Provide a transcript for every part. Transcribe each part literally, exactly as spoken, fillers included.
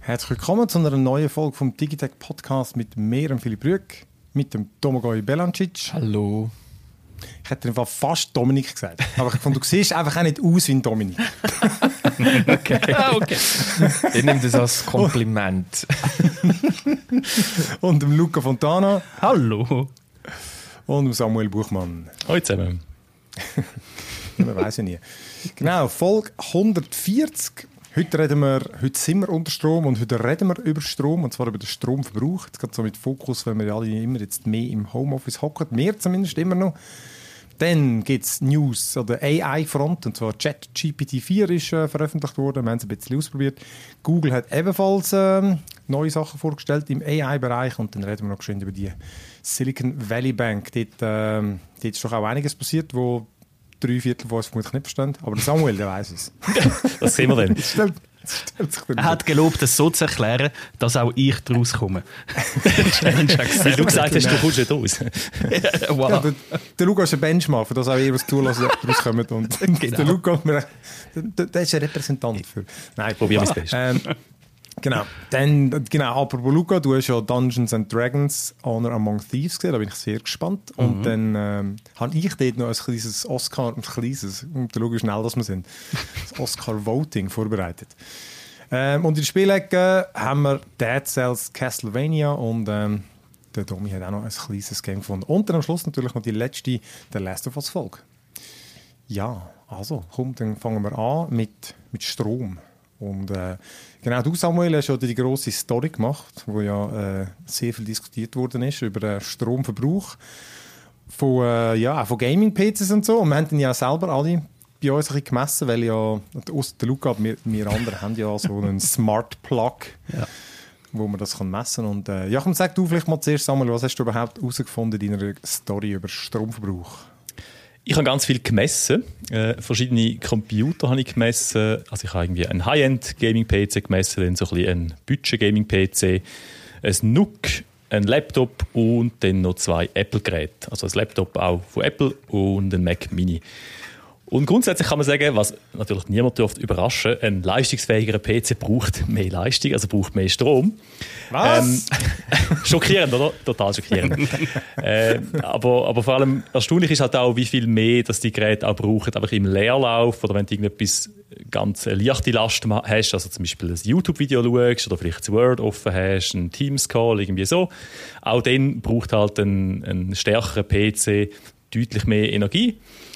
Herzlich willkommen zu einer neuen Folge vom Digitech Podcast mit mir, Philipp Rüegg, mit dem Domagoj Belancic. Hallo. Ich hätte einfach fast Dominik gesagt, aber ich fand, du siehst einfach auch nicht aus wie ein Dominik. Okay. Ah, okay. Ich nehme das als Kompliment. Und dem Luca Fontana. Hallo. Und dem Samuel Buchmann. Hallo zusammen. Man weiß ja nie. Genau, Folge hundertvierzig. Heute, reden wir, heute sind wir unter Strom und heute reden wir über Strom, und zwar über den Stromverbrauch. Jetzt geht so mit Fokus, wenn wir alle immer jetzt mehr im Homeoffice hocken, mehr zumindest immer noch. Dann gibt es News an der A I-Front, und zwar ChatGPT vier ist äh, veröffentlicht worden, wir haben es ein bisschen ausprobiert. Google hat ebenfalls äh, neue Sachen vorgestellt im A I-Bereich, und dann reden wir noch geschwind über die Silicon Valley Bank. Dort, äh, dort ist doch auch einiges passiert, wo drei Viertel von uns vermutlich nicht verstehen. Aber Samuel, der weiss es. Was sehen wir denn? Stellt, stellt sich er hat gelobt, es so zu erklären, dass auch ich daraus komme. Challenge accepted. Du gesagt hast, du kommst nicht raus. Wow. Ja, der, der Luca ist ein Benchmark, für das auch ihr was zulassen rauskommt. Und genau. Der Luca, der, der ist ein Repräsentant für. Nein, probieren wir das Beste. Ähm, Genau. Dann, genau, apropos Luca, du hast ja Dungeons and Dragons Honor Among Thieves gesehen, da bin ich sehr gespannt. Mhm. Und dann ähm, habe ich dort noch ein kleines Oscar, ein kleines, und schau wie schnell das wir sind, das Oscar-Voting vorbereitet. Ähm, und in der Spielecke haben wir Dead Cells Castlevania, und ähm, der Domi hat auch noch ein kleines Game gefunden. Und dann am Schluss natürlich noch die letzte, der Last of Us Folge. Ja, also, komm, dann fangen wir an mit, mit Strom. Und äh, genau, du, Samuel, hast ja die grosse Story gemacht, wo ja äh, sehr viel diskutiert worden ist über den Stromverbrauch von, äh, ja, von Gaming-P Cs und so. Und wir haben den ja selber alle bei uns ein bisschen gemessen, weil ja, aus der Luca, wir, wir anderen haben ja so einen Smart Plug, ja, wo man das messen kann. Und äh, ja, komm, sag du vielleicht mal zuerst, Samuel, was hast du überhaupt herausgefunden in deiner Story über Stromverbrauch? Ich habe ganz viel gemessen. Äh, verschiedene Computer habe ich gemessen. Also ich habe irgendwie einen High-End-Gaming-P C gemessen, dann so ein bisschen einen Budget-Gaming-P C, ein N U C, ein Laptop und dann noch zwei Apple-Geräte. Also ein Laptop auch von Apple und ein Mac Mini. Und grundsätzlich kann man sagen, was natürlich niemand dürfte überraschen, ein leistungsfähigerer P C braucht mehr Leistung, also braucht mehr Strom. Was? Ähm, schockierend, oder? Total schockierend. äh, aber, aber vor allem erstaunlich ist halt auch, wie viel mehr dass die Geräte auch brauchen, einfach im Leerlauf oder wenn du irgendetwas ganz leichte Last hast, also zum Beispiel ein YouTube-Video schaust oder vielleicht das Word offen hast, einen Teams-Call, irgendwie so. Auch dann braucht halt ein, ein stärkerer P C deutlich mehr Energie.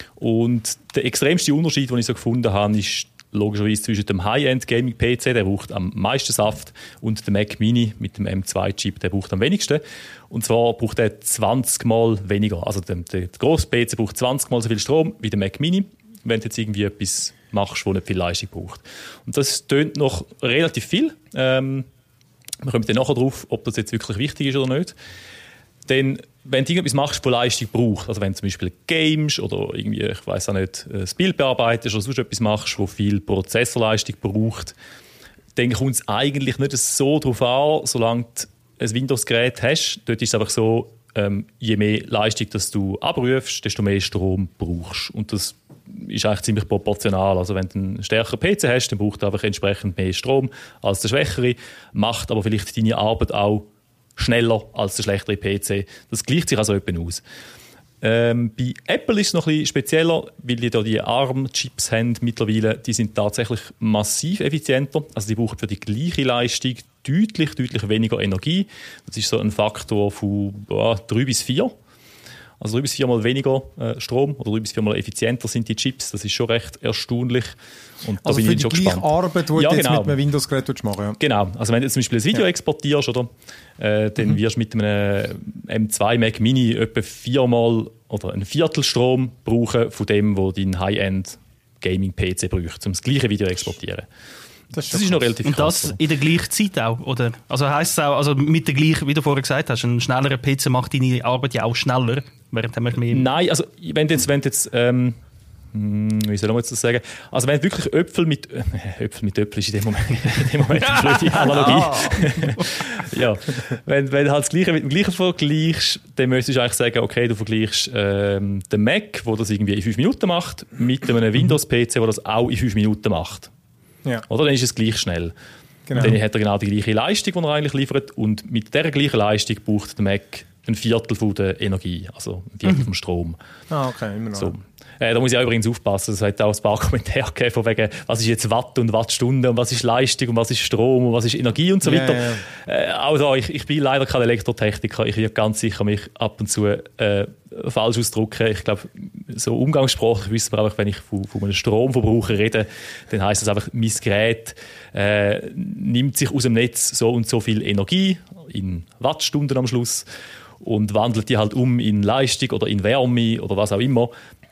Und der extremste Unterschied, den ich so gefunden habe, ist logischerweise zwischen dem High-End-Gaming-P C, der braucht am meisten Saft, und dem Mac Mini mit dem M zwei Chip, der braucht am wenigsten. Und zwar braucht er zwanzig Mal weniger. Also der, der grosse P C braucht zwanzig Mal so viel Strom wie der Mac Mini, wenn du jetzt irgendwie etwas machst, das nicht viel Leistung braucht. Und das tönt noch relativ viel. Ähm, wir kommen dann nachher drauf, ob das jetzt wirklich wichtig ist oder nicht. Denn wenn du irgendetwas machst, das Leistung braucht, also wenn du zum Beispiel Games oder irgendwie, ich weiss auch nicht, das Bild bearbeitest oder sonst etwas machst, das viel Prozessorleistung braucht, dann kommt es eigentlich nicht so darauf an, solange du ein Windows-Gerät hast. Dort ist es einfach so, ähm, je mehr Leistung dass du abrufst, desto mehr Strom brauchst. Und das ist eigentlich ziemlich proportional. Also wenn du einen stärkeren P C hast, dann braucht er einfach entsprechend mehr Strom als der schwächere, macht aber vielleicht deine Arbeit auch schneller als der schlechtere P C. Das gleicht sich also etwa aus. Ähm, bei Apple ist es noch ein bisschen spezieller, weil die da die A R M-Chips haben mittlerweile. Die sind tatsächlich massiv effizienter. Also die brauchen für die gleiche Leistung deutlich, deutlich weniger Energie. Das ist so ein Faktor von ja, drei bis vier. Also drei bis viermal weniger äh, Strom oder drei bis viermal effizienter sind die Chips. Das ist schon recht erstaunlich. Und da also bin für ich die schon gleiche gespannt. Arbeit, die ja, du genau. jetzt mit einem Windows-Gerät machen ja. Genau. Also wenn du zum Beispiel ein Video ja. exportierst, oder, äh, dann mhm. wirst du mit einem M zwei Mac Mini etwa viermal oder ein Viertel Strom brauchen von dem, was dein High-End Gaming-P C braucht, um das gleiche Video zu exportieren. Das, das ist noch relativ Und das krass, in der gleichen Zeit auch, oder? Also heisst es auch, also mit der gleichen, wie du vorher gesagt hast, ein schnellerer P C macht deine Arbeit ja auch schneller, während wir mehr... Nein, also wenn du jetzt, wenn du jetzt ähm, wie soll man jetzt das sagen? Also wenn du wirklich Äpfel mit äh, Äpfel mit Äpfel ist in dem Moment, in dem Moment eine blöde Analogie. Ja, wenn, wenn du halt das Gleiche mit dem Gleichen vergleichst, dann müsstest du eigentlich sagen, okay, du vergleichst ähm, den Mac, der das irgendwie in fünf Minuten macht, mit einem Windows-P C, der das auch in fünf Minuten macht. Ja. Oder? Dann ist es gleich schnell. Genau. Dann hat er genau die gleiche Leistung, die er eigentlich liefert. Und mit dieser gleichen Leistung braucht der Mac ein Viertel von der Energie, also ein Viertel mhm. vom Strom. Ah, okay, immer noch. So. Äh, da muss ich auch übrigens aufpassen. Es hat auch ein paar Kommentare gegeben, von wegen, was ist jetzt Watt und Wattstunde und was ist Leistung und was ist Strom und was ist Energie und so weiter. Yeah, yeah. Äh, auch da, ich, ich bin leider kein Elektrotechniker. Ich werde ganz sicher mich ab und zu äh, falsch ausdrücken. Ich glaube, so umgangssprachlich wissen wir einfach, wenn ich von, von einem Stromverbraucher rede, dann heisst das einfach, mein Gerät äh, nimmt sich aus dem Netz so und so viel Energie in Wattstunden am Schluss und wandelt die halt um in Leistung oder in Wärme oder was auch immer.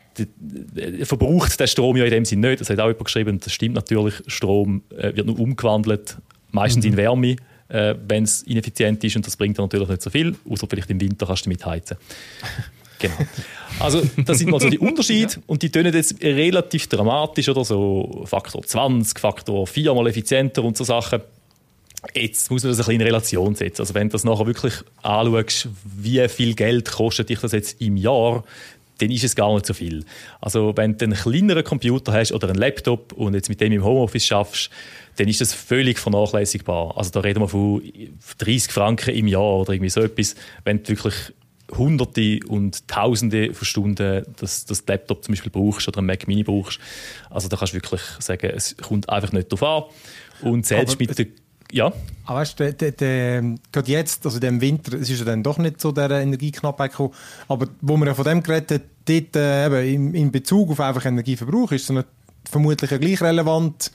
Verbraucht der Strom ja in dem Sinne nicht. Das hat auch jemand geschrieben, das stimmt natürlich. Strom äh, wird nur umgewandelt, meistens mhm. in Wärme, äh, wenn es ineffizient ist, und das bringt dann natürlich nicht so viel, außer vielleicht im Winter kannst du damit heizen. Genau. Also das sind mal so die Unterschiede ja. und die tönen jetzt relativ dramatisch oder so Faktor zwanzig, Faktor viermal effizienter und so Sachen. Jetzt muss man das ein bisschen in Relation setzen. Also wenn du das nachher wirklich anschaust, wie viel Geld kostet dich das jetzt im Jahr, dann ist es gar nicht so viel. Also wenn du einen kleineren Computer hast oder einen Laptop und jetzt mit dem im Homeoffice schaffst, dann ist das völlig vernachlässigbar. Also da reden wir von dreißig Franken im Jahr oder irgendwie so etwas, wenn du wirklich Hunderte und Tausende von Stunden das, das Laptop zum Beispiel brauchst oder einen Mac Mini brauchst. Also da kannst du wirklich sagen, es kommt einfach nicht drauf an. Und selbst Aber mit der Ja. Aber weißt du, der, der, gerade jetzt, also im Winter, es ist ja dann doch nicht so der Energieknappheit gekommen, aber wo wir ja von dem geredet haben, dort, äh, eben in, in Bezug auf einfach Energieverbrauch ist es nicht, vermutlich ja gleich relevant.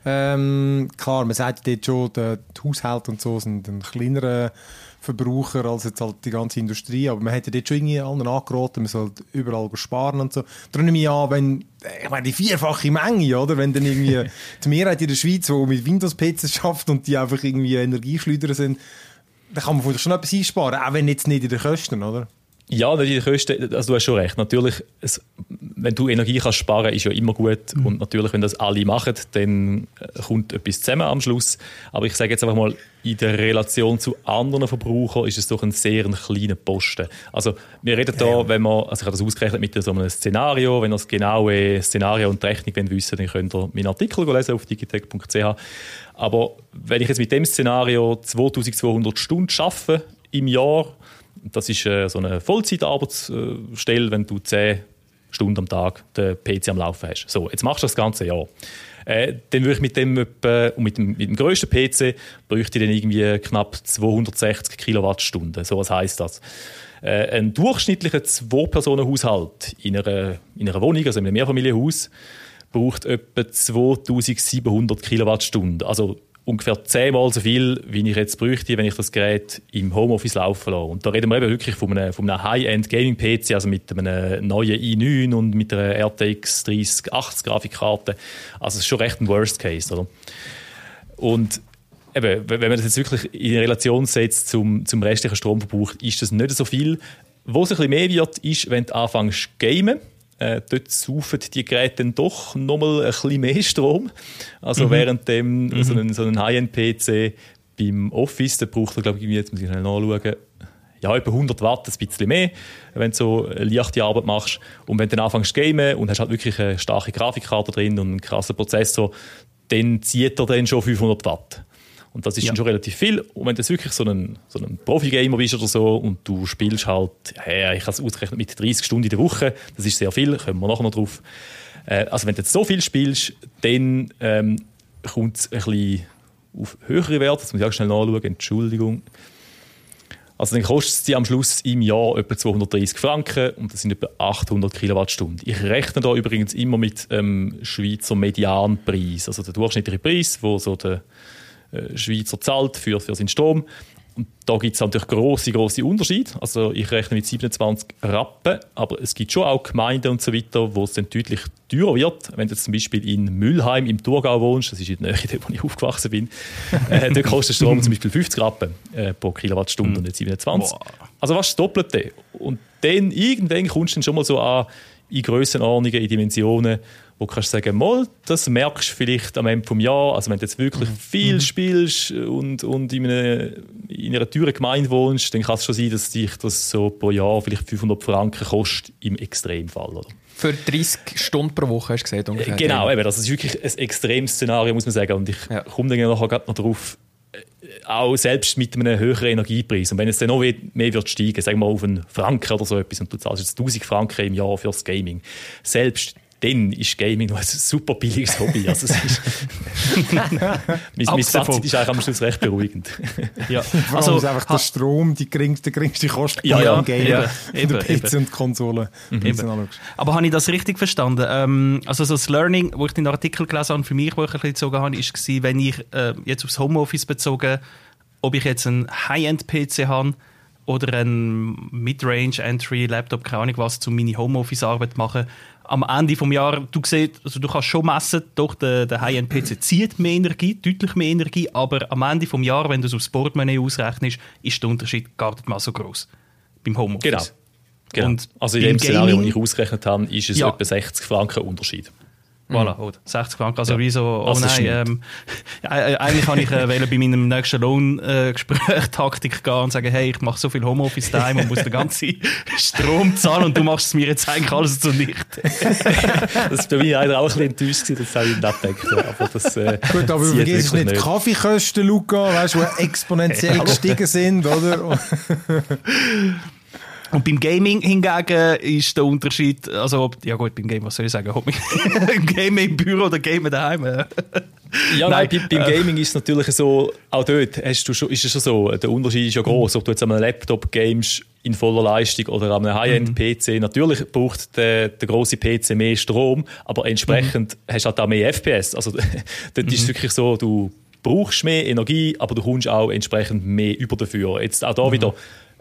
Ähm, klar, man sagt dort schon, die, die Haushalte und so sind ein kleinerer Verbraucher als jetzt halt die ganze Industrie, aber man hätte dort schon irgendwie allen angeraten, man soll überall sparen und so. Darum nehme ich an, wenn, ich meine, die vierfache Menge, oder? Wenn dann irgendwie die Mehrheit in der Schweiz, die mit Windows-P Cs schafft und die einfach irgendwie Energieschleuder sind, dann kann man vielleicht schon etwas einsparen, auch wenn jetzt nicht in den Kosten, oder? Ja, nicht in den Kosten, also du hast schon recht. Natürlich, es, wenn du Energie kannst sparen, ist ja immer gut. Mhm. Und natürlich, wenn das alle machen, dann kommt etwas zusammen am Schluss. Aber ich sage jetzt einfach mal, in der Relation zu anderen Verbrauchern ist es doch ein sehr kleiner Posten. Also wir reden ja, da, ja. wenn man, also ich habe das ausgerechnet mit so einem Szenario, wenn ihr das genaue Szenario und die Rechnung wissen, dann könnt ihr meinen Artikel lesen auf digitec punkt c h. Aber wenn ich jetzt mit dem Szenario zweitausendzweihundert Stunden arbeite im Jahr, das ist äh, so eine Vollzeitarbeitsstelle, wenn du zehn Stunden am Tag den P C am Laufen hast. So, jetzt machst du das ganze Jahr. Äh, dann würde ich mit dem, etwa, und mit dem, mit dem grössten P C bräuchte ich dann irgendwie knapp zweihundertsechzig Kilowattstunden. So was heisst das? Äh, ein durchschnittlicher Zwei-Personen-Haushalt in einer, in einer Wohnung, also in einem Mehrfamilienhaus, braucht etwa zweitausendsiebenhundert Kilowattstunden. Also ungefähr zehnmal so viel, wie ich jetzt bräuchte, wenn ich das Gerät im Homeoffice laufen lasse. Und da reden wir eben wirklich von einem, von einem High-End-Gaming-P C, also mit einem neuen i neun und mit einer R T X dreißig achtzig Grafikkarte. Also es ist schon recht ein Worst Case, oder? Und eben, wenn man das jetzt wirklich in Relation setzt zum, zum restlichen Stromverbrauch, ist das nicht so viel. Wo es ein bisschen mehr wird, ist, wenn du anfängst zu gamen. Äh, dort saufen die Geräte dann doch nochmal ein bisschen mehr Strom. Also mhm. während dem mhm. so ein, so ein High-End-P C beim Office, der braucht er, glaube ich, jetzt muss ich schnell nachschauen, ja, etwa hundert Watt, ein bisschen mehr, wenn du so eine leichte Arbeit machst. Und wenn du dann anfängst zu gamen und hast halt wirklich eine starke Grafikkarte drin und einen krassen Prozessor, dann zieht er dann schon fünfhundert Watt. Und das ist ja. dann schon relativ viel. Und wenn du jetzt wirklich so ein, so ein Profi-Gamer bist oder so und du spielst halt, ja, ich habe es ausgerechnet mit dreißig Stunden in der Woche, das ist sehr viel, kommen wir nachher noch drauf. Äh, also wenn du jetzt so viel spielst, dann ähm, kommt es ein bisschen auf höhere Werte. Das muss ich auch schnell nachschauen, Entschuldigung. Also dann kostet es dir am Schluss im Jahr etwa zweihundertdreißig Franken und das sind etwa achthundert Kilowattstunden. Ich rechne da übrigens immer mit ähm, Schweizer Medianpreis, also der durchschnittliche Preis, wo so der Schweizer zahlt für, für seinen Strom. Und da gibt es natürlich grosse, grosse Unterschiede. Also ich rechne mit siebenundzwanzig Rappen, aber es gibt schon auch Gemeinden und so weiter, wo es dann deutlich teurer wird. Wenn du jetzt zum Beispiel in Mülheim im Thurgau wohnst, das ist in der Nähe, wo ich aufgewachsen bin, äh, dort kostet Strom zum Beispiel fünfzig Rappen äh, pro Kilowattstunde mhm. und nicht siebenundzwanzig. Wow. Also was ist das Doppelte? Und dann irgendwann kommst du dann schon mal so an in Grössenordnungen, in Dimensionen, wo du kannst sagen, mal, das merkst du vielleicht am Ende des Jahres. Also wenn du jetzt wirklich mhm. viel spielst und, und in, einer, in einer teuren Gemeinde wohnst, dann kann es schon sein, dass dich das so pro Jahr vielleicht fünfhundert Franken kostet, im Extremfall. Oder? Für dreissig Stunden pro Woche hast du gesehen, ungefähr. Genau, eben, das ist wirklich ein extremes Szenario, muss man sagen. Und ich ja. komme dann nachher noch drauf, auch selbst mit einem höheren Energiepreis. Und wenn es dann noch mehr wird steigen, sagen wir mal auf einen Franken oder so etwas, und du zahlst jetzt tausend Franken im Jahr fürs Gaming, selbst dann ist Gaming noch ein super billiges Hobby. Also es ist mein, mein Fazit ist eigentlich am Schluss recht beruhigend. Ja. Vor allem also, ist einfach der Strom die geringste, der geringste Kosten ja, ja, am Game, ja, eben, der P C und die Konsole. Mhm. Aber habe ich das richtig verstanden? Ähm, also so das Learning, wo ich den Artikel gelesen habe, für mich, wo ich ein bisschen gezogen habe, war, wenn ich äh, jetzt aufs Homeoffice bezogen, ob ich jetzt einen High-End-P C habe oder einen Mid-Range-Entry-Laptop, keine Ahnung was, um meine Homeoffice-Arbeit machen. Am Ende des Jahres, du siehst, also du kannst schon messen, doch der, der High-End-P C zieht mehr Energie, deutlich mehr Energie, aber am Ende des Jahres, wenn du es aufs Portemonnaie ausrechnest, ist der Unterschied gar nicht mal so gross beim Homeoffice. Genau. genau. Und also in dem Szenario, das ich ausgerechnet habe, ist es ja. etwa sechzig Franken Unterschied. Voilà, oder? sechzig Franken. Also ja. wie so, oh also nein, ähm, eigentlich kann ich äh, bei meinem nächsten Lohngespräch äh, Taktik gehen und sagen, hey, ich mache so viel Homeoffice-Time und muss den ganzen Strom zahlen und du machst es mir jetzt eigentlich alles zunichte. Das war bei mir leider auch ein bisschen enttäuscht, das habe ich nicht gedacht. Aber das, äh, Gut, aber vergiss nicht die Kaffeekosten, Luca, weißt du, die exponentiell gestiegen sind, oder? Und beim Gaming hingegen ist der Unterschied, also, ja gut, beim Game, was soll ich sagen, ob ich Game im Büro oder Game daheim? Ja, nein, nein beim äh, Gaming ist es natürlich so, auch dort hast du schon, ist es schon so, der Unterschied ist ja gross, ob du jetzt an einem Laptop games in voller Leistung oder an einem High-End-P C. Mhm. Natürlich braucht der, der grosse P C mehr Strom, aber entsprechend mhm. hast du halt auch mehr F P S. Also dort mhm. ist es wirklich so, du brauchst mehr Energie, aber du kommst auch entsprechend mehr über dafür. Jetzt auch da mhm. wieder,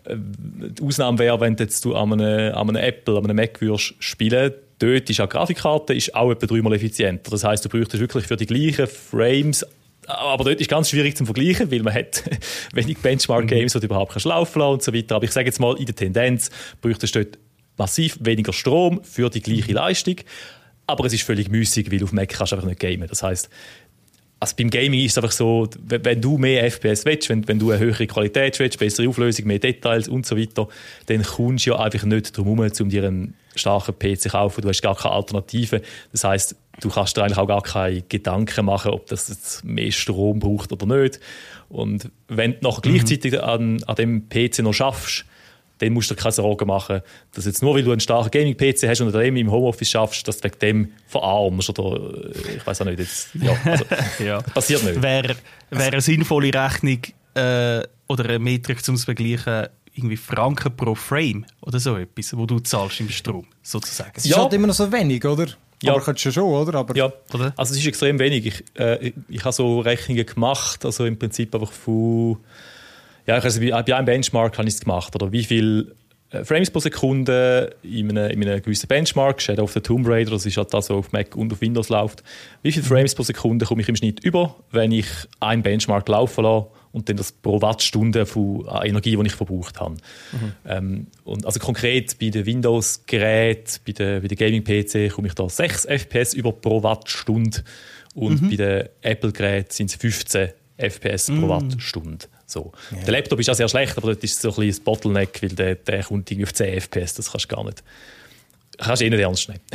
die Ausnahme wäre, wenn jetzt du an einem, an einem Apple, an einem Mac würdest spielen, dort ist auch die Grafikkarte ist auch etwa dreimal effizienter. Das heisst, du bräuchtest wirklich für die gleichen Frames, aber dort ist es ganz schwierig zu vergleichen, weil man hat wenig Benchmark-Games, die du überhaupt kannst laufen lassen und so weiter. Aber ich sage jetzt mal, in der Tendenz bräuchtest du dort massiv weniger Strom für die gleiche Leistung, aber es ist völlig müßig, weil auf Mac kannst du einfach nicht gamen. Das heisst, also beim Gaming ist es einfach so, wenn du mehr F P S willst, wenn, wenn du eine höhere Qualität willst, bessere Auflösung, mehr Details und so weiter, dann kommst du ja einfach nicht darum herum, um dir einen starken P C zu kaufen. Du hast gar keine Alternative. Das heisst, du kannst dir eigentlich auch gar keine Gedanken machen, ob das jetzt mehr Strom braucht oder nicht. Und wenn du noch gleichzeitig mhm. an, an dem P C noch schaffst, dann musst du dir keine Sorgen machen, dass jetzt nur, weil du einen starken Gaming-P C hast und an dem im Homeoffice schaffst, dass du wegen dem verarmst oder ich weiß auch nicht. Jetzt, ja, also, ja. Passiert nicht. Wäre wär eine sinnvolle Rechnung äh, oder eine Metrik zum Vergleichen, irgendwie Franken pro Frame oder so etwas, wo du zahlst im Strom, sozusagen. Es ist ja. halt immer noch so wenig, oder? Ja. Aber kannst du schon, oder? Aber ja, oder? Also es ist extrem wenig. Ich, äh, ich, ich habe so Rechnungen gemacht, also im Prinzip einfach von ja, also bei einem Benchmark habe ich es gemacht. Oder wie viele Frames pro Sekunde in einem, in einem gewissen Benchmark, Shadow of the Tomb Raider, das ist halt das, was auf Mac und auf Windows läuft. Wie viele Frames pro Sekunde komme ich im Schnitt über, wenn ich einen Benchmark laufen lasse und dann das pro Wattstunde von Energie, die ich verbraucht habe. Mhm. Ähm, und also konkret bei den Windows-Geräten, bei den, bei den Gaming-P C komme ich da sechs F P S über pro Wattstunde und mhm. bei den Apple-Geräten sind es fünfzehn F P S mhm. pro Wattstunde. So. Ja. Der Laptop ist auch sehr schlecht, aber das ist so ein bisschen das Bottleneck, weil der, der kommt irgendwie auf zehn F P S, das kannst du gar nicht. Kannst du eh nicht ernst nehmen.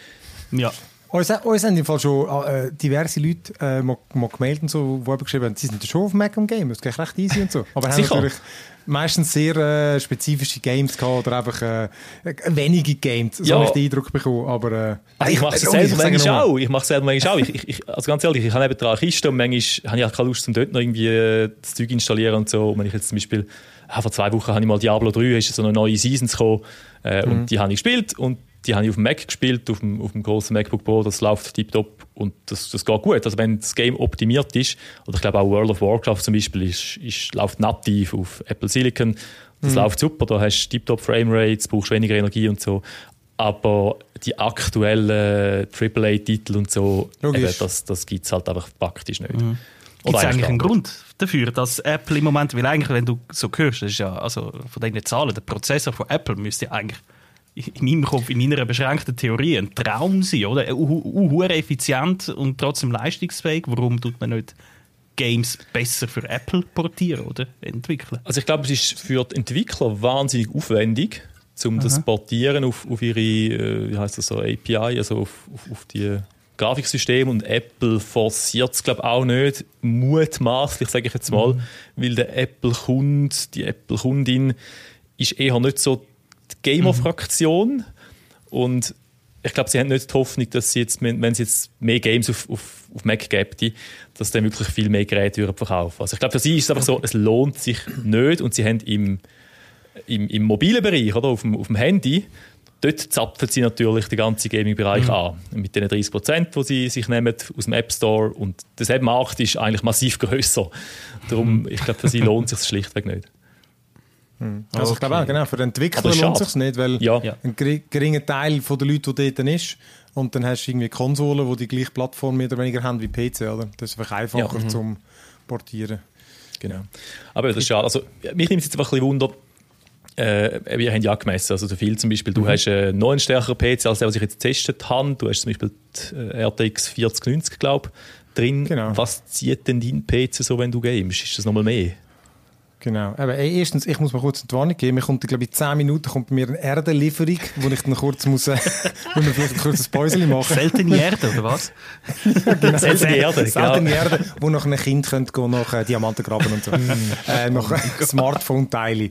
Ja. Uns, uns haben im Fall schon äh, diverse Leute äh, mal, mal gemeldet und so, die haben geschrieben haben, sie sind schon auf Mac am Game, das geht recht easy und so. Aber haben natürlich meistens sehr äh, spezifische Games gehabt oder einfach äh, wenige Games, so ja. habe ich den Eindruck bekommen. Aber, äh, also ich mache es selber manchmal auch. Ich mache es selber manchmal auch. Ich, ich, ich, also ganz ehrlich, ich habe neben eine Kiste und manchmal habe ich auch keine Lust, um dort noch irgendwie äh, das Zeug installieren und so. Und wenn ich jetzt zum Beispiel, ja, vor zwei Wochen habe ich mal Diablo drei, ist so eine neue Season gekommen äh, mhm. und die habe ich gespielt und die habe ich auf dem Mac gespielt, auf dem, auf dem grossen MacBook Pro, das läuft tiptop und das, das geht gut. Also wenn das Game optimiert ist, oder ich glaube auch World of Warcraft zum Beispiel, ist, ist, läuft nativ auf Apple Silicon, das mhm. läuft super, da hast du tiptop Framerates, brauchst weniger Energie und so. Aber die aktuellen Triple A-Titel und so, eben, das, das gibt es halt einfach praktisch nicht. Mhm. Gibt es eigentlich einen Grund dafür, dass Apple im Moment, weil eigentlich, wenn du so hörst, das ist ja, also von diesen Zahlen, der Prozessor von Apple müsste ja eigentlich in meinem Kopf, in meiner beschränkten Theorie ein Traum sein, oder? Uhr effizient und trotzdem leistungsfähig. Warum tut man nicht Games besser für Apple portieren oder entwickeln? Also ich glaube, es ist für die Entwickler wahnsinnig aufwendig, um das portieren auf, auf ihre, äh, wie heisst das so, A P I, also auf, auf, auf die Grafiksysteme, und Apple forciert es, glaube ich, auch nicht, mutmaßlich, sage ich jetzt mal, mhm. weil der Apple-Kunde, die Apple-Kundin ist eher nicht so die Gamer-Fraktion, mhm. und ich glaube, sie haben nicht die Hoffnung, dass sie jetzt, wenn es jetzt mehr Games auf, auf, auf Mac gäbe, dass dann wirklich viel mehr Geräte verkaufen. Also ich glaube, für sie ist es einfach so, es lohnt sich nicht, und sie haben im, im, im mobilen Bereich, oder, auf dem, auf dem Handy, dort zapfen sie natürlich den ganzen Gaming-Bereich mhm. an. Mit den dreißig Prozent, die sie sich nehmen aus dem App Store. Und der Markt ist eigentlich massiv grösser. Darum, mhm. ich glaube, für sie lohnt es sich schlichtweg nicht. Mhm. Also okay. Ich glaube auch, genau, für den Entwickler lohnt es sich nicht, weil ja. ein geringer Teil der Leute, die dort ist, und dann hast du irgendwie Konsolen, die die gleiche Plattform mehr oder weniger haben wie P C. Oder? Das ist einfach einfacher ja. zum Portieren. Genau. Aber das ist schade. Also, mich nimmt es jetzt einfach ein bisschen Wunder. Äh, wir haben ja gemessen, also der Phil zum Beispiel, du mhm. hast äh, noch einen stärkeren P C als der, was ich jetzt getestet habe. Du hast zum Beispiel die äh, R T X vierzig neunzig, glaube ich, drin. Genau. Was zieht denn dein P C so, wenn du gamest? Ist das nochmal mehr? Genau. Aber erstens, ich muss mal kurz eine Warnung geben. Mir kommt, glaube ich, in zehn Minuten kommt bei mir eine Erdenlieferung, wo ich dann kurz muss, äh, wo wir vielleicht ein kurzes Päuschen machen. Seltene Erde, oder was? Ja, genau. Seltene Erde, Seltene genau. Erde, wo nach einem Kind könnt gehen, nach äh, Diamanten graben und so. äh, nach oh Smartphone-Teile.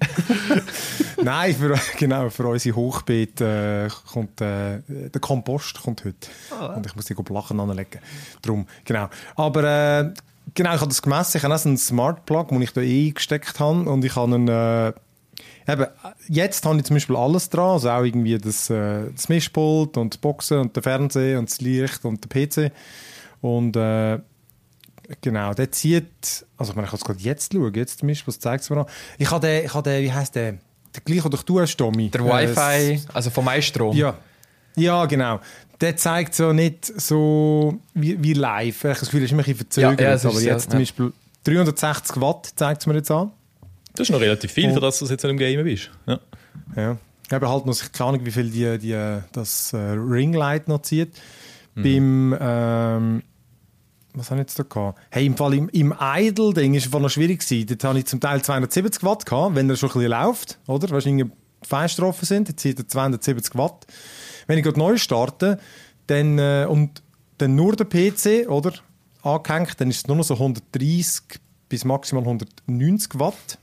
Nein, für, genau, für unsere Hochbeete äh, kommt äh, der Kompost kommt heute. Oh. Und ich muss die Blachen anlegen. Drum, genau. Aber äh, genau, ich habe das gemessen. Ich habe auch so einen Smart Plug, den ich da eingesteckt habe. Und ich habe einen, äh, eben, jetzt habe ich zum Beispiel alles dran. Also auch irgendwie das, äh, das Mischpult und die Boxen und der Fernseher und das Licht und der P C. Und äh, genau, der zieht, also ich meine, ich kann es gerade jetzt schauen. Jetzt zum Beispiel, was zeigt es mir an? Ich habe den, ich habe den, wie heisst der? Der gleiche, den du hast, Tommy. Der Wi-Fi, äh, also vom Maestrom. Ja. Ja, genau. Der zeigt so nicht so wie, wie live. Ich habe das Gefühl, er ist immer ein bisschen verzögert. Ja, ja, aber jetzt ja, zum Beispiel dreihundertsechzig Watt zeigt es mir jetzt an. Das ist noch relativ viel, für das du jetzt im Game bist. Ja. Ja. Ich habe halt noch keine Ahnung, wie viel die, die, das äh, Ringlight noch zieht. Mhm. Beim, ähm, was habe ich jetzt da gehabt? Hey, im Fall im, im Idle-Ding ist es noch schwierig gewesen. Dort habe ich zum Teil zweihundertsiebzig Watt gehabt, wenn er schon ein bisschen läuft, oder? Wahrscheinlich Feinstrophen sind, dann zieht er zweihundertsiebzig Watt. Wenn ich gerade neu starte, dann, äh, und dann nur der P C, oder, angehängt, dann ist es nur noch so hundertdreißig bis maximal hundertneunzig Watt.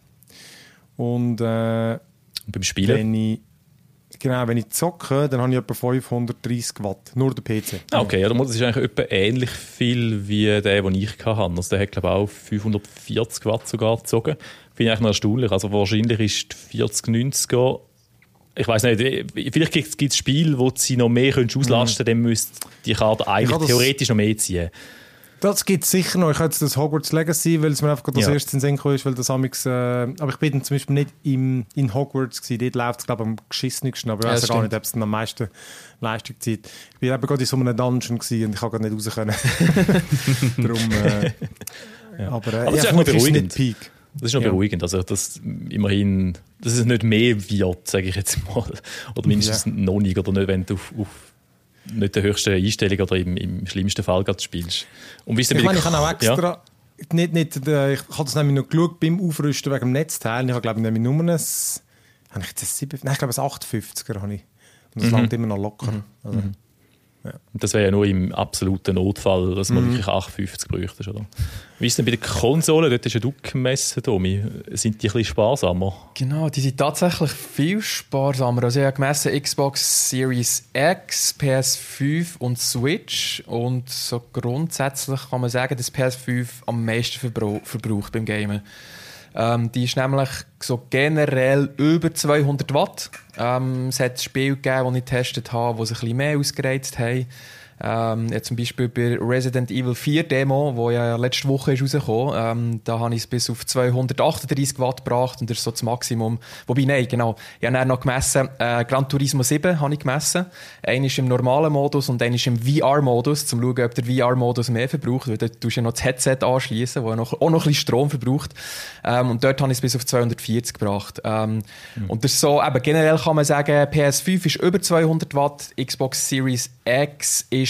Und, äh, und beim Spielen? Wenn ich, genau, wenn ich zocke, dann habe ich etwa fünfhundertreissig Watt, nur der P C. Ah, okay, ja, das ist eigentlich etwa ähnlich viel wie der, den ich hatte. Also der hat, glaube ich, auch fünfhundertvierzig Watt sogar gezogen. Finde ich eigentlich noch erstaunlich. Also wahrscheinlich ist die vierzig neunziger, ich weiss nicht, vielleicht gibt es Spiele, wo sie noch mehr auslasten können, dann müsste die Karte eigentlich theoretisch noch mehr ziehen. Das gibt es sicher noch. Ich habe jetzt das Hogwarts Legacy, weil es mir einfach gerade das ja. erste in den Sinn gekommen ist, weil das amix, äh, aber ich bin dann zum Beispiel nicht im, in Hogwarts gewesen. Dort läuft es, glaube ich, am geschissensten, aber ich weiß ja, gar nicht, ob es dann am meisten Leistung zieht. Ich war eben gerade in so einem Dungeon gewesen und ich konnte gerade nicht raus können. Darum, äh, ja. aber, äh, aber es ja, ist auch beruhigend. Peak. Das ist noch ja. beruhigend, also das immerhin, dass es nicht mehr wird, sage ich jetzt mal. Oder mindestens ja. noch nicht, oder nicht, wenn du auf, auf nicht der höchsten Einstellung oder im, im schlimmsten Fall gerade spielst. Und wie ist ich meine, ich habe auch extra, ja? nicht, nicht, ich habe das nämlich noch geschaut beim Aufrüsten wegen dem Netzteil. Ich habe, glaube ich, nämlich nur ein, habe ich jetzt ein sieben, nein, ich glaube, ein achtundfünfziger habe ich. Und das mhm. langt immer noch locker. Mhm. Also, mhm. Ja. Das wäre ja nur im absoluten Notfall, dass man mm. wirklich achtundfünfzig bräuchte. Oder? Wie ist denn bei den Konsolen? Dort ist ja du gemessen, Tommy. Sind die ein bisschen sparsamer? Genau, die sind tatsächlich viel sparsamer. Also ich habe gemessen Xbox Series X, P S fünf und Switch. Und so grundsätzlich kann man sagen, dass P S fünf am meisten verbraucht, verbraucht beim Gamen. Ähm, die ist nämlich so generell über zweihundert Watt. Ähm, es hat Spiele gegeben, die ich getestet habe, die sich ein bisschen mehr ausgereizt haben. Ähm, ja, zum Beispiel bei Resident Evil vier Demo, wo ja letzte Woche ist rausgekommen, ähm, da habe ich es bis auf zweihundertachtunddreißig Watt gebracht und das ist so das Maximum. Wobei, nein, genau, ich habe dann noch gemessen, äh, Gran Turismo sieben habe ich gemessen. Einer ist im normalen Modus und einer ist im V R-Modus, um zu schauen, ob der V R-Modus mehr verbraucht, weil dort tust du ja noch das Headset anschließen, das noch, auch noch ein bisschen Strom verbraucht. Ähm, und dort habe ich es bis auf zweihundertvierzig gebracht. Ähm, mhm. Und das ist so, eben generell kann man sagen, P S fünf ist über zweihundert Watt, Xbox Series X ist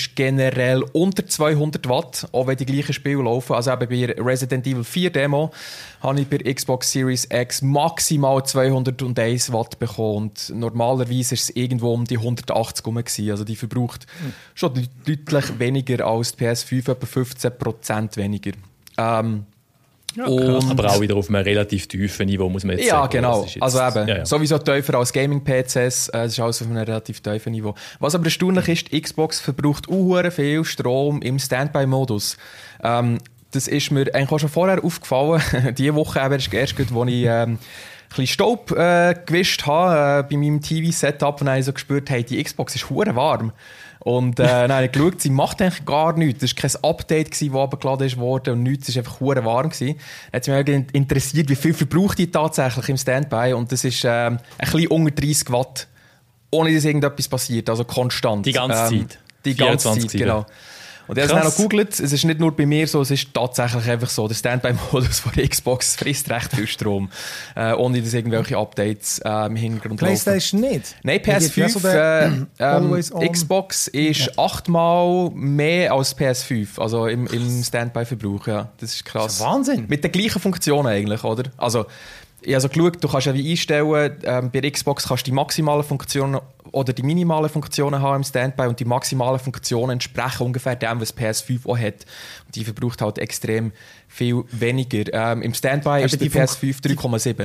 ist generell unter zweihundert Watt, auch wenn die gleichen Spiele laufen. Also eben bei Resident Evil vier Demo habe ich bei Xbox Series X maximal zweihunderteins Watt bekommen. Und normalerweise ist es irgendwo um die hundertachtzig herum gewesen. Also die verbraucht mhm. schon de- deutlich weniger als die P S fünf, etwa fünfzehn Prozent weniger. Ähm, Ja, und aber auch wieder auf einem relativ tiefen Niveau, muss man jetzt ja, sagen. genau. Jetzt, also eben, ja, ja. sowieso tiefer als Gaming-P Cs. Äh, das ist alles auf einem relativ tiefen Niveau. Was aber erstaunlich ist, die Xbox verbraucht auch viel Strom im Standby-Modus. Ähm, das ist mir eigentlich auch schon vorher aufgefallen. Diese Woche eben erst, erst gut, als ich ähm, ein bisschen Staub äh, gewischt habe äh, bei meinem T V-Setup und dann habe ich so gespürt, hey, die Xbox ist hure warm. Und äh, dann habe ich geschaut, sie macht eigentlich gar nichts. Das war kein Update, das abgeladen wurde und nichts, es war einfach hure warm. Dann hat mich interessiert, wie viel verbraucht die tatsächlich im Standby. Und das ist äh, ein bisschen unter dreissig Watt, ohne dass irgendetwas passiert, also konstant. Die ganze ähm, Zeit? Die ganze Zeit, genau. Und ich habe es dann noch gegoogelt, es ist nicht nur bei mir so, es ist tatsächlich einfach so, der Standby-Modus von der Xbox frisst recht viel Strom, äh, ohne dass irgendwelche Updates äh, im Hintergrund PlayStation laufen. nicht? Nein, P S fünf, äh, ähm, Xbox ist ja. achtmal mehr als P S fünf, also im, im Standby-Verbrauch, ja. Das ist krass. Das ist Wahnsinn. Mit den gleichen Funktionen eigentlich, oder? Also, ich habe also geschaut, du kannst ja wie einstellen, ähm, bei der Xbox kannst du die maximalen Funktionen oder die minimalen Funktionen haben im Standby und die maximalen Funktionen entsprechen ungefähr dem, was P S fünf auch hat. Und die verbraucht halt extrem viel weniger. Ähm, Im Standby ja, ist die P S fünf drei Komma sieben.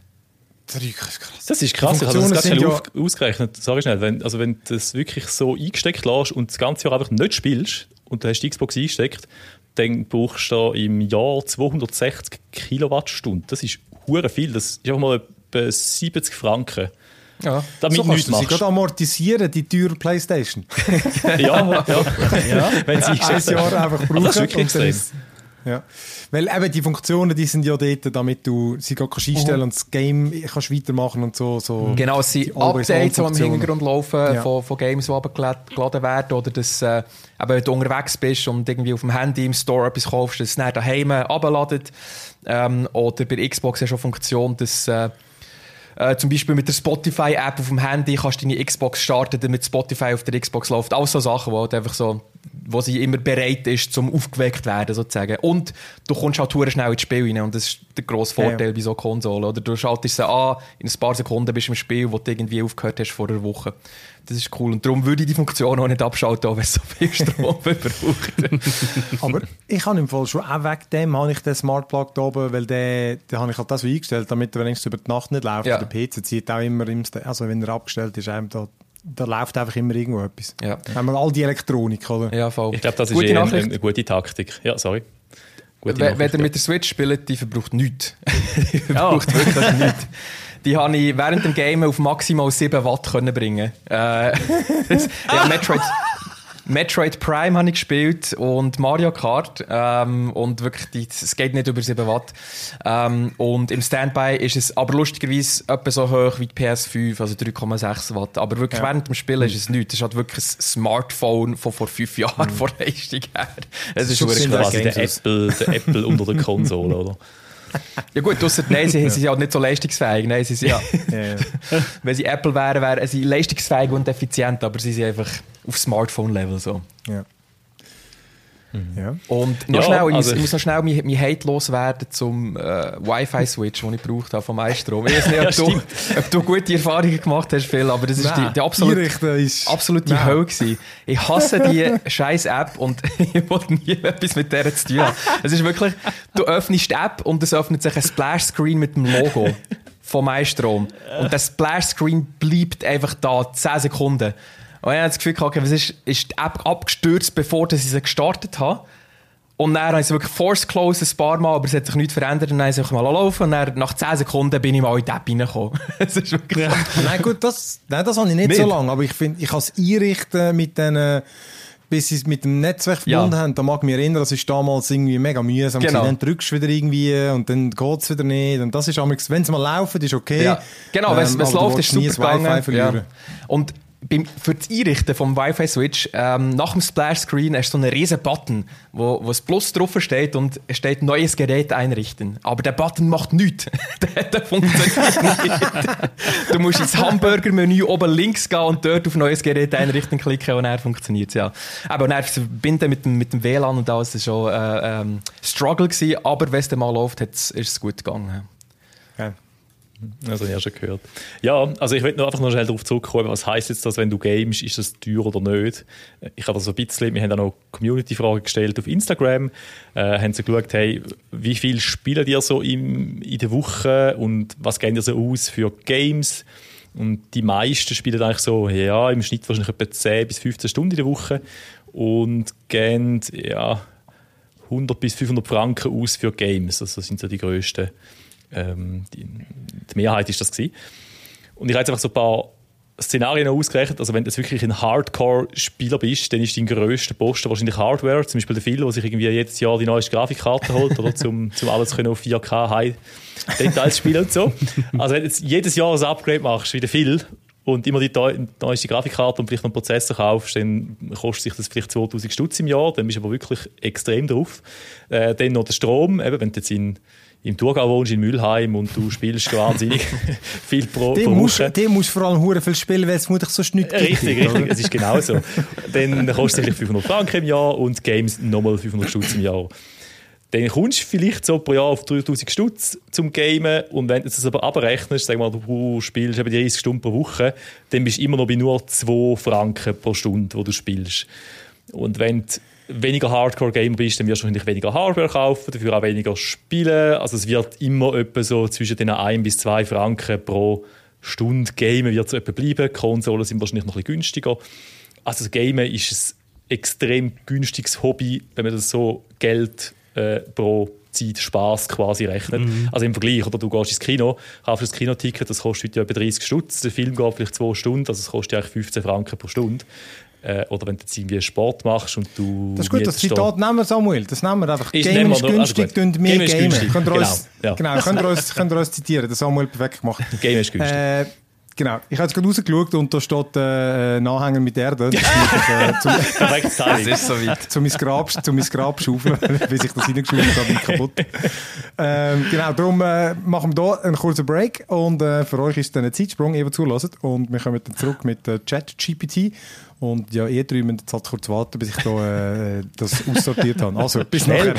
Das ist krass, ich habe das ganz schnell ja auf, ausgerechnet. Sorry schnell, wenn, also wenn du das wirklich so eingesteckt lässt und das ganze Jahr einfach nicht spielst und du hast die Xbox eingesteckt, dann brauchst du im Jahr zweihundertsechzig Kilowattstunden. Das ist hure viel, das ist einfach mal etwa siebzig Franken. Ja, damit so nichts machst. Sie gerade amortisieren, die teure PlayStation. ja, ja, ja, wenn sie ein Jahr einfach brauchen. Das ist wirklich extrem. Ja. Weil eben die Funktionen, die sind ja dort, damit du sie gerade einstellen uh-huh. und das Game kannst weitermachen und so. so genau, es sind Updates, die im Hintergrund laufen, ja. von, von Games, die abgeladen werden. Oder dass, äh, eben, wenn du unterwegs bist und irgendwie auf dem Handy im Store etwas kaufst, dass es dann daheim runterladet. Ähm, oder bei Xbox hast du schon Funktion, dass äh, äh, zum Beispiel mit der Spotify-App auf dem Handy kannst du deine Xbox starten, damit Spotify auf der Xbox läuft. All so Sachen, die halt einfach so, wo sie immer bereit ist, zum aufgeweckt werden, sozusagen. Und du kommst halt sehr schnell ins Spiel rein. Und das ist der grosse Vorteil ja. bei so Konsolen. Oder du schaltest sie an, in ein paar Sekunden bist du im Spiel, wo du irgendwie aufgehört hast vor einer Woche. Das ist cool. Und darum würde ich die Funktion auch nicht abschalten, wenn es so viel Strom verbraucht. Aber ich habe im Fall schon auch wegen dem habe ich den Smart Plug da oben, weil den, den habe ich halt das so eingestellt, damit er wenigstens über die Nacht nicht läuft. Ja. Der P C zieht auch immer, im St- also wenn er abgestellt ist, einem da, da läuft einfach immer irgendwo etwas. Ja. Da haben wir all die Elektronik, oder? Ja, voll. Ich glaube, das ist eh eine, eine gute Taktik. Ja, sorry. Gute wenn wenn ihr mit der Switch spielt, die verbraucht nichts. Die verbraucht ja. wirklich nichts. Die habe ich während dem Game auf maximal sieben Watt können bringen. Äh, das, ja, Metroid, Metroid Prime habe ich gespielt und Mario Kart. Ähm, und wirklich, die, es geht nicht über sieben Watt. Ähm, und im Standby ist es aber lustigerweise etwa so hoch wie die P S fünf, also drei Komma sechs Watt. Aber wirklich ja. während dem Spielen ist es nichts. Es ist halt wirklich ein Smartphone von vor fünf Jahren mhm. vor Leistung her. Es ist quasi der Apple, der Apple unter der Konsole, oder? Ja gut, ausser, nein, sie, sie sind halt nicht so leistungsfähig. Nein, sie sind, ja. Ja, ja. Wenn sie Apple wären, wären sie leistungsfähig und effizient, aber sie sind einfach auf Smartphone-Level so. Ja. Mhm. Ja. Und noch ja, schnell, ich, also muss, ich muss noch schnell mein, mein Hate loswerden zum äh, Wi-Fi-Switch, den ich gebraucht habe vom iStrom. Ich weiß nicht, ob, ja, du, ob du gute Erfahrungen gemacht hast, Phil, aber das ist die, die absolute, ist, absolute nein. Hölle gewesen. Ich hasse die scheiß App und ich wollte nie etwas mit der zu tun haben. Es ist wirklich, du öffnest die App und es öffnet sich ein Splash-Screen mit dem Logo vom iStrom. Und der Splash-Screen bleibt einfach da, zehn Sekunden. Und ich habe das Gefühl gehabt, okay, was ist, ist die App abgestürzt, bevor ich sie gestartet habe. Und dann habe ich sie wirklich force closed ein paar Mal, aber es hat sich nichts verändert. Und dann habe ich sie mal laufen und dann, nach zehn Sekunden bin ich mal in die App reingekommen. Das ist wirklich ja. Nein, gut, das, nein, das habe ich nicht, nicht. so lange. Aber ich finde, ich kann es einrichten mit den, bis sie es mit dem Netzwerk verbunden ja. haben. Da mag ich mich erinnern, das ist damals irgendwie mega mühsam. Genau. Dann drückst du wieder irgendwie und dann geht es wieder nicht. Und das ist, wenn es mal laufen, ist okay. Ja. Genau, wenn es ähm, läuft, ist super gegangen. Ja. Und beim, für das Einrichten vom Wi-Fi-Switch, ähm, nach dem Splash-Screen hast du so einen riesen Button, wo, wo das Plus drauf steht und es steht «Neues Gerät einrichten». Aber der Button macht nichts. der, der funktioniert nicht. Du musst ins Hamburger-Menü oben links gehen und dort auf «Neues Gerät einrichten» klicken und dann funktioniert es, ja. Aber dann verbinden mit dem, mit dem W L A N und alles, das war schon äh, ähm, Struggle gewesen, aber wenn es dann mal läuft, ist es gut gegangen. Ja. Also, ich habe schon gehört. Ja, also ich will nur einfach noch schnell darauf zurückkommen, was heisst jetzt das, wenn du gamest, ist das teuer oder nicht? Ich habe das so ein bisschen, wir haben auch noch Community-Fragen gestellt auf Instagram, äh, haben so geschaut, hey, wie viel spielt ihr so im, in der Woche und was gebt ihr so aus für Games? Und die meisten spielen eigentlich so, ja, im Schnitt wahrscheinlich etwa zehn bis fünfzehn Stunden in der Woche und geben, ja, hundert bis fünfhundert Franken aus für Games. Also das sind so die grössten. Ähm, die, die Mehrheit ist das gewesen. Und ich habe jetzt einfach so ein paar Szenarien ausgerechnet. Also wenn du wirklich ein Hardcore-Spieler bist, dann ist dein grösster Posten wahrscheinlich Hardware. Zum Beispiel der Phil, der sich irgendwie jedes Jahr die neueste Grafikkarte holt, oder zum, zum alles können auf vier K High Details spielen und so. Also wenn du jetzt jedes Jahr ein Upgrade machst, wie der Phil, und immer die neueste Grafikkarte und vielleicht noch einen Prozessor kaufst, dann kostet sich das vielleicht zweitausend Stutz im Jahr. Dann bist du aber wirklich extrem drauf. Äh, dann noch der Strom, eben, wenn du jetzt in im Thurgau wohnst, in Mülheim, und du spielst wahnsinnig viel pro, pro Woche. Den musst du vor allem hure viel spielen, weil es vermutlich sonst nicht gibt. Richtig, richtig, es ist genau so. Dann kostet es vielleicht fünfhundert Franken im Jahr und Games nochmal fünfhundert Stutz im Jahr. Dann kommst du vielleicht so pro Jahr auf dreitausend Stutz zum Gamen, und wenn du das aber abrechnest, sag mal, du spielst eben dreißig Stunden pro Woche, dann bist du immer noch bei nur zwei Franken pro Stunde, wo du spielst. Und wenn du weniger Hardcore-Gamer bist, dann wirst du wahrscheinlich weniger Hardware kaufen, dafür auch weniger spielen. Also es wird immer etwa so zwischen den ein bis zwei Franken pro Stunde Gamen wird so etwa bleiben. Konsolen sind wahrscheinlich noch ein bisschen günstiger. Also das Gamen ist ein extrem günstiges Hobby, wenn man das so Geld äh, pro Zeit Spaß quasi rechnet. Mhm. Also im Vergleich, oder du gehst ins Kino, kaufst das Kinoticket, das kostet ja etwa dreißig Stutz, der Film geht vielleicht zwei Stunden, also es kostet eigentlich fünfzehn Franken pro Stunde. Äh, oder wenn du jetzt irgendwie Sport machst und du... Das ist gut, das Zitat nehmen wir, Samuel. Das nehmen wir einfach. Ist Game ist günstig, also und mehr Game. Könnt ihr uns, genau, ja. genau, könnt ihr uns, könnt ihr uns zitieren. Das Samuel perfekt gemacht. Game ist günstig. Äh, genau. Ich habe jetzt gerade rausgeschaut und da steht äh, Nachhänger mit Erde. Das ist, äh, Perfekt, das ist so weit. Zu meinem Grab, zu meinem Grab schaufeln, bis ich das reingeschaufelt habe, bin ich kaputt. Ähm, genau, darum äh, machen wir hier einen kurzen Break, und äh, für euch ist es dann ein Zeitsprung, ihr zulässt, und wir kommen dann zurück mit äh, ChatGPT. Und ja, ihr drei müsst jetzt halt kurz warten, bis ich da, äh, das aussortiert habe. Also, bis nachher.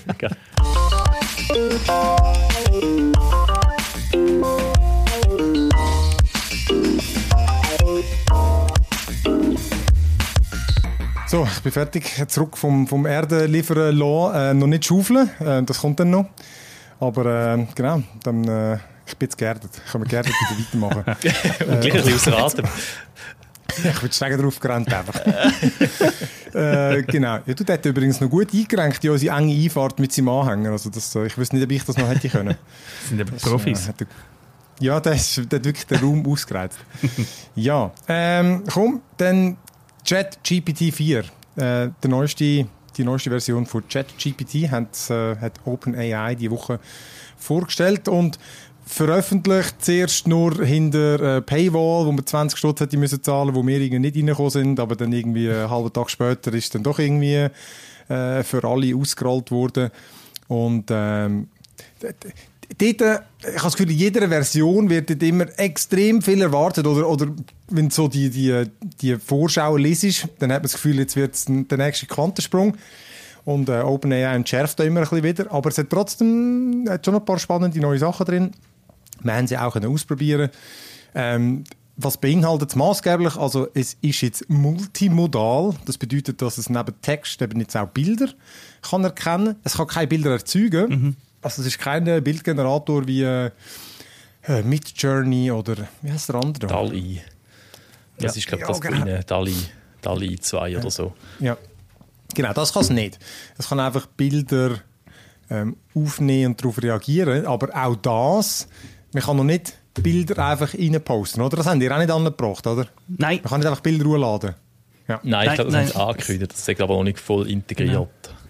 So, ich bin fertig. Zurück vom, vom Erde liefern lassen. Äh, noch nicht schaufeln, äh, das kommt dann noch. Aber äh, genau, dann, äh, ich bin jetzt geerdet. Ich kann mir geerdet wieder weitermachen. Und gleich ein bisschen außer Atem. Ich bin schnell drauf gerannt einfach. äh, genau. Ja, du hättest übrigens noch gut eingerenkt in unsere enge Einfahrt mit seinem Anhänger. Also das, ich wüsste nicht, ob ich das noch hätte können. Das sind eben Profis. Äh, ja, der hat wirklich den Raum ausgereizt. Ja, ähm, komm, dann ChatGPT vier. Äh, der neueste, die neueste Version von ChatGPT hat, äh, hat OpenAI diese Woche vorgestellt und veröffentlicht zuerst nur hinter äh, Paywall, wo man zwanzig Stutz hätte müssen zahlen, wo wir irgendwie nicht reingekommen sind, aber dann irgendwie einen halben Tag später ist dann doch irgendwie äh, für alle ausgerollt worden. Und ähm, dort, ich habe das Gefühl, in jeder Version wird dort immer extrem viel erwartet, oder, oder wenn du so die, die, die Vorschau liest, dann hat man das Gefühl, jetzt wird es der nächste Quantensprung. Und äh, OpenAI entschärft da immer ein bisschen wieder, aber es hat trotzdem hat schon ein paar spannende neue Sachen drin. Wir haben sie auch ausprobieren. Ähm, was beinhaltet es maßgeblich? Also es ist jetzt multimodal. Das bedeutet, dass es neben Text eben jetzt auch Bilder kann erkennen. Es kann keine Bilder erzeugen. Mhm. Also es ist kein Bildgenerator wie äh, Midjourney oder wie heißt der andere? DALL-E. Das ja. ist glaube ich ja, das genau. kleine DALL-E, DALL-E zwei ja. oder so. Ja, genau, das kann es nicht. Es kann einfach Bilder ähm, aufnehmen und darauf reagieren. Aber auch das, man kann noch nicht Bilder einfach reinposten, oder? Das haben die auch nicht angebracht, oder? Nein. Man kann nicht einfach Bilder hochladen. Ja. Nein, ich glaube, das haben sie angekündigt. Das ist aber noch nicht voll integriert. Genau.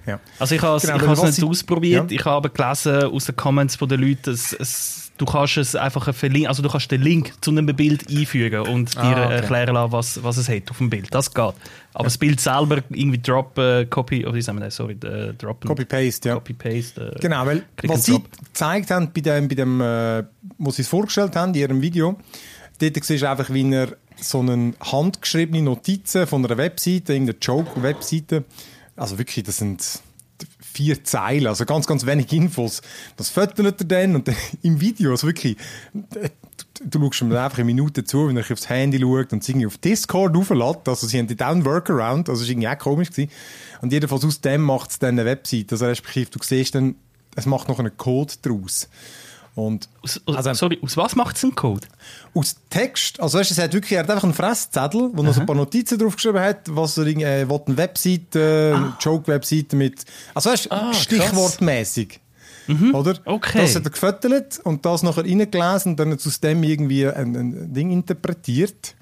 Ja. Also ich habe es Genau, ich weil habe es was nicht ich- ausprobiert. Ja. Ich habe aber gelesen aus den Comments von den Leuten, es, es, du kannst es einfach verlinken, also du kannst den Link zu einem Bild einfügen und dir Ah, okay. erklären lassen, was, was es hat auf dem Bild. Das geht. Aber das Bild selber irgendwie drop, äh, copy, oder wie sagen wir das? Sorry, äh, droppen. Copy-Paste, ja. Copy-Paste. Äh, Genau, weil Click was and sie drop. gezeigt haben bei dem, bei dem äh, wo sie es vorgestellt haben in ihrem Video, dort siehst du einfach, wie er so eine handgeschriebene Notizen von einer Webseite, irgendeine Joke-Webseite, also wirklich, das sind vier Zeilen, also ganz, ganz wenig Infos. Das fotografiert er dann und dann im Video, also wirklich, du, du schaust ihm einfach eine Minute zu, wenn er aufs Handy schaut und es irgendwie auf Discord auflädt, also sie haben dort auch einen Workaround, also es war irgendwie auch komisch gewesen. Und jedenfalls aus dem macht es dann eine Webseite, also respektive, du siehst dann, es macht noch einen Code daraus. Und aus, aus, also- sorry, aus was macht es einen Code? aus Text, also weißt, du, es hat wirklich, er hat einfach einen Fresszettel, wo er so ein paar Notizen draufgeschrieben hat, was er äh, will, eine Webseite, eine Joke-Webseite mit, also weißt, Ah, stichwortmäßig. Oder? Okay. Das hat er gefüttert und das nachher reingelesen und dann hat aus dem irgendwie ein, ein Ding interpretiert.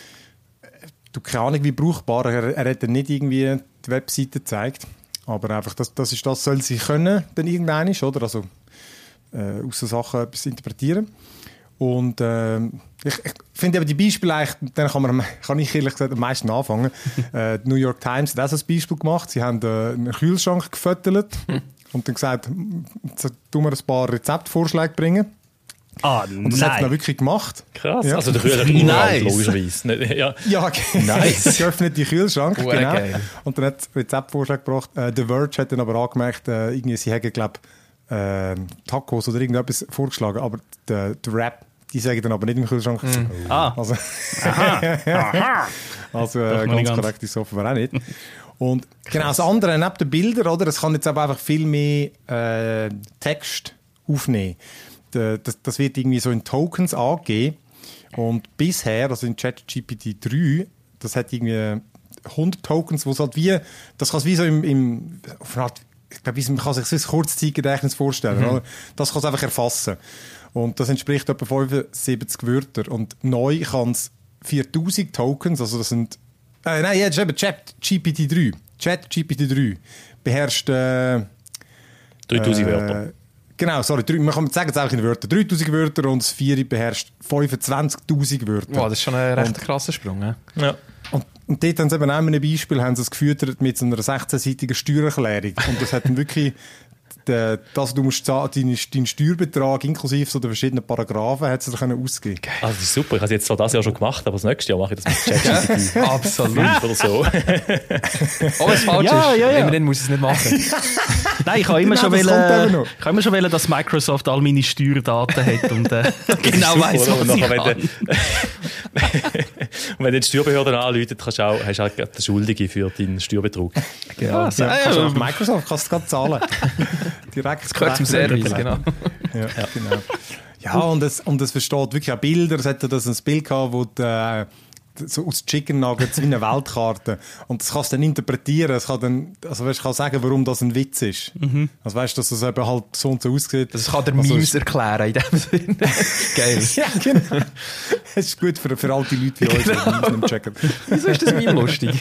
Du, keine Ahnung, wie brauchbar, er, er hat dann nicht irgendwie die Webseite gezeigt, aber einfach, das, das ist das, soll sie können, dann irgendwann ist, oder? Also, äh, aus so Sachen etwas interpretieren. Und äh, ich, ich finde eben die Beispiele eigentlich, dann kann, man, kann ich ehrlich gesagt am meisten anfangen. äh, die New York Times hat auch so ein Beispiel gemacht. Sie haben äh, einen Kühlschrank gefüttert und dann gesagt, tun wir ein paar Rezeptvorschläge bringen. Ah, Und das hat er dann wirklich gemacht. Krass. Ja. Also der Kühlschrank Nice. uralt, logischerweise. Nicht- Ja. Ja, Nice. geöffnet die Kühlschrank, Hure genau. geil. Und dann hat Rezeptvorschlag gebracht. Äh, The Verge hat dann aber angemerkt, äh, irgendwie, sie hätten, glaube äh, Tacos oder irgendetwas vorgeschlagen, aber der, der Rap, die sagen dann aber nicht im Kühlschrank. Ah. Also, Aha. also Doch äh, noch nicht ganz ganz. korrekt ist es offenbar auch nicht. Und genau, das andere, neben den Bildern, oder, es kann jetzt aber einfach viel mehr äh, Text aufnehmen. De, das, das wird irgendwie so in Tokens angegeben. Und bisher, also in ChatGPT drei, das hat irgendwie hundert Tokens, wo es halt wie, das kann es wie so im, im auf eine Art, ich glaube, man kann sich so ein Kurzzeitgedächtnis vorstellen. Mhm. Oder? Das kann es einfach erfassen. Und das entspricht etwa fünfundsiebzig Wörter. Und neu kann es viertausend Tokens, also das sind, äh, nein, jetzt ist eben ChatGPT drei. ChatGPT drei beherrscht, äh, dreitausend äh, Wörter. Genau, sorry, drei, man kann sagen es auch in Wörtern. dreitausend Wörter und das vier beherrscht fünfundzwanzigtausend Wörter. Wow, das ist schon ein recht krasser Sprung. Ja? Ja. Und, und dort haben sie eben auch in einem Beispiel haben sie es gefüttert mit so einer sechzehnseitigen Steuererklärung. Und das hat dann wirklich, de, das, du musst zahlen, deinen, deinen Steuerbetrag inklusive so der verschiedenen Paragraphen hat sie dir können ausgeben. Also das ist super. Ich habe es jetzt zwar das Jahr schon gemacht, aber das nächste Jahr mache ich das mit ChatGPT Absolut. fünf oder so. Oh, was falsch Ja, ist. ja, ja. Immerhin muss ich es nicht machen. Nein, ich habe immer, Genau, schon das kommt wollen, eben noch. ich habe immer schon wollen, dass Microsoft all meine Steuerdaten hat und äh, genau Super, weiss, oder? Und was ich nachher, kann. wenn du- Und wenn du die Steuerbehörden anläutest, kannst du auch, hast du auch den Schuldigen für deinen Steuerbetrug. Ja, so, Ja, kannst du äh, auf Microsoft kannst du es gerade zahlen. Direkt. Das gehört zum Service, genau. Ja, ja. Genau. Ja, und es, und es versteht wirklich auch Bilder. Es hatte das ein Bild gehabt, wo die, äh, so aus Chicken Nuggets wie eine Weltkarte. Und das kannst du dann interpretieren. Es kann dann, also weißt, kann sagen, warum das ein Witz ist. Mhm. Also weißt du, dass es eben halt so und so aussieht. Das kann der Also Memes es- erklären in dem Sinne. Geil. Ja, genau. Es ist gut für, für alte Leute wie uns, die Memes nicht checken. Wieso ist das Meme lustig?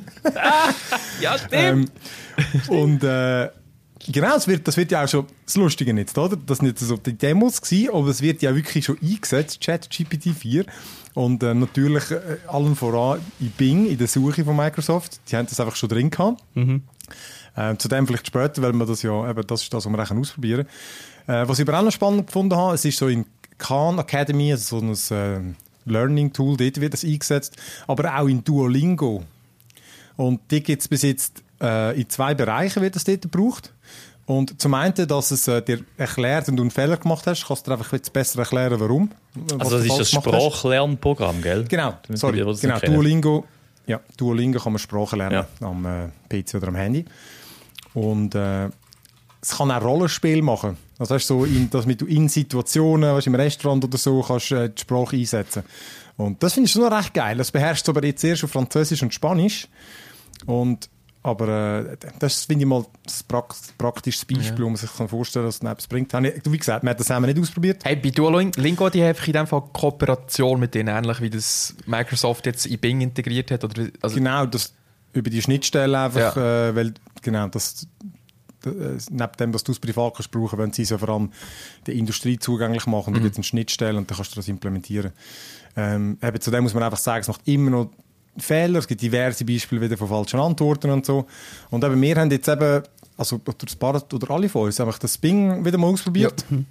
ja, stimmt. Ähm, und äh, genau, das wird, das wird ja auch schon das Lustige jetzt, oder? Das sind jetzt so die Demos gewesen, aber es wird ja wirklich schon eingesetzt, ChatGPT vier. Und äh, natürlich äh, allen voran in Bing, in der Suche von Microsoft. Die haben das einfach schon drin gehabt. Mhm. Äh, zu dem vielleicht später, weil man das ja, eben, das ist das, was wir auch ausprobieren können. Äh, was ich aber auch noch spannend gefunden habe, es ist so in Khan Academy, also so ein äh, Learning Tool, dort wird das eingesetzt, aber auch in Duolingo. Und die gibt es bis jetzt äh, in zwei Bereichen, wird das dort gebraucht. Und zum einen, dass es äh, dir erklärt, wenn du einen Fehler gemacht hast, kannst du dir einfach jetzt besser erklären, warum. was Also das du ist falsch das gemacht hast. Sprachlernprogramm, gell? Genau, Damit sorry, die, die das genau, nicht kennen. Duolingo. Ja, Duolingo kann man Sprachen lernen, Ja. am äh, P C oder am Handy. Und äh, es kann auch Rollenspiel machen. Also weißt, so in, dass du in Situationen, weißt, im Restaurant oder so, kannst äh, die Sprache einsetzen. Und das finde ich schon recht geil. Das beherrscht aber jetzt erst auf Französisch und Spanisch. Und aber äh, das finde ich mal das praktisches Beispiel, wo man sich vorstellen kann, dass es etwas bringt. Wie gesagt, man hat das haben wir nicht ausprobiert. Hey, bei Duolingo, die haben in dem Fall Kooperation mit denen, ähnlich wie das Microsoft jetzt in Bing integriert hat. Oder, also, Genau, das, über die Schnittstelle einfach, Ja. äh, weil genau das, das neben dem, dass du es privat kannst brauchen, wenn sie so vor allem der Industrie zugänglich machen, mhm. da gibt es eine Schnittstelle und dann kannst du das implementieren. Ähm, eben zu dem muss man einfach sagen, es macht immer noch Fehler, es gibt diverse Beispiele wieder von falschen Antworten und so. Und eben, wir haben jetzt eben, also das paar, oder alle von uns, einfach das Bing wieder mal ausprobiert. Ja.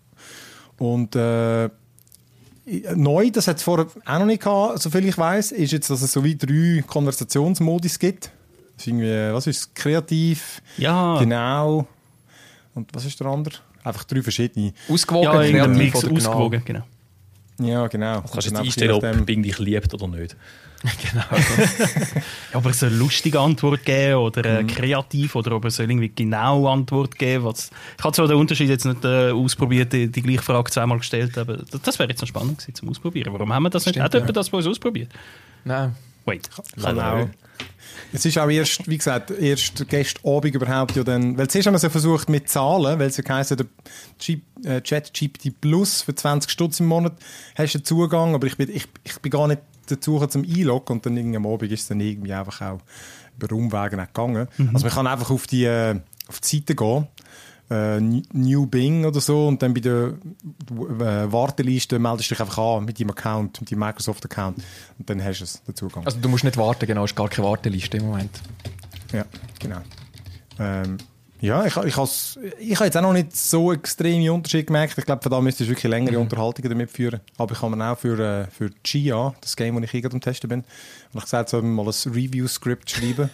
Und äh, neu, das hat es vorher auch noch nicht gehabt, soviel ich weiss, ist jetzt, dass es so wie drei Konversationsmodis gibt. Das ist irgendwie, was ist es? Kreativ, ja. genau. Und was ist der andere? Einfach drei verschiedene. Ausgewogen, ja, kreativ Mix, oder ausgewogen, genau. Ja, genau. Du kannst jetzt einstellen, ob Bing dich liebt oder nicht. Genau. Ja, aber es soll eine lustige Antwort geben oder äh, mhm. kreativ oder ob es soll irgendwie genau Antwort geben. Was ich habe zwar den Unterschied jetzt nicht äh, ausprobiert, die, die gleiche Frage zweimal gestellt, aber das, das wäre jetzt noch spannend gewesen zum Ausprobieren. Warum haben wir das Stimmt, nicht? Hat ja. jemand das bei uns ausprobiert? Nein. Wait. Genau. Es ist auch erst, wie gesagt, erst gestern Abend überhaupt ja dann, weil zuerst haben wir so versucht mit Zahlen, weil es ja heisst, der ChatGPT Plus für zwanzig Stutz im Monat hast du Zugang, aber ich bin, ich, ich bin gar nicht dazu zum Einloggen und dann irgendwie am Abend ist es dann irgendwie einfach auch über Umwege nicht gegangen. Mhm. Also man kann einfach auf die, äh, auf die Seite gehen, äh, New Bing oder so, und dann bei der äh, Warteliste meldest du dich einfach an mit deinem Account, mit deinem Microsoft-Account, und dann hast du es den Zugang. Also du musst nicht warten, genau, es ist gar keine Warteliste im Moment. Ja, genau. Ähm, ja, ich, ich habe ich habe jetzt auch noch nicht so extreme Unterschiede gemerkt. Ich glaube, von da müsstest du wirklich längere mhm. Unterhaltungen damit führen. Aber ich habe mir auch für, äh, für G I A, das Game, das ich hier am Testen bin, und ich gesagt, soll mal ein Review-Skript schreiben,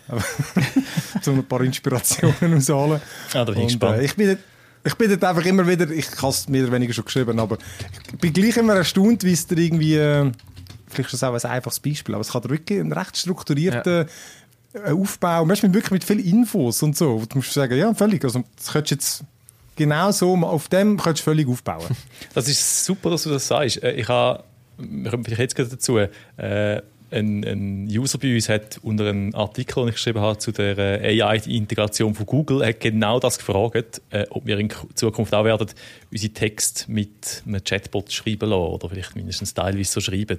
um ein paar Inspirationen auszuholen. Ah, da bin ich gespannt. Äh, ich bin Ich bin dort einfach immer wieder, ich habe es mehr oder weniger schon geschrieben, aber ich bin gleich immer erstaunt, wie es dir irgendwie, äh, vielleicht ist das auch ein einfaches Beispiel, aber es hat wirklich einen recht strukturierten ja. Aufbau, manchmal wirklich mit vielen Infos und so. Du musst sagen, ja, völlig, also das könntest du jetzt genau so, auf dem könntest du völlig aufbauen. Das ist super, dass du das sagst. Ich habe, wir kommen vielleicht jetzt gerade dazu, äh, Ein, ein User bei uns hat unter einem Artikel, den ich geschrieben habe, zu der A I-Integration von Google, hat genau das gefragt, äh, ob wir in Zukunft auch werden, unsere Texte mit einem Chatbot schreiben lassen oder vielleicht mindestens teilweise so schreiben.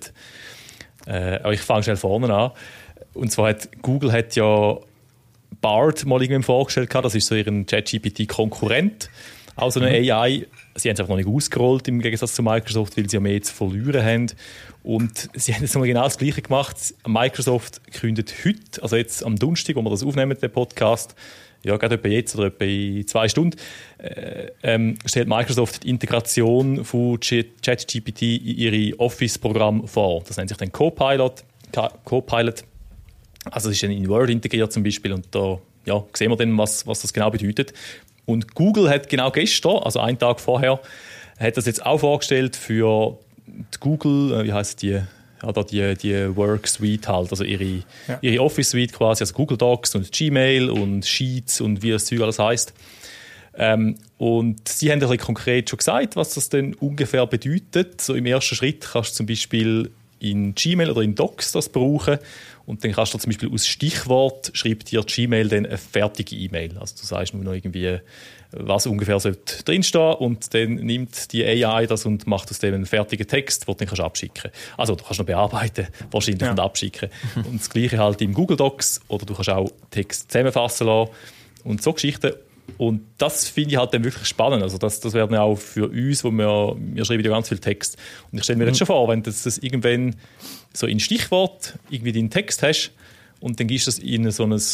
Äh, aber ich fange schnell vorne an. Und zwar hat Google hat ja Bard mal irgendwann vorgestellt, das ist so ihren ChatGPT-Konkurrent. Auch so eine A I, sie haben es einfach noch nicht ausgerollt im Gegensatz zu Microsoft, weil sie ja mehr zu verlieren haben. Und sie haben jetzt nochmal genau das Gleiche gemacht. Microsoft kündet heute, also jetzt am Donnerstag, wo wir das aufnehmen, den Podcast, ja, gerade etwa jetzt oder etwa in zwei Stunden, äh, ähm, stellt Microsoft die Integration von ChatGPT in ihre Office-Programme vor. Das nennt sich dann Copilot. Copilot. Also es ist dann in Word integriert zum Beispiel und da ja, sehen wir dann, was, was das genau bedeutet. Und Google hat genau gestern, also einen Tag vorher, hat das jetzt auch vorgestellt für die Google, wie heisst die, ja, da die, die Work Suite halt, also ihre, ja. ihre Office Suite quasi, also Google Docs und Gmail und Sheets und wie das Zeug alles heisst. Ähm, und sie haben ein bisschen konkret schon gesagt, was das denn ungefähr bedeutet. So im ersten Schritt kannst du zum Beispiel in Gmail oder in Docs das brauchen und dann kannst du zum Beispiel aus Stichwort schreibt dir Gmail dann eine fertige E-Mail. Also du sagst nur noch irgendwie, was ungefähr sollte drinstehen und dann nimmt die A I das und macht aus dem einen fertigen Text, den du dann kannst abschicken. Also du kannst noch bearbeiten, wahrscheinlich, ja. und abschicken. Und das Gleiche halt im Google Docs oder du kannst auch Text zusammenfassen lassen und so Geschichten. Und das finde ich halt dann wirklich spannend. Also das, das wäre dann auch für uns, wo wir, wir schreiben ja ganz viel Text. Und ich stelle mir jetzt schon vor, wenn du das irgendwann so in Stichwort irgendwie deinen Text hast und dann gibst du das in so ein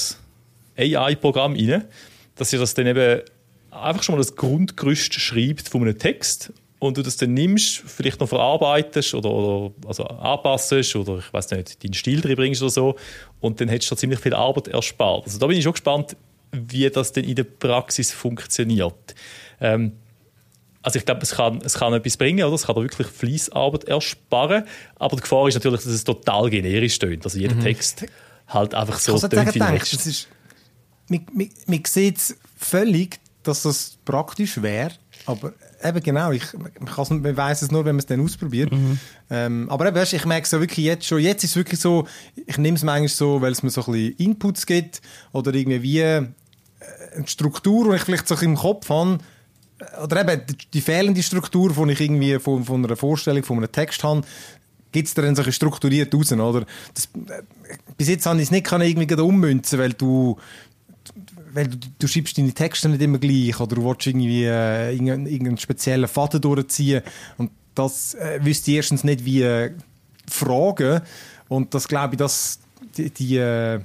A I-Programm rein, dass ihr das dann eben einfach schon mal das Grundgerüst schreibt von einem Text und du das dann nimmst, vielleicht noch verarbeitest oder, oder also anpassest oder ich weiß nicht, deinen Stil drin bringst oder so und dann hättest du ziemlich viel Arbeit erspart. Also da bin ich schon gespannt, wie das denn in der Praxis funktioniert. Ähm, also ich glaube, es kann, es kann etwas bringen, oder? Es kann da wirklich Fleissarbeit ersparen, aber die Gefahr ist natürlich, dass es total generisch tönt. Also jeder mhm. Text halt einfach so tönt wie der ist, man, man, man sieht es völlig, dass das praktisch wäre, aber eben genau, ich, man, man weiss es nur, wenn man es dann ausprobiert. Mhm. Ähm, aber eben, weißt, ich merke es ja wirklich jetzt schon, jetzt ist es wirklich so, ich nehme es manchmal so, weil es mir so ein bisschen Inputs gibt oder irgendwie wie eine Struktur, die ich vielleicht so im Kopf habe, oder eben die fehlende Struktur, die ich irgendwie von, von einer Vorstellung, von einem Text habe, gibt es dann so strukturiert raus, oder? Das, äh, bis jetzt habe ich es nicht irgendwie ummünzen, weil du weil du, du schreibst deine Texte nicht immer gleich oder du willst irgendwie äh, irgendeinen, irgendeinen speziellen Faden durchziehen und das äh, wüsste ich erstens nicht wie äh, fragen und das glaube ich, dass die, die äh,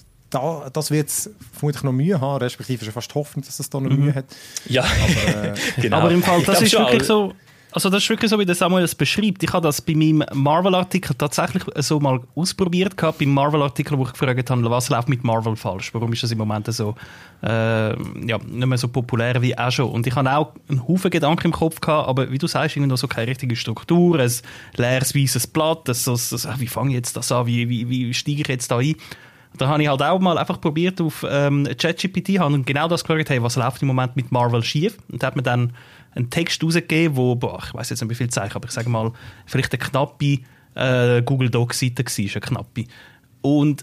da, das wird es vermutlich noch Mühe haben, respektive schon fast hoffen, dass es da noch Mühe hat. Ja, aber, äh, genau. Aber im Fall, das ist schon, wirklich so, also das ist wirklich so, wie der Samuel es beschreibt. Ich habe das bei meinem Marvel-Artikel tatsächlich so mal ausprobiert gehabt, beim Marvel-Artikel, wo ich gefragt habe, was läuft mit Marvel falsch? Warum ist das im Moment so, äh, ja, nicht mehr so populär wie auch schon? Und ich hatte auch einen Haufen Gedanken im Kopf gehabt, aber wie du sagst, irgendwie noch so keine richtige Struktur, ein leeres, weißes Blatt, das, das, das, wie fange ich jetzt das an, wie, wie, wie steige ich jetzt da ein? Da habe ich halt auch mal einfach probiert auf ähm, ChatGPT, habe genau das gefragt, hey, was läuft im Moment mit Marvel schief? Und hat mir dann einen Text rausgegeben, wo, boah, ich weiß jetzt nicht, wie viel Zeichen, aber ich sage mal, vielleicht eine knappe äh, Google Docs-Seite war, eine knappe. Und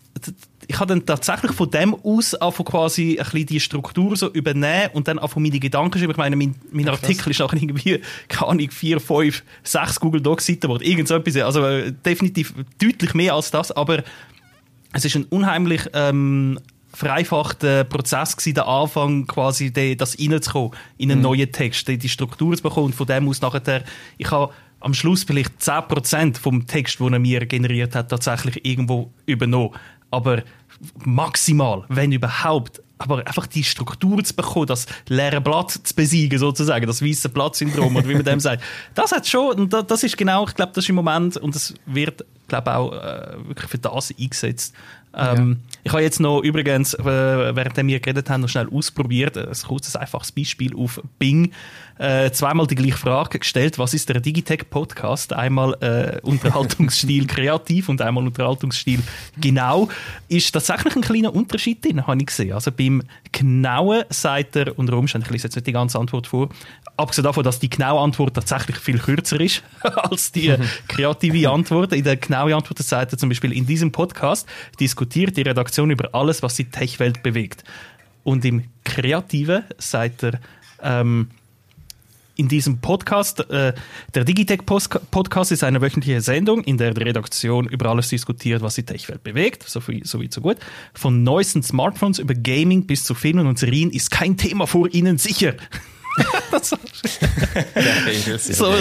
ich habe dann tatsächlich von dem aus angefangen, quasi ein bisschen die Struktur so übernehmen und dann angefangen, meine Gedanken schreiben. Ich meine, mein, mein Artikel ist nachher irgendwie, keine Ahnung, vier, fünf, sechs Google Docs-Seiten, wo irgend so etwas, also äh, definitiv deutlich mehr als das, aber es ist ein unheimlich ähm, vereinfachter Prozess gewesen, der Anfang quasi de, das reinzukommen in einen mhm. neuen Text, die, die Struktur zu bekommen und von dem aus nachher, ich habe am Schluss vielleicht zehn Prozent vom Text, den er mir generiert hat, tatsächlich irgendwo übernommen. Aber maximal, wenn überhaupt, aber einfach die Struktur zu bekommen, das leere Blatt zu besiegen, sozusagen, das weiße Blatt-Syndrom, oder wie man dem sagt, das hat schon, und das ist genau, ich glaube, das ist im Moment, und das wird, glaube ich, auch äh, wirklich für das eingesetzt. Ähm, ja. Ich habe jetzt noch übrigens, äh, während wir geredet haben, noch schnell ausprobiert, ein kurzes, einfaches Beispiel auf Bing, äh, zweimal die gleiche Frage gestellt, was ist der Digitech-Podcast? Einmal äh, Unterhaltungsstil kreativ und einmal Unterhaltungsstil genau. Ist tatsächlich ein kleiner Unterschied drin, habe ich gesehen. Also beim Genauen sagt er, unter Umständen, ich lese jetzt nicht die ganze Antwort vor, abgesehen davon, dass die genaue Antwort tatsächlich viel kürzer ist als die kreative Antwort. In der genauen Antwort sagt er zum Beispiel, in diesem Podcast diskutiert die Redaktion über alles, was die Tech-Welt bewegt. Und im Kreativen sagt er, ähm, in diesem Podcast, äh, der Digitech-Podcast ist eine wöchentliche Sendung, in der die Redaktion über alles diskutiert, was die Tech-Welt bewegt, so viel, so, so gut. Von neuesten Smartphones über Gaming bis zu Filmen und Serien ist kein Thema vor Ihnen sicher. Das so. so.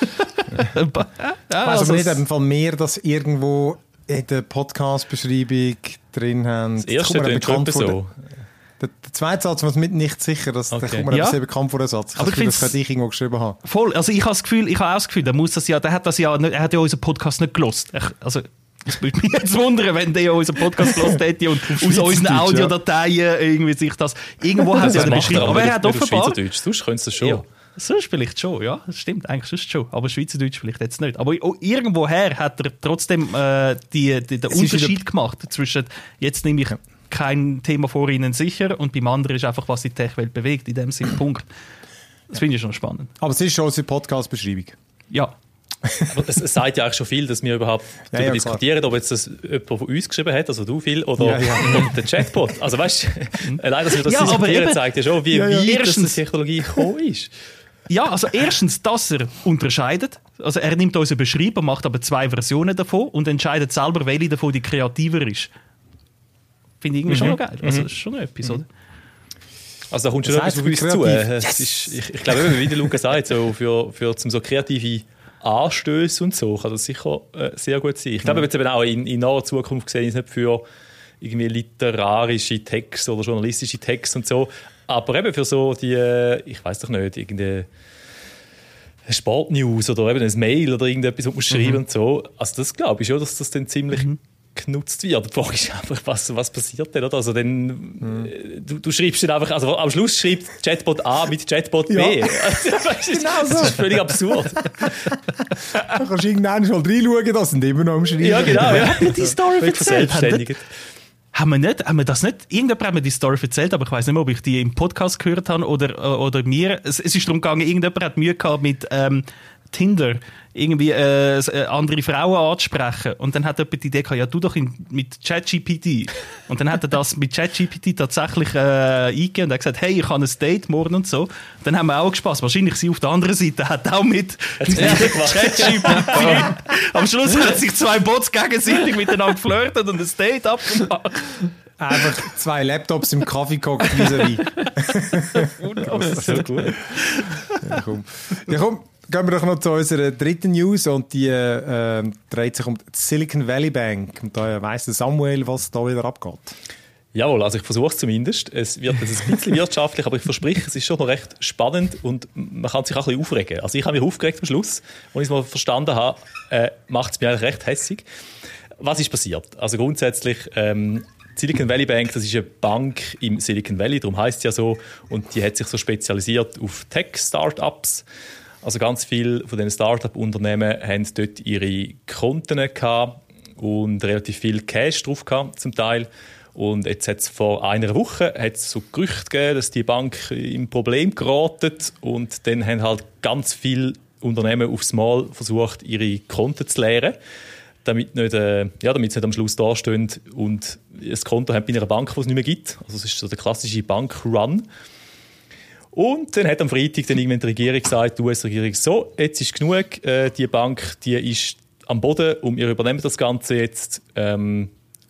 ja, also nicht im Fall mehr, dass irgendwo in der Podcast-Beschreibung drin haben. Das erste klingt so. Der, der zweite Satz, was mit nicht sicher, das, okay. Der kommt mir ja. sehr bekannt vor, der Satz. Ich aber Gefühl, das könnte ich irgendwo geschrieben haben. Voll, also ich habe das Gefühl, ich habe auch das Gefühl, der muss das ja, der hat das ja, nicht, er hat ja unseren Podcast nicht gelost. Also es würde mich jetzt wundern, wenn der ja unseren Podcast gelost hätte und aus unseren Audiodateien ja. irgendwie sich das irgendwo hat er ja beschrieben. Aber er hat offenbar. Schweizerdeutsch, sonst könntest du das schon. Ja. Sonst vielleicht schon, ja, das stimmt, eigentlich sonst schon. Aber Schweizerdeutsch vielleicht jetzt nicht. Aber irgendwoher hat er trotzdem äh, die, die, den Unterschied gemacht zwischen, jetzt nehme ich kein Thema vor Ihnen sicher und beim anderen ist einfach, was die Tech-Welt bewegt, in dem Sinne, Punkt. Das finde ich schon spannend. Aber es ist schon unsere Podcast-Beschreibung. Ja. Aber es, es sagt ja eigentlich schon viel, dass wir überhaupt ja, darüber ja, diskutieren, ob jetzt das jemand von uns geschrieben hat, also du viel, oder ja, ja. der Chatbot. Also weißt du, allein, dass wir das ja, diskutieren, zeigt ja schon, wie ja, ja. weit die Technologie gekommen ist. Ja, also erstens, dass er unterscheidet. Also er nimmt unseren Beschreiber, macht aber zwei Versionen davon und entscheidet selber, welche davon die kreativer ist. Finde ich irgendwie mhm. schon noch geil. Also das ist schon etwas, mhm. oder? Also da kommt schon etwas auf uns zu. Yes. Ist, ich, ich glaube, wie der Luca sagt, so für, für zum so kreative Anstöße und so kann das sicher äh, sehr gut sein. Ich glaube, mhm. jetzt eben auch in, in naher Zukunft gesehen ist nicht für irgendwie literarische Texte oder journalistische Texte und so, aber eben für so die, ich weiß doch nicht, irgendeine Sportnews oder eben ein Mail oder irgendetwas, was man schreiben mhm. und so. Also das glaube ich schon, dass das dann ziemlich mhm. genutzt wird. Die Frage ist einfach, was, was passiert denn? Oder? Also dann, mhm. du, du schreibst dann einfach, also am Schluss schreibt Chatbot A mit Chatbot B. Ja. Also, genau so. Das ist völlig absurd. Da kannst du irgendwann mal reinschauen, das sind immer noch am Schreiben. Ja, genau. Ja. Hat mir die Story erzählt? Haben wir, nicht, haben wir das nicht? Irgendjemand hat mir die Story erzählt, aber ich weiß nicht mehr, ob ich die im Podcast gehört habe oder, oder mir. Es, es ist darum gegangen, irgendjemand hat Mühe gehabt mit ähm, Tinder irgendwie äh, andere Frauen anzusprechen. Und dann hat jemand die Idee gehabt, ja, du doch in, mit ChatGPT. Und dann hat er das mit ChatGPT tatsächlich äh, eingegeben und hat gesagt, hey, ich habe ein Date morgen und so. Und dann haben wir auch gespaßt. Wahrscheinlich sie auf der anderen Seite hat auch mit ChatGPT. Am Schluss haben sich zwei Bots gegenseitig miteinander geflirtet und ein Date abgemacht. Einfach zwei Laptops im Kaffee gehockt, vis-à-vis. Das ist so gut. Ja, komm. Ja, komm. Gehen wir doch noch zu unserer dritten News und die äh, dreht sich um die Silicon Valley Bank. Und da weiss Samuel, was da wieder abgeht. Jawohl, also ich versuche es zumindest. Es wird es ein bisschen wirtschaftlich, aber ich verspreche, es ist schon noch recht spannend und man kann sich auch ein bisschen aufregen. Also ich habe mich aufgeregt am Schluss, als ich es mal verstanden habe, äh, macht es mich eigentlich recht hässig. Was ist passiert? Also grundsätzlich, ähm, Silicon Valley Bank, das ist eine Bank im Silicon Valley, darum heisst es ja so, und die hat sich so spezialisiert auf Tech-Startups. Also ganz viele von diesen Start-up-Unternehmen haben dort ihre Konten gehabt und relativ viel Cash drauf gehabt, zum Teil. Und jetzt hat es vor einer Woche hat's so Gerüchte gegeben, dass die Bank in Problem geraten und dann haben halt ganz viele Unternehmen aufs Mal versucht, ihre Konten zu leeren, damit, nicht, äh, ja, damit sie nicht am Schluss dastehen und ein Konto haben bei einer Bank, die es nicht mehr gibt. Also es ist so der klassische Bank-Run. Und dann hat am Freitag dann irgendwann die Regierung gesagt, die U S-Regierung, so, jetzt ist genug, äh, die Bank, die ist am Boden und wir übernehmen das Ganze jetzt ähm,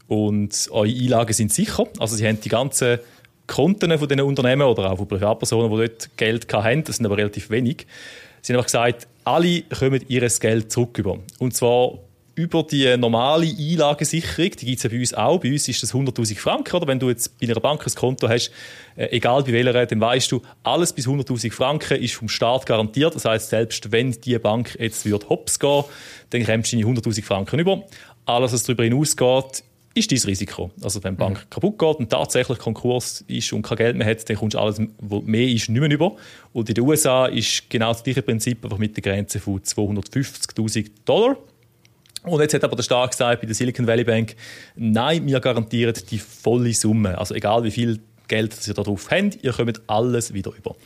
und eure Einlagen sind sicher. Also sie haben die ganzen Konten von diesen Unternehmen oder auch von Privatpersonen, die dort Geld hatten, das sind aber relativ wenig, sie haben einfach gesagt, alle kommen ihr Geld zurück über. Und zwar über die normale Einlagensicherung, die gibt es ja bei uns auch. Bei uns ist das hunderttausend Franken. Oder? Wenn du jetzt bei einer Bank ein Konto hast, äh, egal bei welcher, dann weißt du, alles bis hunderttausend Franken ist vom Staat garantiert. Das heisst, selbst wenn die Bank jetzt würde hops gehen, dann kommst du deine hunderttausend Franken über. Alles, was darüber hinausgeht, ist dein Risiko. Also wenn die Bank mhm. kaputt geht und tatsächlich Konkurs ist und kein Geld mehr hat, dann kommst du alles, was mehr ist, nicht mehr über. Und in den U S A ist genau das gleiche Prinzip, einfach mit der Grenze von zweihundertfünfzigtausend Dollar. Und jetzt hat aber der Staat gesagt, bei der Silicon Valley Bank, nein, wir garantieren die volle Summe. Also egal wie viel Geld ihr da drauf habt, ihr kommt alles wieder über.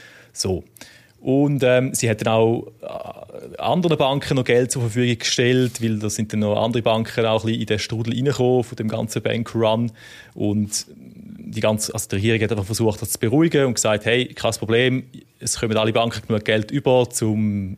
So. Und ähm, sie hat dann auch äh, anderen Banken noch Geld zur Verfügung gestellt, weil da sind dann noch andere Banken auch ein bisschen in den Strudel reingekommen von dem ganzen Bankrun. Und die ganze, also die Regierung hat einfach versucht, das zu beruhigen und gesagt, hey, kein Problem, es kommen alle Banken genug Geld über, um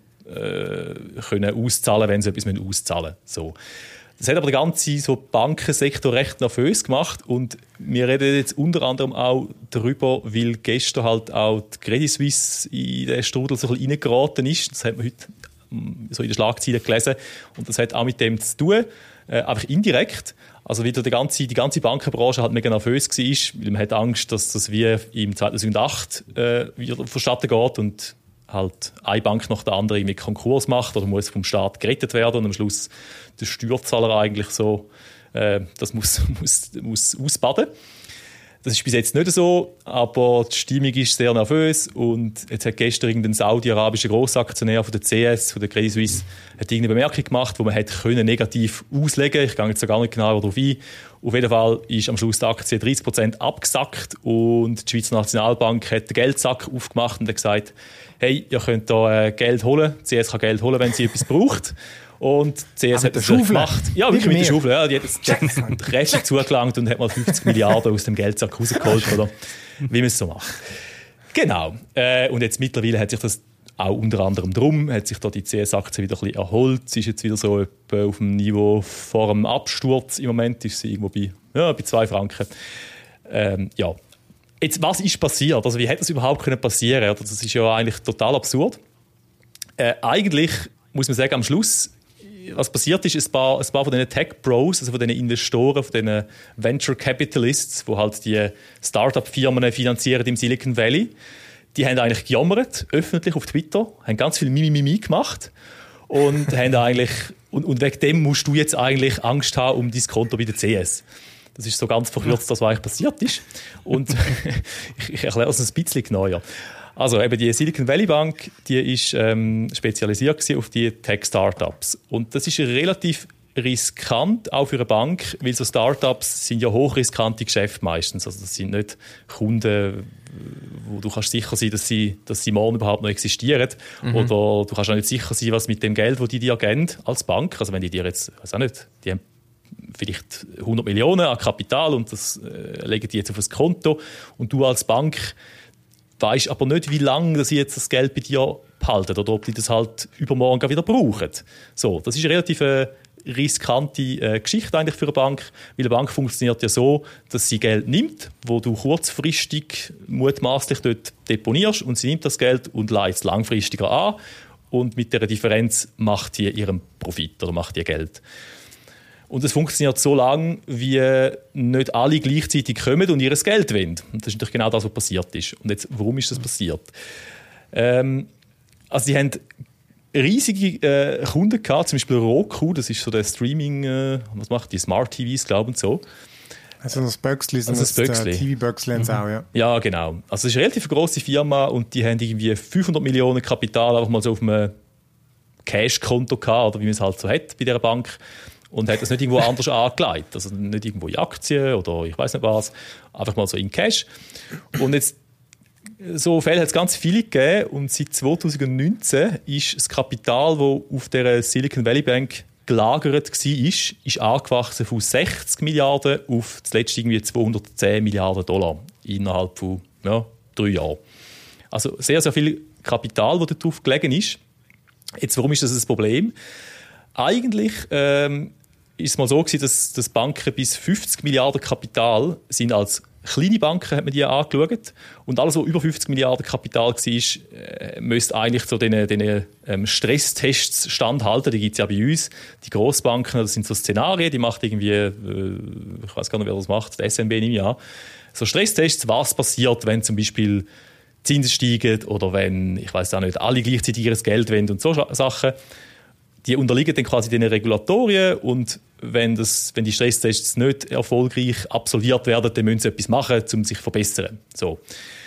Äh, können auszahlen, wenn sie etwas auszahlen müssen. So. Das hat aber den ganzen so Bankensektor recht nervös gemacht und wir reden jetzt unter anderem auch darüber, weil gestern halt auch die Credit Suisse in den Strudel so ein bisschen reingeraten ist. Das hat man heute so in den Schlagzeilen gelesen und das hat auch mit dem zu tun, äh, einfach indirekt. Also wieder die ganze, die ganze Bankenbranche halt mega nervös war, weil man hat Angst, dass das wie im zweitausendacht äh, wieder vonstatten geht und halt eine Bank nach der anderen mit Konkurs macht oder muss vom Staat gerettet werden und am Schluss der Steuerzahler eigentlich so, äh, das muss, muss, muss ausbaden. Das ist bis jetzt nicht so, aber die Stimmung ist sehr nervös und jetzt hat gestern irgendein saudi-arabischer Grossaktionär von der C S, von der Credit Suisse, hat irgendeine Bemerkung gemacht, die man hätte können negativ auslegen. Ich gehe jetzt so gar nicht genau darauf ein. Auf jeden Fall ist am Schluss die Aktie dreißig Prozent abgesackt und die Schweizer Nationalbank hat den Geldsack aufgemacht und hat gesagt, hey, ihr könnt da äh, Geld holen. Die C S kann Geld holen, wenn sie etwas braucht. Und die C S ah, hat das gemacht. Ja, wirklich mit der Schaufel. Ja, die hat das den Rest zugelangt und hat mal fünfzig Milliarden aus dem Geldsack rausgeholt, oder wie man es so macht. Genau. Äh, und jetzt mittlerweile hat sich das auch unter anderem drum, hat sich da die C S-Aktie wieder ein bisschen erholt. Sie ist jetzt wieder so etwa auf dem Niveau vor dem Absturz. Im Moment ist sie irgendwo bei, ja, bei zwei Franken. Ähm, ja. Jetzt, was ist passiert? Also, wie hätte das überhaupt können passieren? Das ist ja eigentlich total absurd. Äh, eigentlich muss man sagen, am Schluss, was passiert ist, ein paar, ein paar von diesen Tech-Bros, also von diesen Investoren, von diesen Venture Capitalists, die halt die Start-up-Firmen finanzieren im Silicon Valley, die haben eigentlich gejammert, öffentlich auf Twitter, haben ganz viel Mimimi gemacht und haben eigentlich, und, und wegen dem musst du jetzt eigentlich Angst haben um dein Konto bei der C S. Das ist so ganz verkürzt, das, was eigentlich passiert ist. Und ich, ich erkläre es ein bisschen genauer. Also eben die Silicon Valley Bank, die ist ähm, spezialisiert auf die Tech-Startups. Und das ist eine relativ riskant, auch für eine Bank, weil so Startups sind ja hochriskante Geschäfte meistens. Also das sind nicht Kunden, wo du kannst sicher sein, dass sie, dass sie morgen überhaupt noch existieren. Mhm. Oder du kannst auch nicht sicher sein, was mit dem Geld, das die dir geben als Bank, also wenn die dir jetzt, weiß auch nicht, die haben vielleicht hundert Millionen an Kapital und das äh, legen die jetzt auf ein Konto und du als Bank weisst aber nicht, wie lange sie jetzt das Geld bei dir behalten oder ob die das halt übermorgen wieder brauchen. So, das ist eine relativ äh, riskante äh, Geschichte eigentlich für eine Bank, weil eine Bank funktioniert ja so, dass sie Geld nimmt, wo du kurzfristig mutmaßlich dort deponierst und sie nimmt das Geld und leiht es langfristiger an und mit dieser Differenz macht sie ihren Profit oder macht ihr Geld. Und es funktioniert so lange, wie nicht alle gleichzeitig kommen und ihr Geld wollen. Und das ist natürlich genau das, was passiert ist. Und jetzt, warum ist das passiert? Ähm, also sie haben riesige äh, Kunden gehabt, zum Beispiel Roku, das ist so der Streaming, äh, was macht die, Smart T Vs, glaube ich, und so. Also das Böxli, so also das T V-Böxli haben sie auch, ja. Ja, genau. Also es ist eine relativ grosse Firma und die haben irgendwie fünfhundert Millionen Kapital einfach mal so auf einem Cash-Konto gehabt, oder wie man es halt so hat bei dieser Bank. Und hat das nicht irgendwo anders angelegt. Also nicht irgendwo in Aktien oder ich weiß nicht was. Einfach mal so in Cash. Und jetzt, so Fälle hat es ganz viele gegeben. Und seit zweitausendneunzehn ist das Kapital, das auf der Silicon Valley Bank gelagert war, ist, ist angewachsen von sechzig Milliarden auf zuletzt irgendwie zweihundertzehn Milliarden Dollar innerhalb von ja, drei Jahren. Also sehr, sehr viel Kapital, das darauf gelegen ist. Jetzt, warum ist das ein Problem? Eigentlich ähm, ist es mal so gewesen, dass, dass Banken bis fünfzig Milliarden Kapital sind als kleine Banken, hat man die angeschaut. Und alles, was über fünfzig Milliarden Kapital war, äh, müsste eigentlich so diesen, diesen ähm, Stresstests standhalten. Die gibt es ja bei uns. Die Grossbanken, das sind so Szenarien, die macht irgendwie, äh, ich weiß gar nicht, wer das macht, der S N B nehme ich an. So Stresstests, was passiert, wenn zum Beispiel Zinsen steigen oder wenn, ich weiß auch nicht, alle gleichzeitig ihr Geld wollen und so Sachen. Die unterliegen dann quasi den Regulatorien und wenn, das, wenn die Stresstests nicht erfolgreich absolviert werden, dann müssen sie etwas machen, um sich zu verbessern. So.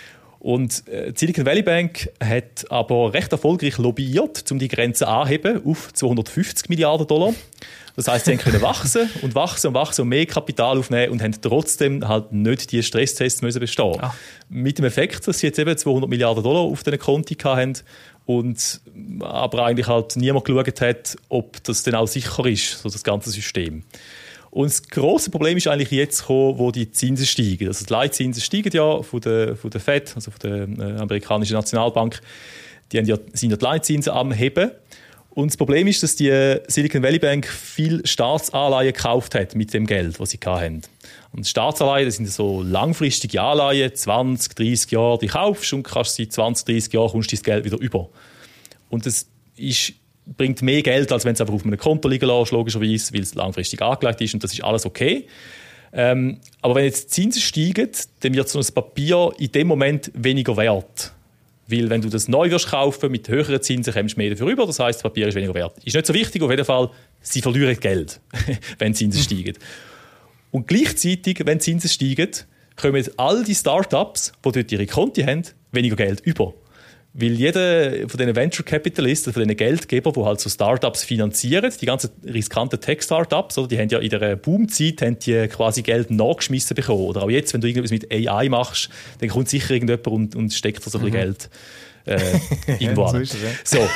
Und äh, die Silicon Valley Bank hat aber recht erfolgreich lobbyiert, um die Grenze anzuheben auf zweihundertfünfzig Milliarden Dollar. Das heisst, sie können wachsen und wachsen und wachsen und mehr Kapital aufnehmen und haben trotzdem halt nicht die Stresstests müssen bestehen. Ah. Mit dem Effekt, dass sie jetzt eben zweihundert Milliarden Dollar auf diesen Konti hatten und aber eigentlich halt niemand geschaut hat, ob das dann auch sicher ist, so das ganze System. Und das grosse Problem ist eigentlich jetzt gekommen, wo die Zinsen steigen. Also die Leitzinsen steigen ja von der, von der Fed, also von der äh, amerikanischen Nationalbank. Die haben ja, sind ja die Leitzinsen am Heben. Und das Problem ist, dass die Silicon Valley Bank viel Staatsanleihen gekauft hat mit dem Geld, das sie hatten. Und Staatsanleihen, das sind so langfristige Anleihen, zwanzig, dreissig Jahre, die kaufst und kannst seit zwanzig, dreissig Jahren kommst du das Geld wieder über. Und das ist, bringt mehr Geld, als wenn es einfach auf einem Konto liegen lässt, logischerweise, weil es langfristig angelegt ist und das ist alles okay. Ähm, aber wenn jetzt die Zinsen steigen, dann wird so ein Papier in dem Moment weniger wert. Weil wenn du das neu wirst kaufen mit höheren Zinsen, kommst du mehr dafür rüber. Das heisst, das Papier ist weniger wert. Ist nicht so wichtig, auf jeden Fall, sie verlieren Geld, wenn die Zinsen steigen. Und gleichzeitig, wenn die Zinsen steigen, kommen all die Startups, die dort ihre Konti haben, weniger Geld über. Weil jeder von diesen Venture Capitalisten, von diesen Geldgebern, die halt so Startups finanzieren, die ganzen riskanten Tech-Startups, oder, die haben ja in der Boomzeit haben die quasi Geld nachgeschmissen bekommen. Oder auch jetzt, wenn du irgendwas mit A I machst, dann kommt sicher irgendjemand und, und steckt da so ein bisschen Geld äh, irgendwo an. So, so.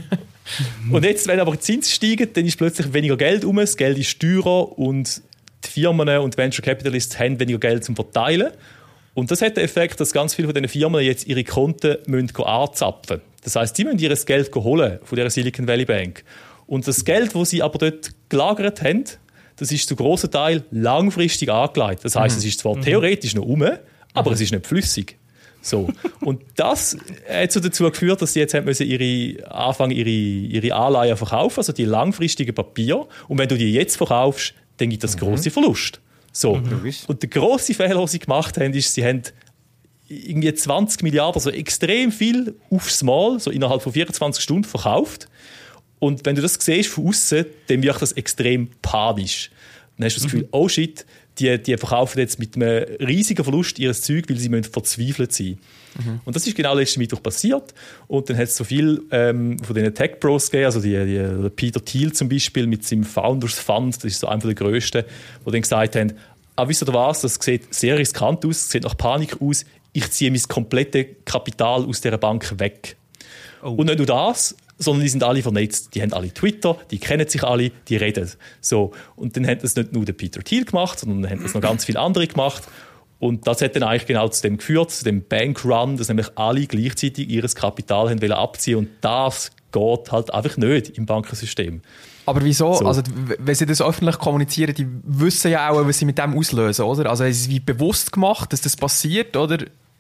Und jetzt, wenn aber die Zinsen steigen, dann ist plötzlich weniger Geld um, das Geld ist teurer und die Firmen und Venture Capitalists haben weniger Geld zum Verteilen. Und das hat den Effekt, dass ganz viele von diesen Firmen jetzt ihre Konten müssen anzapfen. Das heisst, sie müssen ihr Geld holen von dieser Silicon Valley Bank. Und das Geld, das sie aber dort gelagert haben, das ist zu grossen Teil langfristig angelegt. Das heisst, mhm. es ist zwar mhm. theoretisch noch rum, aber mhm. es ist nicht flüssig. So. Und das hat so dazu geführt, dass sie jetzt haben müssen ihre, anfangen, ihre, ihre Anleihen verkaufen, also die langfristigen Papiere. Und wenn du die jetzt verkaufst, dann gibt das mhm. grosse Verlust. So. Mhm. Und der grosse Fehler, den sie gemacht haben, ist, sie haben irgendwie zwanzig Milliarden, also extrem viel aufs Mal, so innerhalb von vierundzwanzig Stunden verkauft. Und wenn du das siehst von außen, dann wirkt das extrem panisch. Dann hast du das Gefühl, mhm. oh shit, die, die verkaufen jetzt mit einem riesigen Verlust ihr Zeug, weil sie müssen verzweifelt sein. Mhm. Und das ist genau letzten Mittwoch passiert. Und dann hat es so viel ähm, von den Tech Bros gegeben, also die, die, Peter Thiel zum Beispiel mit seinem Founders Fund, das ist so einer der grössten, die dann gesagt haben, ah, wisst ihr was, das sieht sehr riskant aus, das sieht nach Panik aus, ich ziehe mein komplettes Kapital aus dieser Bank weg. Oh. Und nicht nur das, sondern die sind alle vernetzt. Die haben alle Twitter, die kennen sich alle, die reden. So. Und dann hat das nicht nur der Peter Thiel gemacht, sondern haben das noch ganz viele andere gemacht. Und das hat dann eigentlich genau zu dem geführt, zu dem Bankrun, dass nämlich alle gleichzeitig ihr Kapital haben wollen abziehen. Und das geht halt einfach nicht im Bankensystem. Aber wieso? So. Also, wenn sie das öffentlich kommunizieren, die wissen ja auch, was sie mit dem auslösen, oder? Also, haben sie es wie bewusst gemacht, dass das passiert, oder?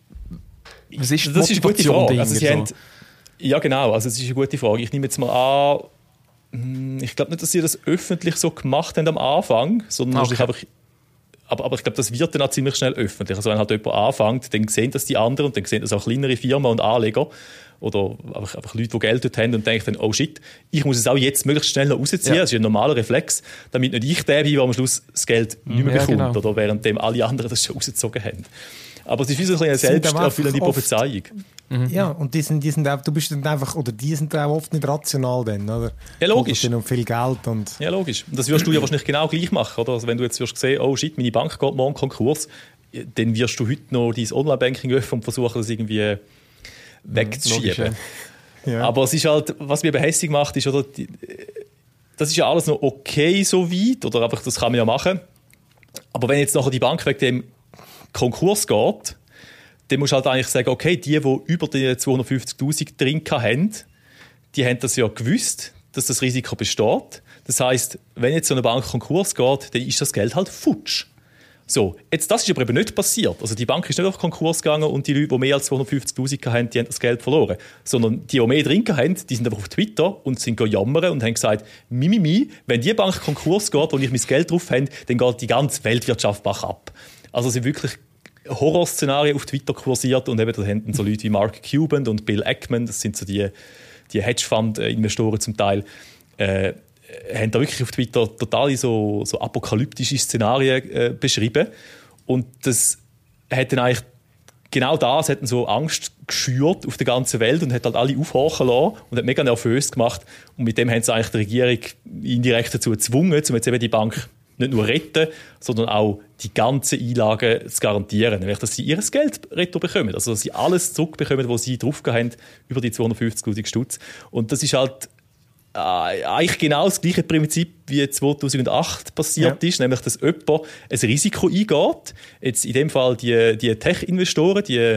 Was ist die das ist eine gute Frage. Also, sie so? haben, ja, genau. Also, es ist eine gute Frage. Ich nehme jetzt mal an, ich glaube nicht, dass sie das öffentlich so gemacht haben am Anfang, sondern okay. einfach, aber, aber ich glaube, das wird dann auch ziemlich schnell öffentlich. Also, wenn halt jemand anfängt, dann sehen das die anderen und dann sehen das auch kleinere Firmen und Anleger oder einfach, einfach Leute, die Geld dort haben und denken dann, oh shit, ich muss es auch jetzt möglichst schnell noch rausziehen. Ja. Das ist ein normaler Reflex, damit nicht ich der bin, der am Schluss das Geld nicht mehr ja, bekommt, genau. oder währenddem alle anderen das schon rausgezogen haben. Aber es ist wie so eine selbsterfüllende Prophezeiung. Mhm. Ja, und die sind, die sind auch, du bist dann einfach, oder die sind auch oft nicht rational dann, oder? Ja, logisch. Und viel Geld und... Ja, logisch. Und das wirst du ja wahrscheinlich genau gleich machen, oder? Also wenn du jetzt wirst sehen, oh shit, meine Bank geht morgen Konkurs, dann wirst du heute noch dein Online-Banking öffnen und versuchen, das irgendwie wegzuschieben. Ja. Ja. Aber es ist halt, was mich eben hässig macht, ist, oder, die, das ist ja alles noch okay so weit, oder einfach, das kann man ja machen. Aber wenn jetzt nachher die Bank wegen dem Konkurs geht, dann musst du halt eigentlich sagen, okay, die, die über die zweihundertfünfzigtausend drin haben, die haben das ja gewusst, dass das Risiko besteht. Das heisst, wenn jetzt so eine Bank Konkurs geht, dann ist das Geld halt futsch. So, jetzt, das ist aber eben nicht passiert. Also die Bank ist nicht auf Konkurs gegangen und die Leute, die mehr als zweihundertfünfzigtausend haben, die haben das Geld verloren. Sondern die, die mehr drin haben, die sind einfach auf Twitter und sind jammern und haben gesagt, Mimimi, mi, mi, wenn die Bank Konkurs geht, wo ich mein Geld drauf habe, dann geht die ganze Weltwirtschaft bach ab. Also es sind wirklich Horrorszenarien auf Twitter kursiert und eben da haben so Leute wie Mark Cuban und Bill Ackman, das sind so die, die Hedgefonds-Investoren zum Teil, äh, haben da wirklich auf Twitter total so, so apokalyptische Szenarien äh, beschrieben. Und das hat dann eigentlich, genau das hat dann so Angst geschürt auf der ganzen Welt und hat halt alle aufhorchen lassen und hat mega nervös gemacht. Und mit dem haben sie eigentlich die Regierung indirekt dazu gezwungen, um jetzt eben die Bank nicht nur retten, sondern auch die ganzen Einlagen zu garantieren. Nämlich, dass sie ihr Geld retto bekommen. Also, dass sie alles zurückbekommen, was sie draufgegeben haben, über die zweihundertfünfzigtausend Stutz. Und das ist halt äh, eigentlich genau das gleiche Prinzip, wie zweitausendacht passiert ja. ist. Nämlich, dass jemand ein Risiko eingeht. Jetzt in dem Fall die, die Tech-Investoren, die,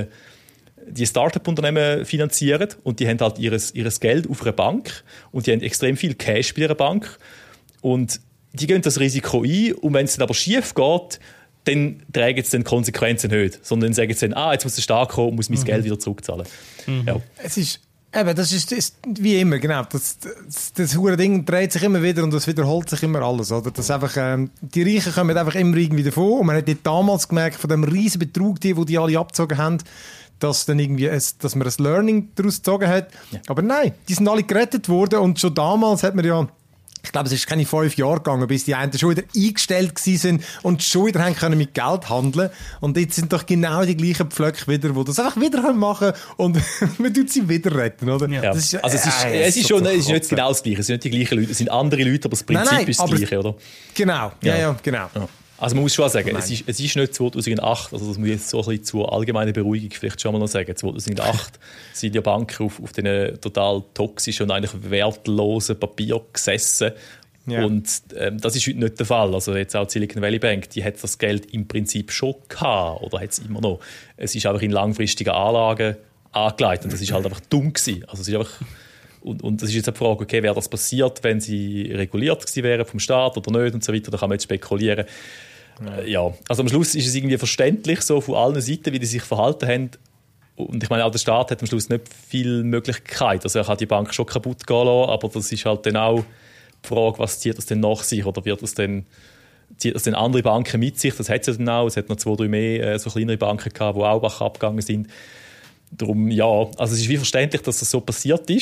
die Start-up-Unternehmen finanzieren. Und die haben halt ihr Geld auf einer Bank. Und die haben extrem viel Cash bei einer Bank. Und die gehen das Risiko ein und wenn es dann aber schief geht, dann tragen sie dann Konsequenzen nicht. Sondern dann sagen sie dann, ah, jetzt muss der Staat kommen und muss mein mhm. Geld wieder zurückzahlen. Mhm. Ja. Es ist, eben, das ist, das ist wie immer, genau. Das, das, das hure Ding dreht sich immer wieder und das wiederholt sich immer alles. Oder? Das einfach, ähm, die Reichen kommen einfach immer irgendwie davon. Und man hat damals gemerkt, von dem riesen Betrug, die, die die alle abgezogen haben, dass, dann irgendwie ein, dass man ein Learning daraus gezogen hat. Ja. Aber nein, die sind alle gerettet worden und schon damals hat man ja, ich glaube, es ist keine fünf Jahre gegangen, bis die einen schon wieder eingestellt waren und schon wieder haben können mit Geld handeln. Und jetzt sind doch genau die gleichen Pflöcke wieder, die das einfach wieder machen und man tut sie wieder retten, oder? Ja. Das ist, also es ist, äh, es ist schon, es ist nicht genau das Gleiche. Es sind nicht die gleichen Leute, es sind andere Leute, aber das Prinzip nein, nein, ist das Gleiche, oder? Genau, ja, ja, ja genau. Ja. Also man muss schon sagen, es ist, es ist nicht zweitausendacht, also das muss ich jetzt so ein bisschen zur allgemeinen Beruhigung vielleicht schon mal noch sagen, zweitausendacht sind ja Banken auf, auf diesen total toxischen und eigentlich wertlosen Papier gesessen. Yeah. Und ähm, das ist heute nicht der Fall. Also jetzt auch die Silicon Valley Bank, die hat das Geld im Prinzip schon gehabt, oder hat es immer noch. Es ist einfach in langfristigen Anlagen angelegt und das ist halt einfach dumm gewesen. Also es ist einfach Und, und das ist jetzt die Frage, okay, wäre das passiert, wenn sie reguliert gewesen wären vom Staat oder nicht und so weiter, da kann man jetzt spekulieren. Ja. Äh, ja, also am Schluss ist es irgendwie verständlich, so von allen Seiten, wie die sich verhalten haben. Und ich meine, auch der Staat hat am Schluss nicht viel Möglichkeit. Also er kann die Bank schon kaputt gehen lassen, aber das ist halt dann auch die Frage, was zieht das denn nach sich oder wird das denn, zieht das denn andere Banken mit sich? Das hat es ja dann auch. Es hat noch zwei, drei mehr äh, so kleinere Banken gehabt, die auch abgegangen sind. Darum, ja, also es ist wie verständlich, dass das so passiert ist.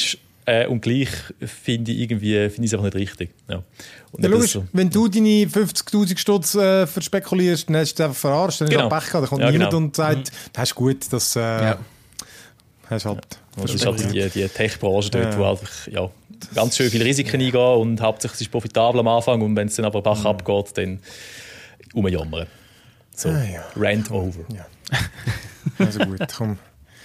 Äh, und gleich finde ich irgendwie finde ich es einfach nicht richtig. Ja. Und ja, nicht logisch, so. Wenn du deine fünfzigtausend Stutz äh, verspekulierst, dann hast du dich einfach verarscht, dann Genau. ist Pech gehabt, dann kommt Ja, niemand genau. und sagt, das ist gut, das äh, Ja. hast halt Das ist halt die, die Tech-Branche dort, Ja. wo einfach, ja, ganz schön viele Risiken eingehen und hauptsächlich ist es profitabel am Anfang und wenn es dann aber Bach Mhm. abgeht, dann umjammern. So, Ah, ja. Rant over. Ja. Also gut, komm.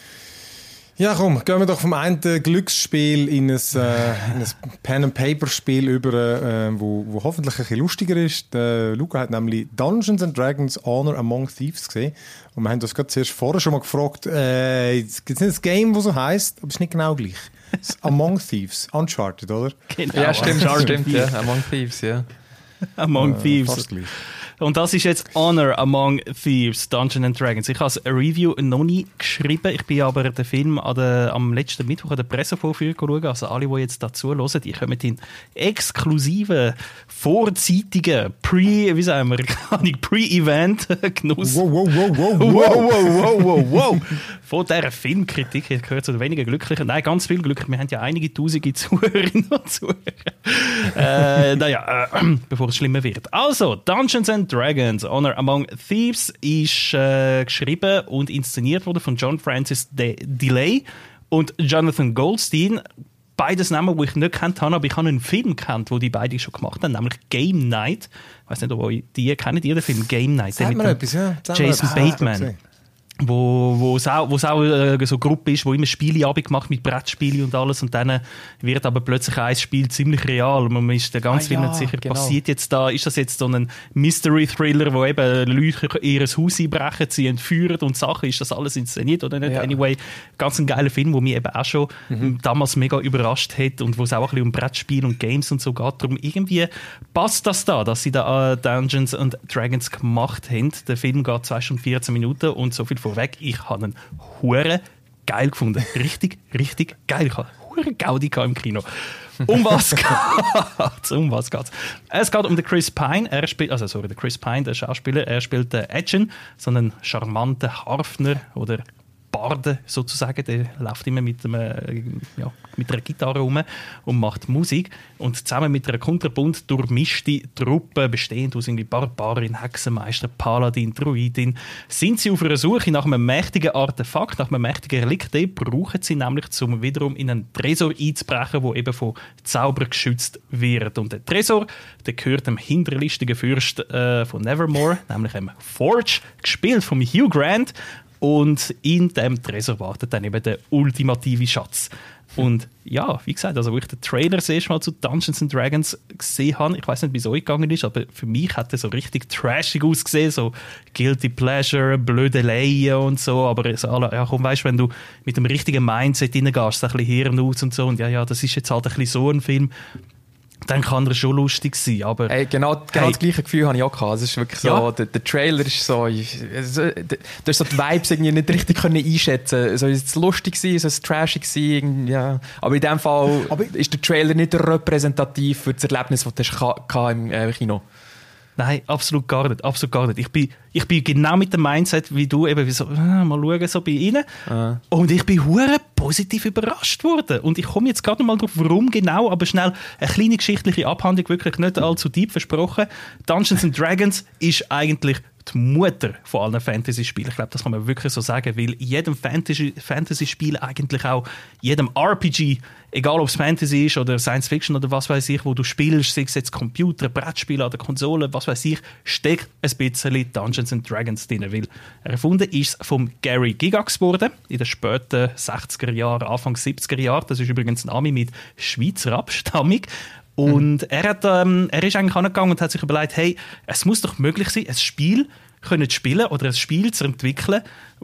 Ja, komm, gehen wir doch vom einen Glücksspiel in ein, äh, in ein Pen-and-Paper-Spiel über, äh, wo, wo hoffentlich ein bisschen lustiger ist. Der Luca hat nämlich Dungeons and Dragons Honor Among Thieves gesehen. Und wir haben uns gerade zuerst vorher schon mal gefragt, äh, gibt es nicht ein Game, das so heisst, aber es ist nicht genau gleich. Das Among Thieves, Uncharted, oder? Genau. Ja, stimmt, Uncharted stimmt, ja. Among Thieves, ja. Among Äh, Thieves. Fast gleich. Und das ist jetzt Honor Among Thieves, Dungeons and Dragons. Ich habe ein Review noch nie geschrieben. Ich bin aber den Film an der, am letzten Mittwoch an der Pressevorführung schauen. Also alle, die jetzt dazu hören, die kommen in exklusiven, vorzeitigen Pre, wie sagen wir, Pre-Event-Genuss. Wow, wow, wow, wow, Wow, wow. wow, wow, wow, wow. Von dieser Filmkritik, ich gehöre zu den wenigen Glücklichen. Nein, ganz viel Glück. Wir haben ja einige tausende Zuhörerinnen und Zuhörer. äh, naja, äh, bevor es schlimmer wird. Also, Dungeons and Dragons Honor Among Thieves ist äh, geschrieben und inszeniert worden von John Francis De- Delay und Jonathan Goldstein. Beides Namen, die ich nicht kennt habe, aber ich habe einen Film kennt, den die beiden schon gemacht haben, nämlich Game Night. Ich weiß nicht, ob ihr die kennt, ihr den Film Game Night. Sag der mir mit etwas, ja. Sag mir Jason etwas. Bateman. Wo, wo es auch, wo es auch äh, so eine Gruppe ist, wo immer Spieleabend gemacht mit Brettspielen und alles und dann wird aber plötzlich ein Spiel ziemlich real und man ist da ganz Ah, viel ja, nicht sicher, genau. passiert jetzt da, ist das jetzt so ein Mystery-Thriller, wo eben Leute ihr Haus einbrechen, sie entführen und Sachen, ist das alles inszeniert oder nicht? Ja. Anyway, ganz ein geiler Film, der mich eben auch schon Mhm. damals mega überrascht hat und wo es auch ein bisschen um Brettspiele und Games und so geht. Darum irgendwie passt das da, dass sie da äh, Dungeons and Dragons gemacht haben. Der Film geht zwei Stunden vierzehn Minuten und so viel vorweg, ich habe ihn hure geil gefunden. Richtig, richtig geil. Ich habe hure Gaudi gehabt im Kino. Um was geht's? Um was geht's? Es geht um den Chris Pine. Er spielt, also sorry, der Chris Pine, der Schauspieler, er spielt den Edgen, so einen charmanten Harfner oder Barde sozusagen, der läuft immer mit, einem, äh, ja, mit einer Gitarre rum und macht Musik. Und zusammen mit einer kunterbunt durchmischte Truppe, bestehend aus irgendwie Barbarin, Hexenmeister, Paladin, Druidin, sind sie auf einer Suche nach einem mächtigen Artefakt, nach einem mächtigen Relikt. Den brauchen sie nämlich, um wiederum in einen Tresor einzubrechen, der eben von Zauber geschützt wird. Und der Tresor, der gehört dem hinterlistigen Fürst äh, von Nevermore, nämlich dem Forge, gespielt von Hugh Grant. Und in diesem Tresor wartet dann eben der ultimative Schatz. Und ja, wie gesagt, also wo ich den Trailer das erste Mal zu Dungeons and Dragons gesehen habe, ich weiß nicht, wie es euch gegangen ist, aber für mich hat er so richtig trashig ausgesehen, so Guilty Pleasure, blöde Laien und so, aber so alle, ja komm, weißt du, wenn du mit dem richtigen Mindset reingehst, so ein bisschen Hirn aus und so, und ja, ja, das ist jetzt halt ein bisschen so ein Film, dann kann er schon lustig sein, aber... Hey, genau, genau Hey. das gleiche Gefühl habe ich auch gehabt. Es ist wirklich so, Ja. der, der Trailer ist so, also, du hast so die Vibes irgendwie nicht richtig können einschätzen. Soll es lustig sein, soll es trashig sein, ja. Aber in dem Fall Aber- ist der Trailer nicht repräsentativ für das Erlebnis, das du hast gehabt im äh, Kino. Nein, absolut gar nicht, absolut gar nicht. Ich bin, ich bin genau mit dem Mindset wie du, eben wie so, ah, mal schauen, so bei ihnen. Ah. Und ich bin hure positiv überrascht worden. Und ich komme jetzt gerade noch mal drauf, warum genau, aber schnell eine kleine geschichtliche Abhandlung, wirklich nicht allzu deep versprochen. Dungeons and Dragons ist eigentlich die Mutter von allen Fantasy-Spielen. Ich glaube, das kann man wirklich so sagen, weil in jedem Fantasy- Fantasy-Spiel, eigentlich auch jedem R P G, egal ob es Fantasy ist oder Science-Fiction oder was weiß ich, wo du spielst, sei es jetzt Computer, Brettspiele oder Konsole, was weiß ich, steckt ein bisschen Dungeons and Dragons drin. Weil erfunden ist es von Gary Gygax worden, in den späten sechziger Jahren, Anfang siebziger Jahren. Das ist übrigens ein Ami mit Schweizer Abstammung. Und er, hat, ähm, er ist eigentlich angegangen und hat sich überlegt, hey, es muss doch möglich sein, ein Spiel können zu spielen oder ein Spiel zu entwickeln,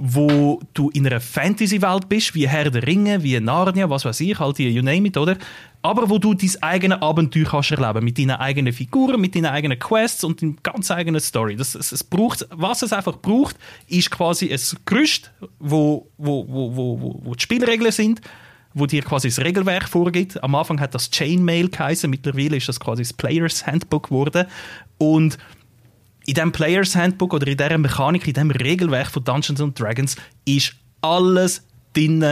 wo du in einer Fantasy-Welt bist, wie Herr der Ringe, wie Narnia, was weiß ich, halt die, you name it, oder? Aber wo du dein eigenes Abenteuer kannst erleben, mit deinen eigenen Figuren, mit deinen eigenen Quests und deiner ganz eigenen Story. Das, es, es braucht, was es einfach braucht, ist quasi ein Gerüst, wo, wo, wo, wo, wo, wo die Spielregeln sind, wo dir quasi das Regelwerk vorgibt. Am Anfang hat das Chainmail geheißen, mittlerweile ist das quasi das Players Handbook geworden. Und in diesem Players Handbook oder in dieser Mechanik, in diesem Regelwerk von Dungeons and Dragons ist alles drinnen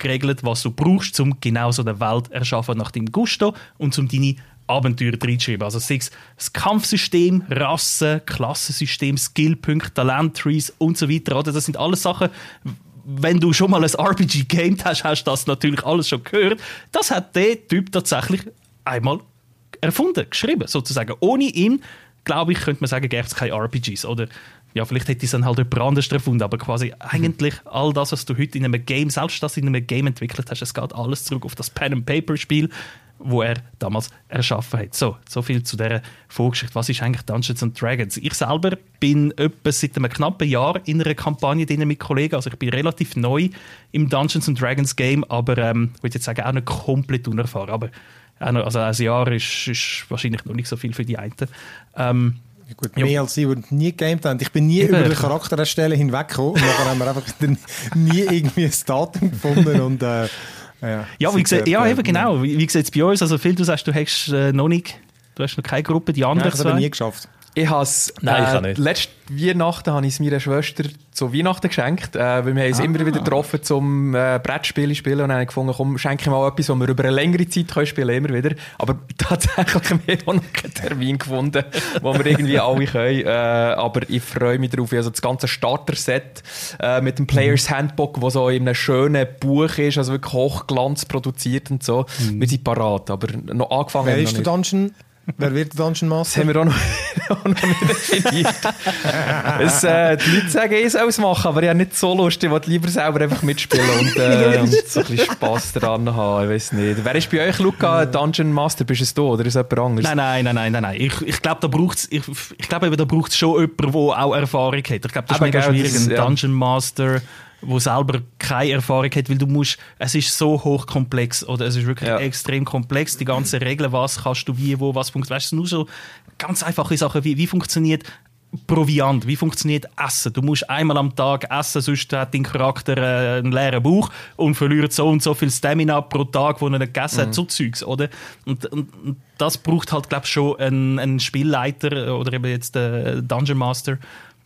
geregelt, was du brauchst, um genau so eine Welt zu erschaffen nach deinem Gusto und um deine Abenteuer reinzuschreiben. Also sei es das Kampfsystem, Rassen, Klassensystem, Skillpunkte, Talenttrees und so weiter. Oder? Das sind alles Sachen, wenn du schon mal ein R P G gamed hast, hast du das natürlich alles schon gehört. Das hat der Typ tatsächlich einmal erfunden, geschrieben, sozusagen. Ohne ihn, glaube ich, könnte man sagen, gäbe es keine R P Gs. Oder ja, vielleicht hätte es dann halt jemand anders erfunden, aber quasi eigentlich all das, was du heute in einem Game, selbst das in einem Game entwickelt hast, es geht alles zurück auf das Pen-and-Paper-Spiel, wo er damals erschaffen hat. So, so viel zu dieser Vorgeschichte. Was ist eigentlich Dungeons and Dragons? Ich selber bin etwa seit einem knappen Jahr in einer Kampagne drin mit Kollegen. Also ich bin relativ neu im Dungeons and Dragons Game, aber ähm, ich würde jetzt sagen, auch nicht komplett unerfahren. Aber also ein Jahr ist, ist wahrscheinlich noch nicht so viel für die einen. Ähm, Ja, gut, mehr ja. als sie, die nie gegamed haben. Ich bin nie Eben. über den Charakter erstellen hinweggekommen und dann haben wir einfach nie irgendwie ein Datum gefunden und äh, ja, ja, wie gesagt, ja, eben genau. Wie, wie sieht es bei uns? Also Phil, du sagst, du hast äh, noch nicht, du hast noch keine Gruppe, die anderen Nein, ich habe es nie geschafft. Ich habe es Nein, äh, letzte Weihnachten habe ich es meiner Schwester zu Weihnachten geschenkt, äh, weil wir haben es ah. immer wieder getroffen zum äh, Brettspiele spielen und dann habe ich gefunden, komm, schenke ich mal etwas, was wir über eine längere Zeit können spielen, immer wieder. Aber tatsächlich haben wir auch noch keinen Termin gefunden, wo wir irgendwie alle können. Äh, aber ich freue mich darauf. Also das ganze Starter-Set äh, mit dem Players Handbook, das so in einem schönen Buch ist, also wirklich Hochglanz produziert und so. Mhm. Wir sind parat, aber noch angefangen Wer haben ist der Dungeon? Wer wird der Dungeon Master? Das haben wir auch noch, auch noch nicht definiert. es, äh, die Leute sagen, ich soll es machen, aber ich habe nicht so Lust. Ich will lieber selber einfach mitspielen und, äh, und so ein bisschen Spass daran haben. Ich weiß nicht. Wer ist bei euch, Luca, Dungeon Master? Bist es du oder ist es jemand anderes? Nein, nein, nein, nein, nein. nein. Ich, ich glaube, da braucht es ich, ich glaub, da braucht's schon jemanden, der auch Erfahrung hat. Ich glaube, das ist mega schwierig, ein ja. Dungeon Master, der selber keine Erfahrung hat, weil du musst, es ist so hochkomplex, oder es ist wirklich ja. extrem komplex, die ganzen Regeln, was kannst du wie, wo, was funktioniert, weißt du, nur so ganz einfache Sachen, wie, wie funktioniert Proviant, wie funktioniert Essen, du musst einmal am Tag essen, sonst hat dein Charakter äh, einen leeren Bauch und verliert so und so viel Stamina pro Tag, wo er nicht gegessen hat, mhm. so Zeugs, oder? Und, und, und das braucht halt, glaube ich, schon einen, einen Spielleiter oder eben jetzt den Dungeon Master,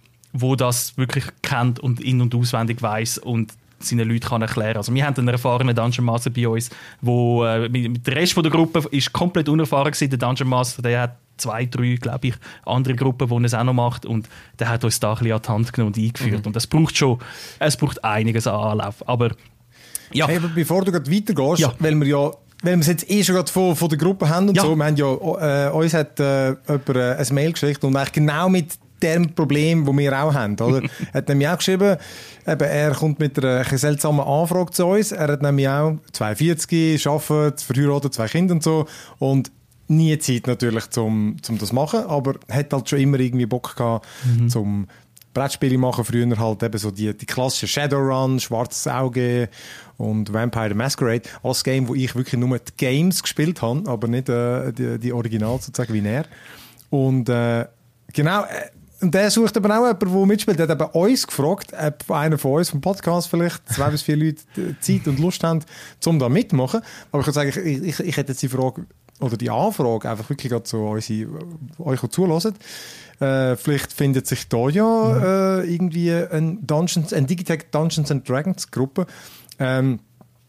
wo das wirklich kennt und in- und auswendig weiss und seinen Leuten kann erklären. Also wir haben einen erfahrenen Dungeon Master bei uns, wo äh, mit der Rest von der Gruppe ist komplett unerfahren gewesen. Der Dungeon Master, der hat zwei, drei, glaube ich, andere Gruppen, die es auch noch macht und der hat uns da ein bisschen an die Hand genommen und eingeführt. Mhm. Und das braucht schon, es braucht einiges an Anlauf. Aber ja. Hey, aber bevor du gerade weitergehst, ja. weil wir ja weil wir es jetzt eh schon gerade von, von der Gruppe haben und ja. so, wir haben ja, äh, uns hat äh, jemand äh, ein Mail geschickt und eigentlich genau mit dem Problem, das wir auch haben. Oder? Er hat nämlich auch geschrieben, eben, er kommt mit einer seltsamen Anfrage zu uns. Er hat nämlich auch zweiundvierzig, arbeitet, verheiratet, zwei Kinder und so. Und nie Zeit natürlich, zum, zum das machen. Aber hat halt schon immer irgendwie Bock gehabt, mhm. zum Brettspiele machen. Früher halt eben so die, die klassischen Shadowrun, Schwarzes Auge und Vampire the Masquerade. Alles Game, wo ich wirklich nur die Games gespielt habe, aber nicht äh, die, die Original sozusagen wie er. Und äh, genau, äh, und der sucht aber auch jemanden, der mitspielt. Der hat eben uns gefragt, ob einer von uns vom Podcast vielleicht zwei bis vier Leute Zeit und Lust haben, um da mitzumachen. Aber ich würde sagen, ich, ich, ich hätte jetzt die Frage oder die Anfrage einfach wirklich gerade zu unsere, euch zulassen. Äh, vielleicht findet sich da ja mhm. äh, irgendwie ein Dungeons, ein Digitech Dungeons and Dragons Gruppe. Ähm,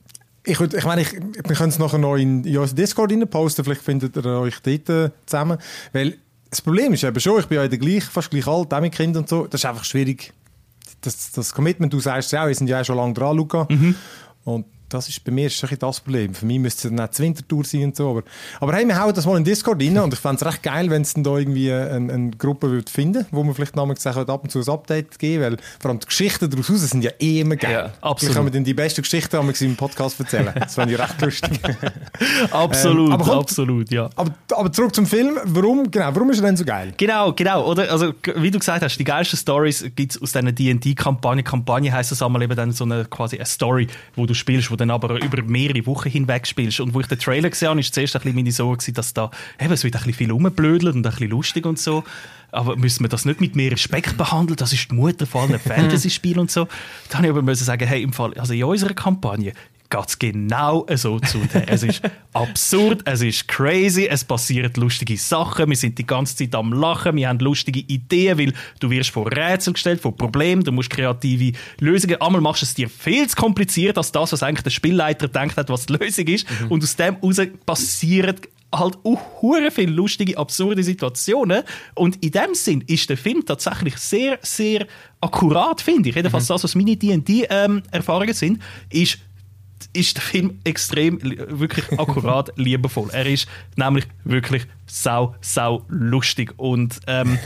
ich würde, ich meine, ich, wir können es nachher noch in, in unseren Discord rein posten. Vielleicht findet ihr euch dort äh, zusammen, weil das Problem ist eben schon, ich bin ja gleich, fast gleich alt, auch mit Kindern und so, das ist einfach schwierig. Das, das Commitment, du sagst es ja auch, wir sind ja auch schon lange dran, Luca. Mhm. Und das ist bei mir ist ein das Problem. Für mich müsste es dann auch die Wintertour sein und so. Aber, aber hey, wir hauen das mal in Discord rein und ich fände es recht geil, wenn es dann da irgendwie eine, eine Gruppe würde finden, wo man vielleicht namens gesagt ab und zu ein Update geben, weil vor allem die Geschichten daraus sind ja eh immer geil. Ja, absolut. Ich kann mir dann die besten Geschichten haben wir im Podcast erzählen. Das fände ich recht lustig. Absolut, ähm, aber kommt, absolut, ja. Aber, aber zurück zum Film. Warum, genau, warum ist er denn so geil? Genau, genau. Oder? Also, wie du gesagt hast, die geilsten Stories gibt es aus diesen D und D-Kampagnen. Kampagne heisst das einmal eben dann so eine, quasi eine Story, wo du spielst, wo dann aber über mehrere Wochen hinweg spielst. Und wo ich den Trailer gesehen habe, war zuerst ein bisschen meine Sorge, dass da eben, es wird ein bisschen viel rumblödelt und ein bisschen lustig und so. Aber müssen wir das nicht mit mehr Respekt behandeln? Das ist die Mutter von allen Fantasy-Spielen und so. Dann habe ich aber müssen sagen, hey, im Fall, also in unserer Kampagne geht es genau so zu. Es ist absurd, es ist crazy, es passieren lustige Sachen, wir sind die ganze Zeit am Lachen, wir haben lustige Ideen, weil du wirst vor Rätsel gestellt, vor Problemen, du musst kreative Lösungen, einmal machst du es dir viel zu kompliziert als das, was eigentlich der Spielleiter gedacht hat, was die Lösung ist, mhm. und aus dem heraus passieren halt auch hure viele lustige, absurde Situationen. Und in dem Sinn ist der Film tatsächlich sehr, sehr akkurat, finde ich. Jedenfalls mhm. das, was meine D und D-Erfahrungen ähm, sind, ist, ist der Film extrem, wirklich akkurat, liebevoll. Er ist nämlich wirklich sau, sau lustig. Und ähm,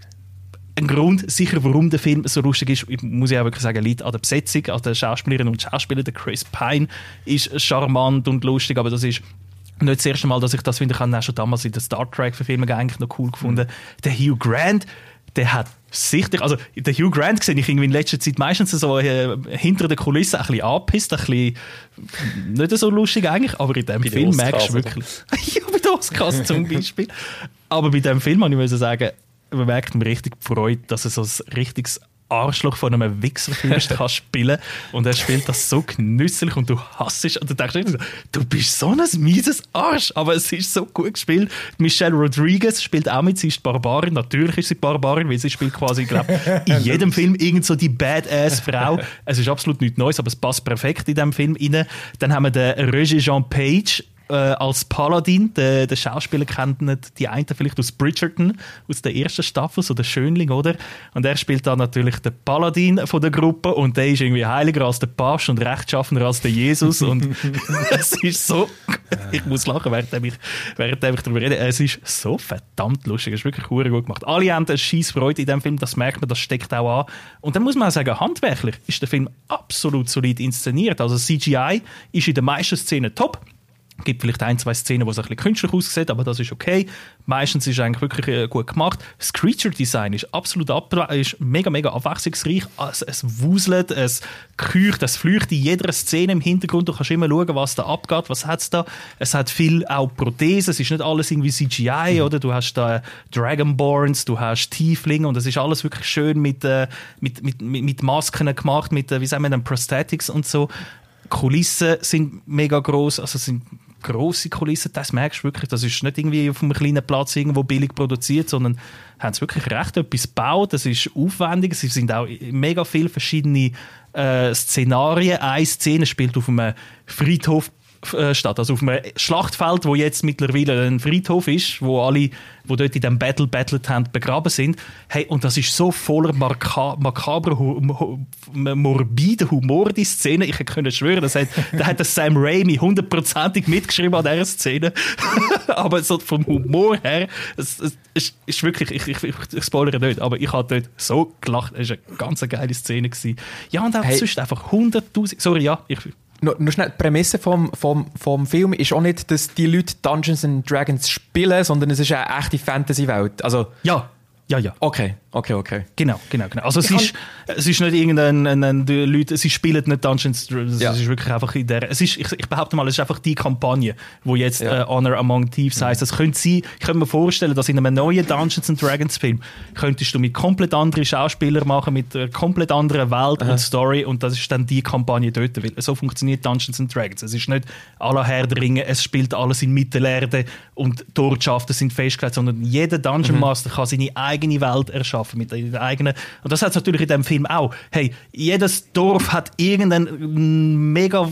ein Grund, sicher, warum der Film so lustig ist, muss ich auch wirklich sagen, liegt an der Besetzung, an den Schauspielerinnen und Schauspielern. Der Chris Pine ist charmant und lustig, aber das ist nicht das erste Mal, dass ich das finde. Ich habe auch schon damals in den Star Trek-Verfilmungen eigentlich noch cool gefunden. Mhm. Der Hugh Grant, der hat sichtlich, also der Hugh Grant sehe ich irgendwie in letzter Zeit meistens so äh, hinter der Kulisse ein bisschen angepisst, ein bisschen nicht so lustig eigentlich, aber in diesem Film merkst du wirklich... ja, bei den Oscars zum Beispiel. Aber bei diesem Film, muss ich sagen, man merkt mir richtig die Freude, dass er so ein richtiges Arschloch von einem Wichserfürst kann spielen und er spielt das so genüsslich und du hasst es und du denkst so, du bist so ein mieses Arsch, aber es ist so gut gespielt. Michelle Rodriguez spielt auch mit, sie ist Barbarin, natürlich ist sie Barbarin, weil sie spielt quasi, glaube in jedem Film irgend so die Badass-Frau. Es ist absolut nichts Neues, aber es passt perfekt in diesem Film rein. Dann haben wir den Regé Jean Page Äh, als Paladin, der, der Schauspieler kennt nicht die einen vielleicht aus Bridgerton, aus der ersten Staffel, so der Schönling, oder? Und er spielt dann natürlich den Paladin von der Gruppe und der ist irgendwie heiliger als der Papst und rechtschaffener als der Jesus und es ist so, ich muss lachen, während ich, während ich darüber rede, es ist so verdammt lustig, es ist wirklich gut gemacht. Alle haben eine scheisse Freude in diesem Film, das merkt man, das steckt auch an. Und dann muss man auch sagen, handwerklich ist der Film absolut solid inszeniert, also C G I ist in den meisten Szenen top. Es gibt vielleicht ein, zwei Szenen, wo es ein bisschen künstlich aussieht, aber das ist okay. Meistens ist es eigentlich wirklich äh, gut gemacht. Das Creature-Design ist absolut ab, ist mega, mega abwechslungsreich. Es, es wuselt, es keucht, es fleucht in jeder Szene im Hintergrund. Du kannst immer schauen, was da abgeht, was hat es da. Es hat viel auch Prothesen, es ist nicht alles irgendwie C G I, mhm. oder? Du hast da Dragonborns, du hast Tieflinge und es ist alles wirklich schön mit, äh, mit, mit, mit, mit Masken gemacht, mit, äh, wie sagen wir denn, Prosthetics und so. Kulissen sind mega gross, also sind grosse Kulissen, das merkst du wirklich, das ist nicht irgendwie auf einem kleinen Platz irgendwo billig produziert, sondern haben sie wirklich recht etwas gebaut, das ist aufwendig, es sind auch mega viele verschiedene äh, Szenarien. Eine Szene spielt auf einem Friedhof statt, also auf einem Schlachtfeld, wo jetzt mittlerweile ein Friedhof ist, wo alle, wo dort in dem Battle battlet haben, begraben sind. Hey, und das ist so voller maka- makabrer, hu- morbider Humor, die Szene. Ich könnte schwören, das hat, da hat Sam Raimi hundertprozentig mitgeschrieben an dieser Szene. Aber so vom Humor her, es, es, es ist wirklich, ich, ich, ich, ich spoilere nicht, aber ich habe dort so gelacht. Es war eine ganz geile Szene gewesen. Ja, und auch hey. sonst einfach hunderttausend, sorry, ja, ich Nur, nur schnell, die Prämisse vom, vom, vom Film ist auch nicht, dass die Leute Dungeons and Dragons spielen, sondern es ist eine echte Fantasy-Welt. Also, ja, ja, ja. Okay, okay, okay. Genau, genau, genau. Also es ist, es ist nicht irgendein, ein, ein, die Leute, sie spielen nicht Dungeons, es ja. ist wirklich einfach in der, es ist, ich, ich behaupte mal, es ist einfach die Kampagne, wo jetzt ja. äh, Honor Among Thieves heisst. Es könnte sein, ich könnte mir vorstellen, dass in einem neuen Dungeons and Dragons Film könntest du mit komplett anderen Schauspielern machen, mit einer komplett anderen Welt Aha. und Story und das ist dann die Kampagne dort. Weil so funktioniert Dungeons and Dragons. Es ist nicht à la Herr der Ringe, es spielt alles in Mittelerde und die Ortschaften sind festgelegt, sondern jeder Dungeon Master mhm. kann seine eigene Welt erschaffen mit der eigenen. Und das hat es natürlich in diesem Film auch. Hey, jedes Dorf hat irgendeinen mega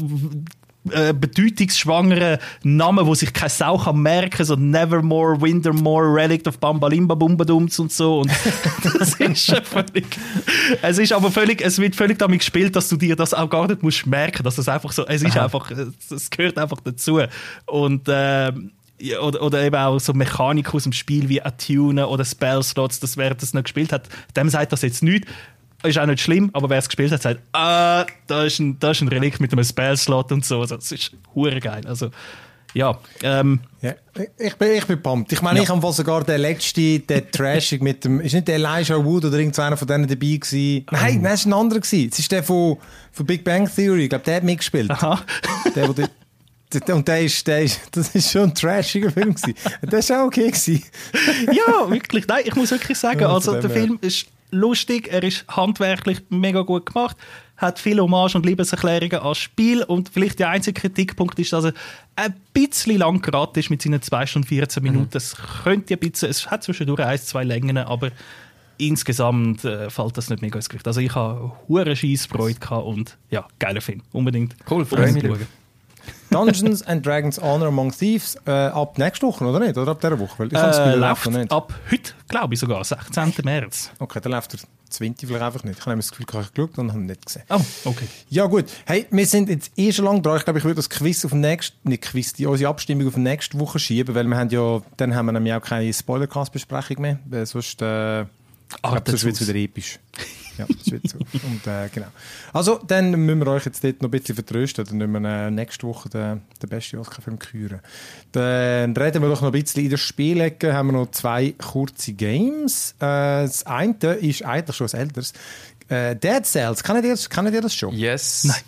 äh, bedeutungsschwangeren Namen, wo sich keine Sau kann merken, so Nevermore, Wintermore, Relict of Bambalimba Bumbadums und so. Und das ist schon völlig. Es ist aber völlig, es wird völlig damit gespielt, dass du dir das auch gar nicht musst merken, dass es einfach so, es ist Aha. einfach, es gehört einfach dazu. Und äh, Ja, oder, oder eben auch so Mechanik aus dem Spiel wie Attunen oder Spellslots, das wer das noch gespielt hat, dem sagt das jetzt nicht. Ist auch nicht schlimm, aber wer es gespielt hat, sagt, ah, da ist ein, da ist ein Relikt mit einem Spellslot und so. Also, das ist hure geil. Also, ja, ähm, ja, ich bin, ich bin pumped. Ich meine, ja. ich habe sogar den letzten, der Trashig mit dem, ist nicht der Elijah Wood oder irgendeiner von denen dabei gewesen? Nein, um. nein, es war ein anderer gewesen. Es ist der von, von Big Bang Theory. Ich glaube, der hat mitgespielt. Aha. Der, der Und der ist, der ist, das ist schon ein trashiger Film gewesen. Der war auch okay gewesen. Ja, wirklich. Nein, ich muss wirklich sagen, also der Film ist lustig, er ist handwerklich mega gut gemacht, hat viele Hommage und Liebeserklärungen als Spiel und vielleicht der einzige Kritikpunkt ist, dass er ein bisschen lang geraten ist mit seinen zwei Stunden vierzehn Minuten. Mhm. Es könnte ein bisschen, es hat zwischendurch ein, zwei Längen, aber insgesamt äh, fällt das nicht mega ins Gewicht. Also ich habe hure Scheissfreude gehabt und ja, geiler Film. Unbedingt. Cool, freue mich. Dungeons and Dragons Honor Among Thieves äh, ab nächste Woche, oder nicht? Oder ab dieser Woche? Weil ich äh, läuft nicht. Ab heute, glaube ich sogar, sechzehnten März. Okay, dann läuft der zwanzigste vielleicht einfach nicht. Ich habe das Gefühl, ich habe geschaut und habe ihn nicht gesehen. Oh, okay. Ja gut, hey, wir sind jetzt eh schon lange dran. Ich glaube, ich würde das Quiz auf nächste, nicht Quiz, die, unsere Abstimmung auf nächste Woche schieben, weil wir haben ja, dann haben wir nämlich auch keine Spoilercast-Besprechung mehr, weil sonst, äh, ich glaube, sonst wird es wieder episch. Ja, das wird so. Und, äh, genau. Also, dann müssen wir euch jetzt dort noch ein bisschen vertrösten. Dann müssen wir äh, nächste Woche den, den besten Oscar-Film küren. Dann reden wir doch noch ein bisschen in der Spielecke. Haben wir noch zwei kurze Games. Äh, das eine ist eigentlich schon ein älteres. Äh, Dead Cells. Kennt ihr, kennt ihr das schon? Yes. Nein.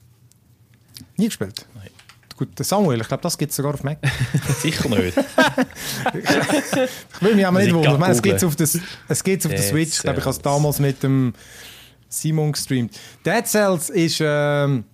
Nie gespielt? Nein. Gut, Samuel, ich glaube, das gibt es sogar auf Mac. Sicher nicht. Ich will mich auch nicht wundern. Ich meine, es gibt es auf, das, es gibt's auf der Switch. Ich glaube, ich habe es damals mit dem Simon gestreamt. Dead Cells ist... Ähm,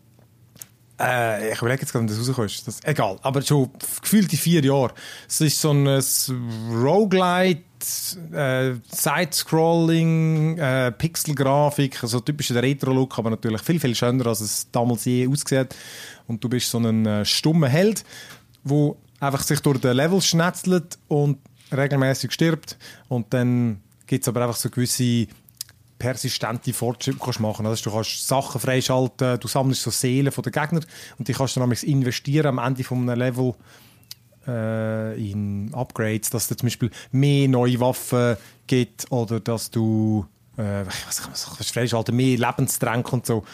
äh, ich überlege jetzt gerade, ob das rauskommt. Das, egal, aber schon gefühlte vier Jahre. Es ist so ein Roguelite, äh, Side-Scrolling, äh, Pixel-Grafik, so also typischer Retro-Look, aber natürlich viel, viel schöner, als es damals je ausgesehen hat. Und du bist so ein äh, stummer Held, der einfach sich durch den Level schnetzelt und regelmäßig stirbt. Und dann gibt es aber einfach so gewisse persistente Fortschritte, die du machen kannst. Also du kannst Sachen freischalten, du sammelst so Seelen von den Gegnern und die kannst du dann investieren am Ende von einem Level äh, in Upgrades, dass es zum Beispiel mehr neue Waffen gibt oder dass du äh, ich weiß nicht, kannst freischalten, mehr Lebenstränke und so.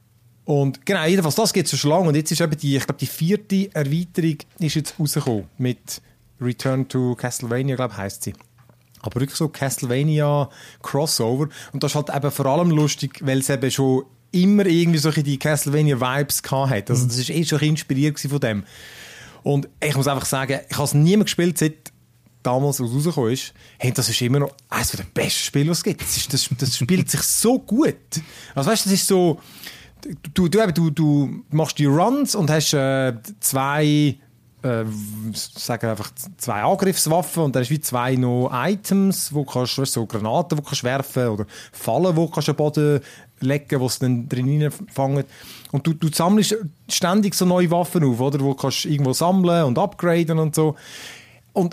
Und genau, jedenfalls, das gibt es schon lange. Und jetzt ist eben die, ich glaube, die vierte Erweiterung ist jetzt rausgekommen mit Return to Castlevania, glaube ich, heisst sie. Aber wirklich so Castlevania Crossover. Und das ist halt eben vor allem lustig, weil es eben schon immer irgendwie solche die Castlevania-Vibes hatte. Also das war eh schon inspiriert von dem. Und ich muss einfach sagen, ich habe es nie mehr gespielt, seit damals, als es rausgekommen ist. Hey, das ist immer noch eines der besten Spiele, was es gibt. Das, ist, das, das spielt sich so gut. Also weißt du, das ist so... Du, du, du, du machst die Runs und hast äh, zwei, äh, sagen einfach zwei Angriffswaffen und dann hast du wie zwei noch Items, wo kannst, weißt, so Granaten, die kannst werfen oder Fallen, wo kannst du am Boden legen, wo sie dann drin fangen. Und du, du sammelst ständig so neue Waffen auf, oder? Wo kannst du irgendwo sammeln und upgraden und so. Und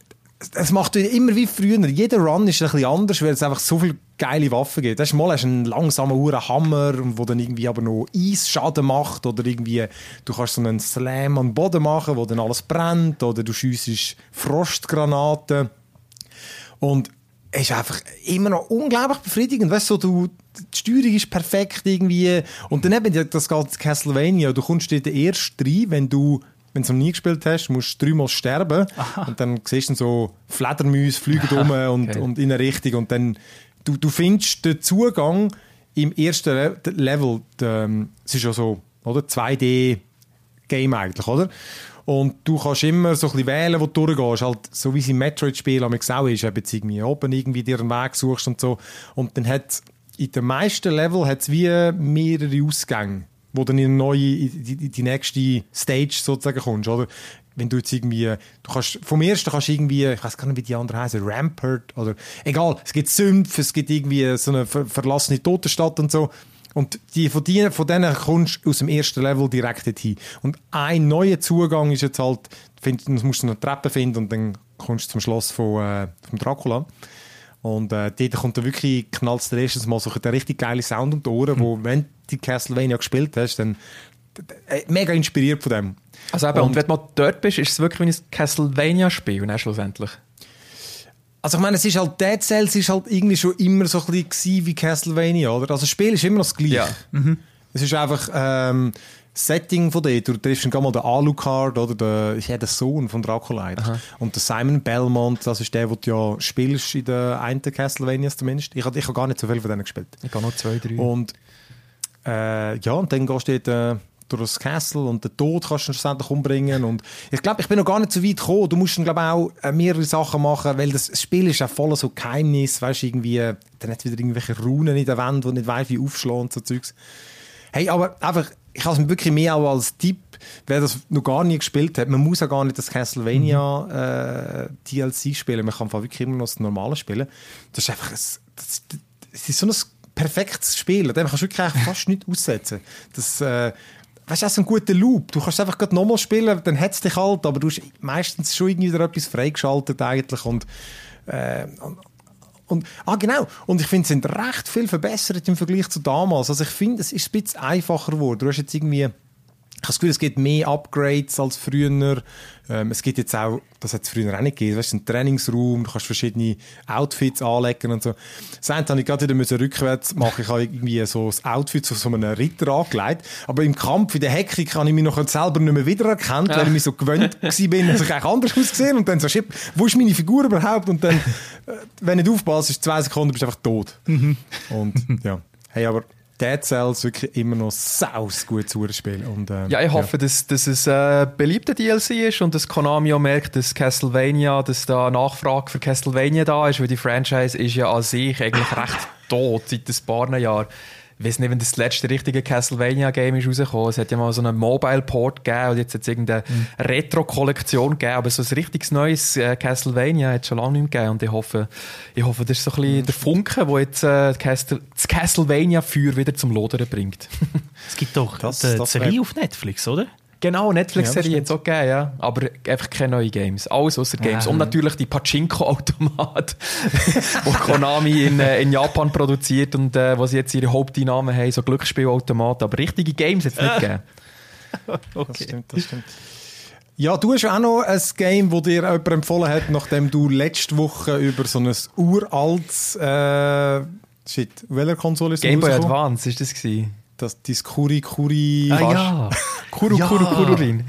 es macht immer wie früher. Jeder Run ist ein bisschen anders, weil es einfach so viele geile Waffen gibt. Das mal hast du einen langsamen Uhrenhammer, der dann irgendwie aber noch Eisschaden macht oder irgendwie du kannst so einen Slam am Boden machen, wo dann alles brennt oder du schiessest Frostgranaten. Und es ist einfach immer noch unglaublich befriedigend. Weißt du, du, die Steuerung ist perfekt irgendwie. Und dann eben das ganze Castlevania. Du kommst in den ersten rein, wenn du wenn du noch nie gespielt hast, musst du dreimal sterben. Aha. Und dann siehst du so Fledermäuse fliegen rum und, okay. und in eine Richtung. Und dann, du, du findest den Zugang im ersten Le- Level, es ist ja so, oder? zwei D-Game eigentlich, oder? Und du kannst immer so ein bisschen wählen, wo du durchgehst. Halt, so wie es im Metroid-Spiel auch ist, ob jetzt irgendwie oben irgendwie dir einen Weg suchst und so. Und dann hat in den meisten Level hat's wie mehrere Ausgänge, wo dann in eine neue, in die, die nächste Stage sozusagen kommst, oder? Wenn du jetzt irgendwie, du kannst, vom ersten kannst du irgendwie, ich weiß gar nicht, wie die anderen heißen, Rampart, oder, egal, es gibt Sümpfe, es gibt irgendwie so eine ver- verlassene Totenstadt und so. Und die, von, die, von denen kommst du aus dem ersten Level direkt dorthin. Und ein neuer Zugang ist jetzt halt, find, du musst eine Treppe finden und dann kommst du zum Schloss von, äh, vom Dracula. Und äh, dort kommt dann wirklich, knallst du erstes Mal so der richtig geile Sound um die Ohren, mhm. wo, wenn du Castlevania gespielt hast, dann äh, mega inspiriert von dem. Also eben, und, und wenn du mal dort bist, ist es wirklich wie ein Castlevania-Spiel, ne, schlussendlich? Also ich meine, es ist halt, Dead Cells ist halt irgendwie schon immer so ein bisschen wie Castlevania, oder? Also das Spiel ist immer noch das Gleiche. Ja. Mhm. Es ist einfach ähm, Setting von dort. Du triffst dann mal den Alucard, oder? Der, ist ja der Sohn von Dracula. Und der Simon Belmont, das ist der, den du ja spielst in den einen Castlevanias zumindest. Ich habe ich hab gar nicht so viel von denen gespielt. Ich habe noch zwei, drei. Und äh, ja, und dann gehst du dort, äh, durch das Castle und den Tod kannst du schlussendlich umbringen. Und ich glaube, ich bin noch gar nicht so weit gekommen. Du musst dann, glaube ich, auch mehrere Sachen machen, weil das Spiel ist auch voll so Geheimnis. Weißt du, irgendwie, dann hat wieder irgendwelche Runen in der Wand, die nicht weiss, wie aufschlagen und so Zeugs. Hey, aber einfach, ich habe es wirklich mehr auch als Tipp, wer das noch gar nie gespielt hat. Man muss auch gar nicht das Castlevania mhm. äh, D L C spielen. Man kann wirklich immer noch das normale spielen. Das ist einfach ein, das, das ist so ein perfektes Spiel. Dem kannst du wirklich fast nichts aussetzen. Das, äh, weißt du, das ist ein guter Loop. Du kannst einfach nochmal spielen, dann hat es dich halt, aber du hast meistens schon irgendwie wieder etwas freigeschaltet eigentlich. Und, äh, Und, ah, genau. Und ich finde, es sind recht viel verbessert im Vergleich zu damals. Also ich finde, es ist ein bisschen einfacher geworden. Du hast jetzt irgendwie, ich habe das Gefühl, es gibt mehr Upgrades als früher. Ähm, es gibt jetzt auch, das hat es früher auch nicht gegeben, weißt, einen Trainingsraum, du kannst verschiedene Outfits anlegen und so. Das eine habe ich gerade wieder müssen rückwärts machen. Ich habe irgendwie so das Outfit zu so einem Ritter angelegt. Aber im Kampf, in der Hektik, habe ich mich noch selber nicht mehr wiedererkannt, ja. weil ich mich so gewöhnt war, dass ich eigentlich anders ausgesehen und dann so, shit, wo ist meine Figur überhaupt? Und dann, wenn du nicht aufpasst, ist zwei Sekunden, bist du einfach tot. Mhm. Und ja, hey, aber Dead Cells wirklich immer noch saus gut zu spielen. Und, äh, ja, ich hoffe, ja. dass, dass es ein äh, beliebter D L C ist und dass Konami auch merkt, dass Castlevania, dass da Nachfrage für Castlevania da ist, weil die Franchise ist ja an sich eigentlich recht tot seit ein paar Jahren. Ich weiß nicht, wenn das letzte richtige Castlevania-Game ist rausgekommen. Es hat ja mal so einen Mobile-Port gegeben und jetzt hat es irgendeine mhm. Retro-Kollektion gegeben. Aber so ein richtiges neues äh, Castlevania hat es schon lange nicht mehr gegeben. Und ich hoffe, ich hoffe, das ist so ein bisschen mhm. der Funke, der jetzt äh, Castle- das Castlevania-Feuer wieder zum Lodern bringt. Es gibt doch das, die das Serie auf Netflix, oder? Genau, Netflix-Serie ja, jetzt auch gegeben, ja. Aber einfach keine neuen Games. Alles außer Games. Ah, und natürlich die Pachinko-Automat, die Konami in, äh, in Japan produziert und äh, wo sie jetzt ihre Haupteinnahmen haben, so Glücksspielautomaten. Aber richtige Games jetzt nicht gegeben. Okay. Das stimmt, das stimmt. Ja, du hast auch noch ein Game, das dir jemand empfohlen hat, nachdem du letzte Woche über so ein uraltes äh, Shit, welcher Konsole ist das? Game Boy Advance, ist das gewesen? Das, das Kuri Kuri... Ah ja, Kuru ja. Kuru Kururin.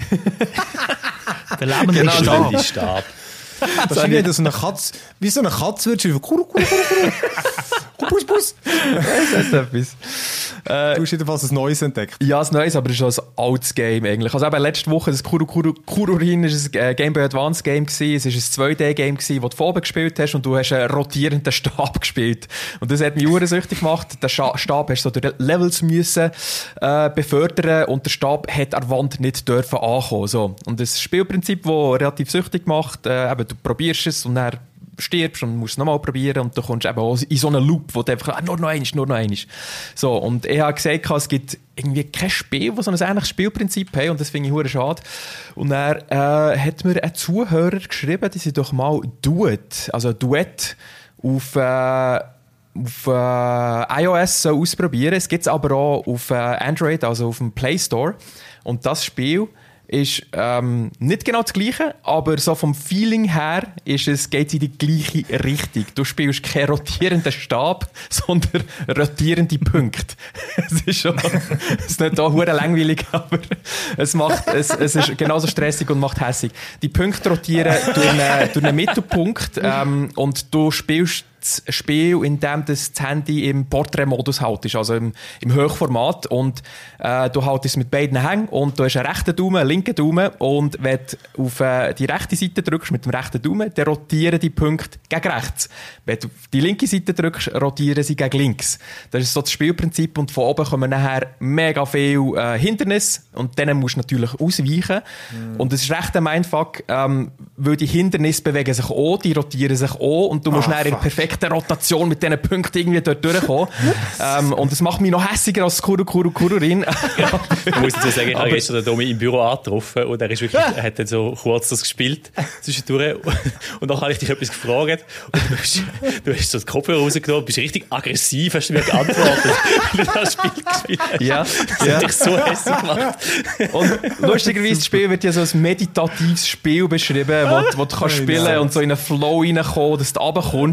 Der lebende genau, Stab. Die Stab. Das ist wie so eine Katze, wie so eine Katze wird schon Kuru Kuru Kuru. Bus, Bus. Das ist etwas. Äh, du hast jedenfalls ein Neues entdeckt. Ja, ein Neues, aber es ist schon ein altes Game eigentlich. Also eben letzte Woche, das Kuru Kuru Kururin ist ein Game Boy Advance Game gewesen. Es ist ein zwei D Game gewesen, das du vorne gespielt hast und du hast einen rotierenden Stab gespielt. Und das hat mich ursüchtig gemacht. Den Stab hast du so durch Levels müssen, äh, befördern und der Stab hat an der Wand nicht dürfen ankommen. So. Und das Spielprinzip, das relativ süchtig macht, äh, eben, du probierst es und dann stirbst und musst es nochmal probieren und du kommst eben auch in so einen Loop, wo du einfach, ah, nur noch eins, nur noch eins. So, und ich habe gesagt, es gibt irgendwie kein Spiel, das so ein ähnliches Spielprinzip hat und das finde ich verdammt schade. Und er äh, hat mir ein Zuhörer geschrieben, dass ich doch mal Duet, also Duett auf äh, auf äh, iOS so ausprobieren. Es gibt es aber auch auf äh, Android, also auf dem Play Store. Und das Spiel ist ähm, nicht genau das Gleiche, aber so vom Feeling her ist es, geht es in die gleiche Richtung. Du spielst keinen rotierenden Stab, sondern rotierende Punkte. Es ist schon, es ist nicht auch verdammt langweilig, aber es macht, es, es ist genauso stressig und macht hässig. Die Punkte rotieren durch einen, durch einen Mittelpunkt ähm, und du spielst das Spiel, in dem das Handy im Porträtmodus haltest, also im, im Hochformat und äh, du haltest es mit beiden Hängen und du hast einen rechten Daumen, einen linken Daumen und wenn du auf äh, die rechte Seite drückst mit dem rechten Daumen, dann rotieren die Punkte gegen rechts. Wenn du auf die linke Seite drückst, rotieren sie gegen links. Das ist so das Spielprinzip und von oben kommen nachher mega viele äh, Hindernisse und denen musst du natürlich ausweichen. Mm. Und es ist recht ein Mindfuck, ähm, weil die Hindernisse bewegen sich auch, die rotieren sich auch und du musst oh, nachher in perfekt Rotation mit diesen Punkten irgendwie dort durchkommen. ähm, und das macht mich noch hässiger als Kuru Kuru Kururin. Ich muss dazu sagen, ich habe gestern den Domi im Büro angetroffen und er, ist wirklich, er hat dann so kurz das gespielt zwischendurch und dann habe ich dich etwas gefragt und du hast, du hast so den Kopfhörer rausgenommen und bist richtig aggressiv, hast du mir geantwortet, weil du das Spiel gespielt hast. Ja, das ja. hat dich so hässlich gemacht. Und lustigerweise, das Spiel wird ja so als meditatives Spiel beschrieben, wo, wo du kannst spielen und so in einen Flow reinkommen, dass du runterkommst, aber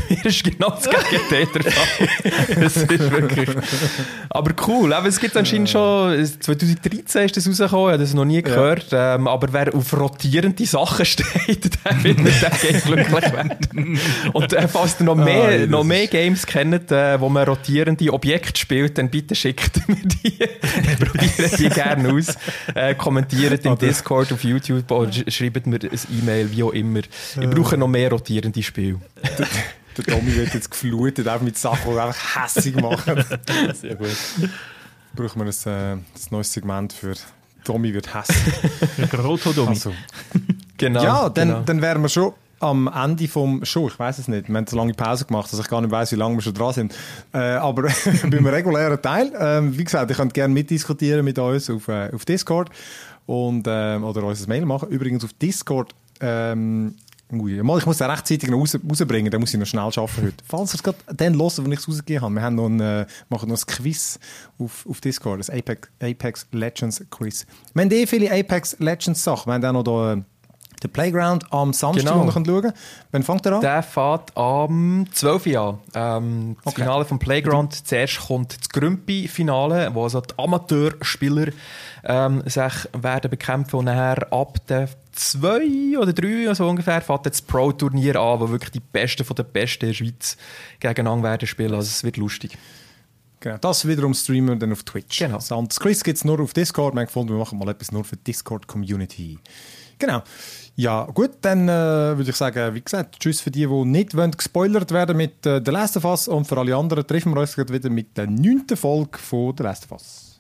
mir ist genau das Gegenteil der Fall. Das ist wirklich... Aber cool, aber es gibt anscheinend schon... zwanzig dreizehn ist das rausgekommen, ich habe das noch nie gehört. Ja. Ähm, aber wer auf rotierende Sachen steht, der findet den Game glücklich werden. Und äh, falls ihr noch mehr, ah, ja, noch mehr Games kennt, äh, wo man rotierende Objekte spielt, dann bitte schickt mir die. Wir probieren die gerne aus. Äh, kommentiert im Discord, auf YouTube oder schreibt mir ein E-Mail, wie auch immer. Wir brauchen noch mehr rotierende Spiele. Der Tommy wird jetzt geflutet, auch mit Sachen, die einfach hässig machen. Sehr gut. Brauchen wir ein, äh, ein neues Segment für Tommy wird hässig. Rotodomi. Also, genau. Ja, dann, genau. dann wären wir schon am Ende vom Show. Ich weiß es nicht. Wir haben so lange Pause gemacht, dass ich gar nicht weiss, wie lange wir schon dran sind. Äh, aber beim regulären Teil, äh, wie gesagt, ihr könnt gerne mitdiskutieren mit uns auf, äh, auf Discord und, äh, oder uns ein Mail machen. Übrigens auf Discord. Ähm, ui, mal, ich muss den rechtzeitig noch raus, rausbringen, dann muss ich noch schnell arbeiten heute. Falls ihr es gerade dann hören, wenn ich es rausgegeben habe. Wir haben noch ein, äh, machen noch ein Quiz auf, auf Discord, das Apex, Apex Legends Quiz. Wir haben eh viele Apex Legends Sachen. Wir haben auch noch da, äh, den Playground am Samstag, genau. wo wir schauen können. Wann fängt er an? Der fährt am zwölf Uhr an. Ähm, das Okay. Finale vom Playground. Zuerst kommt das Grümpi-Finale, wo also die Amateurspieler ähm, sich werden bekämpfen und nachher ab der zwei oder drei so ungefähr fährt das Pro-Turnier an, wo wirklich die Besten von den Besten in der Schweiz gegeneinander werden spielen. Also es wird lustig. Genau, das wiederum streamen wir dann auf Twitch. Genau. Und das Quiz gibt es nur auf Discord. Wir haben gefunden, wir machen mal etwas nur für die Discord-Community. Genau. Ja, gut, dann äh, würde ich sagen, wie gesagt, tschüss für die, die nicht wollen, gespoilert werden mit äh, The Last of Us, und für alle anderen treffen wir uns wieder mit der neunten Folge von The Last of Us.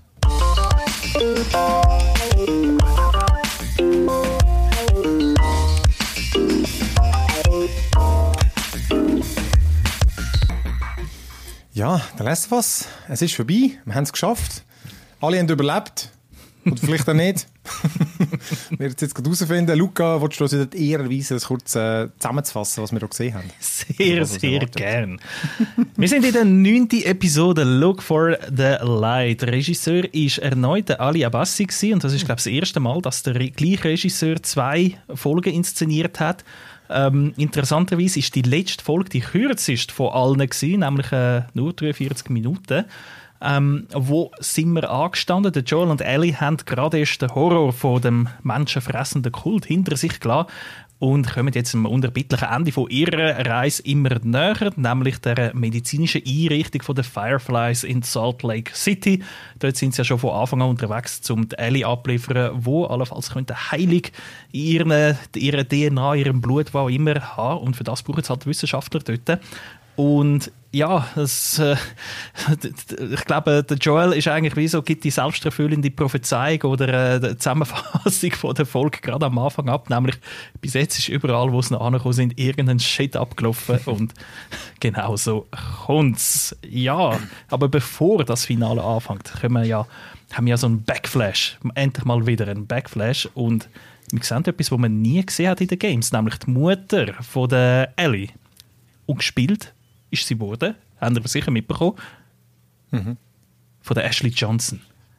Ja, The Last of Us, es ist vorbei, wir haben es geschafft. Alle haben überlebt. Oder vielleicht auch nicht. Wir werden es jetzt gerade herausfinden. Luca, willst du uns wieder die Ehre erweisen, das kurz äh, zusammenzufassen, was wir hier gesehen haben? Sehr, sehr gern. Wir sind in der neunten Episode Look for the Light. Der Regisseur war erneut der Ali Abbasi gewesen, und das ist, glaube ich, das erste Mal, dass der gleiche Regisseur zwei Folgen inszeniert hat. Ähm, interessanterweise ist die letzte Folge die kürzeste von allen gewesen, nämlich äh, nur dreiundvierzig Minuten. Ähm, wo sind wir angestanden? Der Joel und Ellie haben gerade erst den Horror von dem menschenfressenden Kult hinter sich gelassen und kommen jetzt am unerbittlichen Ende von ihrer Reise immer näher, nämlich der medizinischen Einrichtung von den Fireflies in Salt Lake City. Dort sind sie ja schon von Anfang an unterwegs, um die Ellie abliefern, wo allenfalls könnte heilig ihre, ihre D N A, ihrem Blut, was auch immer, haben. Und für das brauchen es halt Wissenschaftler dort. Und ja, das, äh, ich glaube, der Joel ist eigentlich wie so, gibt die selbsterfüllende Prophezeiung oder äh, die Zusammenfassung von der Folge gerade am Anfang ab. Nämlich, bis jetzt ist überall, wo sie noch angekommen sind, irgendein Shit abgelaufen. Und genau so kommt's. Ja, aber bevor das Finale anfängt, können wir ja, haben wir ja so einen Backflash. Endlich mal wieder einen Backflash. Und wir sehen etwas, was man nie gesehen hat in den Games, nämlich die Mutter von der Ellie. Und gespielt ist sie wurde, haben wir sicher mitbekommen, mhm. von der Ashley Johnson.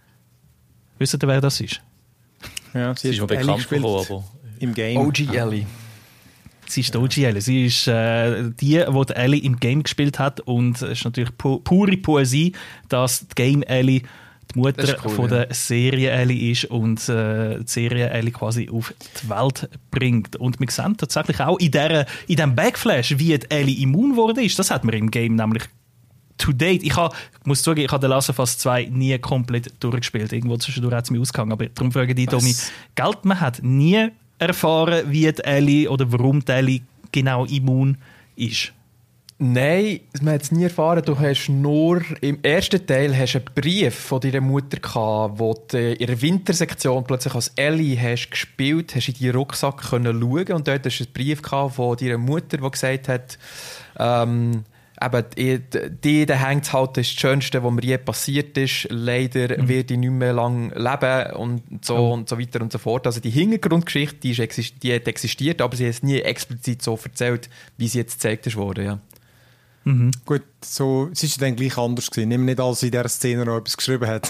Wisst ihr, wer das ist? Ja, sie ist schon bekannt gekommen, aber im Game. O G Ellie. Sie ist die O G Ellie. Sie ist äh, die, die, die Ellie im Game gespielt hat, und es ist natürlich pu- pure Poesie, dass die Game Ellie die Mutter cool, von der ja. Serie Ellie ist und äh, die Serie Ellie quasi auf die Welt bringt. Und wir sehen tatsächlich auch in diesem in dem Backflash, wie die Ellie immun geworden ist. Das hat man im Game nämlich to date. Ich, ha, ich muss zugeben, ich habe The Last of Us zwei nie komplett durchgespielt. Irgendwo zwischendurch hat es mich ausgegangen. Aber darum frage ich dich, Tommy, Geld, man hat nie erfahren, wie die Ellie oder warum die Ellie genau immun ist. Nein, man hat es nie erfahren. Du hast nur im ersten Teil hast einen Brief von deiner Mutter gehabt, wo du in der Wintersektion plötzlich als Ellie hast gespielt, hast in deinen Rucksack können schauen, und dort hast du einen Brief gehabt von deiner Mutter, die gesagt hat, ähm, eben, die, da hängt halt das Schönste, was mir je passiert ist. Leider mhm. wird ich nicht mehr lange leben und so oh. und so weiter und so fort. Also die Hintergrundgeschichte, die, ist, die hat existiert, aber sie hat es nie explizit so erzählt, wie sie jetzt gezeigt wurde. Ja. Mhm. Gut, so, es ist dann gleich anders gewesen. Nimm nicht alles in dieser Szene noch etwas geschrieben hat.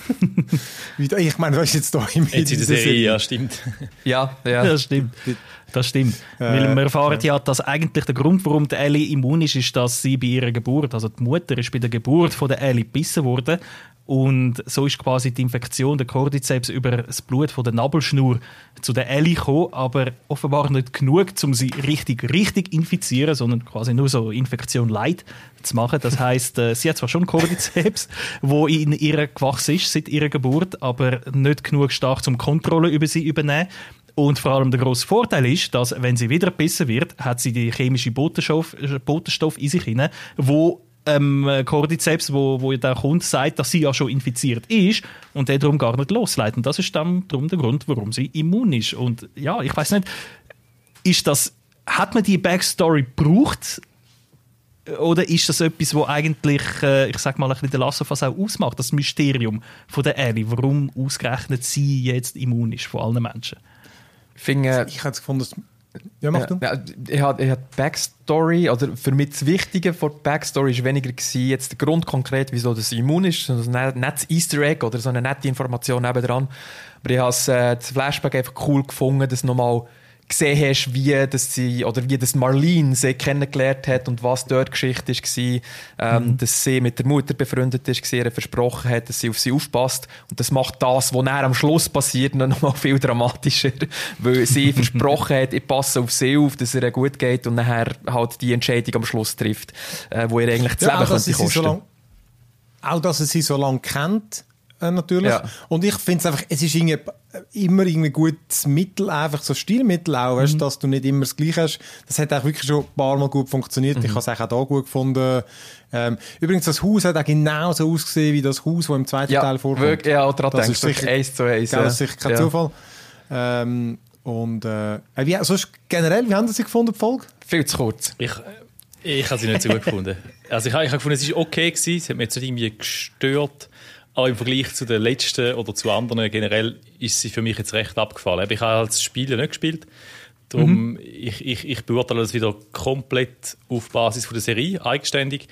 Ich meine, was ist jetzt da im Jetzt in der Serie, ja, stimmt. Ja, ja. Das stimmt. Das stimmt. Äh, Weil wir erfahren ja. ja, dass eigentlich der Grund, warum die Ellie immun ist, ist, dass sie bei ihrer Geburt, also die Mutter ist bei der Geburt von der Ellie gebissen worden. Und so ist quasi die Infektion der Cordyceps über das Blut von der Nabelschnur zu der Ellie gekommen, aber offenbar nicht genug, um sie richtig, richtig infizieren, sondern quasi nur so Infektion light zu machen. Das heisst, äh, sie hat zwar schon Cordyceps, wo in ihr gewachsen ist seit ihrer Geburt, aber nicht genug stark, um Kontrolle über sie zu übernehmen. Und vor allem der grosse Vorteil ist, dass, wenn sie wieder gebissen wird, hat sie die chemische Botenstoff, Botenstoff in sich hinein, wo ähm, Cordyceps, wo, wo der kommt, sagt, dass sie ja schon infiziert ist und der darum gar nicht losleitet. Und das ist dann darum der Grund, warum sie immun ist. Und ja, ich weiß nicht, ist das, hat man die Backstory gebraucht? Oder ist das etwas, wo eigentlich, äh, ich sag mal, ein bisschen der Last of Us auch ausmacht, das Mysterium von der Ellie, warum ausgerechnet sie jetzt immun ist von allen Menschen? Ich finde, Ich hätte gefunden, dass... Ja, mach du. Ja, ich habe die Backstory, oder für mich das Wichtige von der Backstory war weniger gewesen, jetzt der Grund konkret, wieso das immun ist, sondern ein nettes Easter Egg oder so eine nette Information nebendran. Aber ich habe äh, das Flashback einfach cool gefunden, dass nochmal gesehen hast, wie das sie, oder wie das Marlene sie kennengelernt hat und was dort Geschichte war, ähm, mhm. dass sie mit der Mutter befreundet ist, ihr versprochen hat, dass sie auf sie aufpasst. Und das macht das, was dann am Schluss passiert, noch mal viel dramatischer, weil sie versprochen hat, ich passe auf sie auf, dass es ihr gut geht und nachher halt die Entscheidung am Schluss trifft, äh, wo ihr eigentlich das ja, Leben könnte kosten. So lang, auch, dass er sie so lange kennt, äh, natürlich. Ja. Und ich finde es einfach, es ist irgendwie immer ein gutes Mittel, einfach so Stilmittel auch, weißt, mhm. dass du nicht immer das Gleiche hast. Das hat auch wirklich schon ein paar Mal gut funktioniert. Mhm. Ich habe es auch hier gut gefunden. Ähm, übrigens, das Haus hat auch genauso ausgesehen wie das Haus, das im zweiten ja, Teil vorkommt. Wirklich, ja, daran das denke ist sicher eins zu eins. Das ist sicher kein ja. Zufall. Ähm, und äh, wie, sonst generell, wie haben Sie gefunden, die Folge? Viel zu kurz. Ich, ich habe sie nicht so gut gefunden. Also ich habe, ich habe gefunden, es war okay gewesen, es hat mich jetzt nicht irgendwie gestört. Aber im Vergleich zu den letzten oder zu anderen generell ist sie für mich jetzt recht abgefallen. Ich habe als Spieler nicht gespielt. Darum, mhm. ich, ich, ich beurteile das wieder komplett auf Basis von der Serie, eigenständig.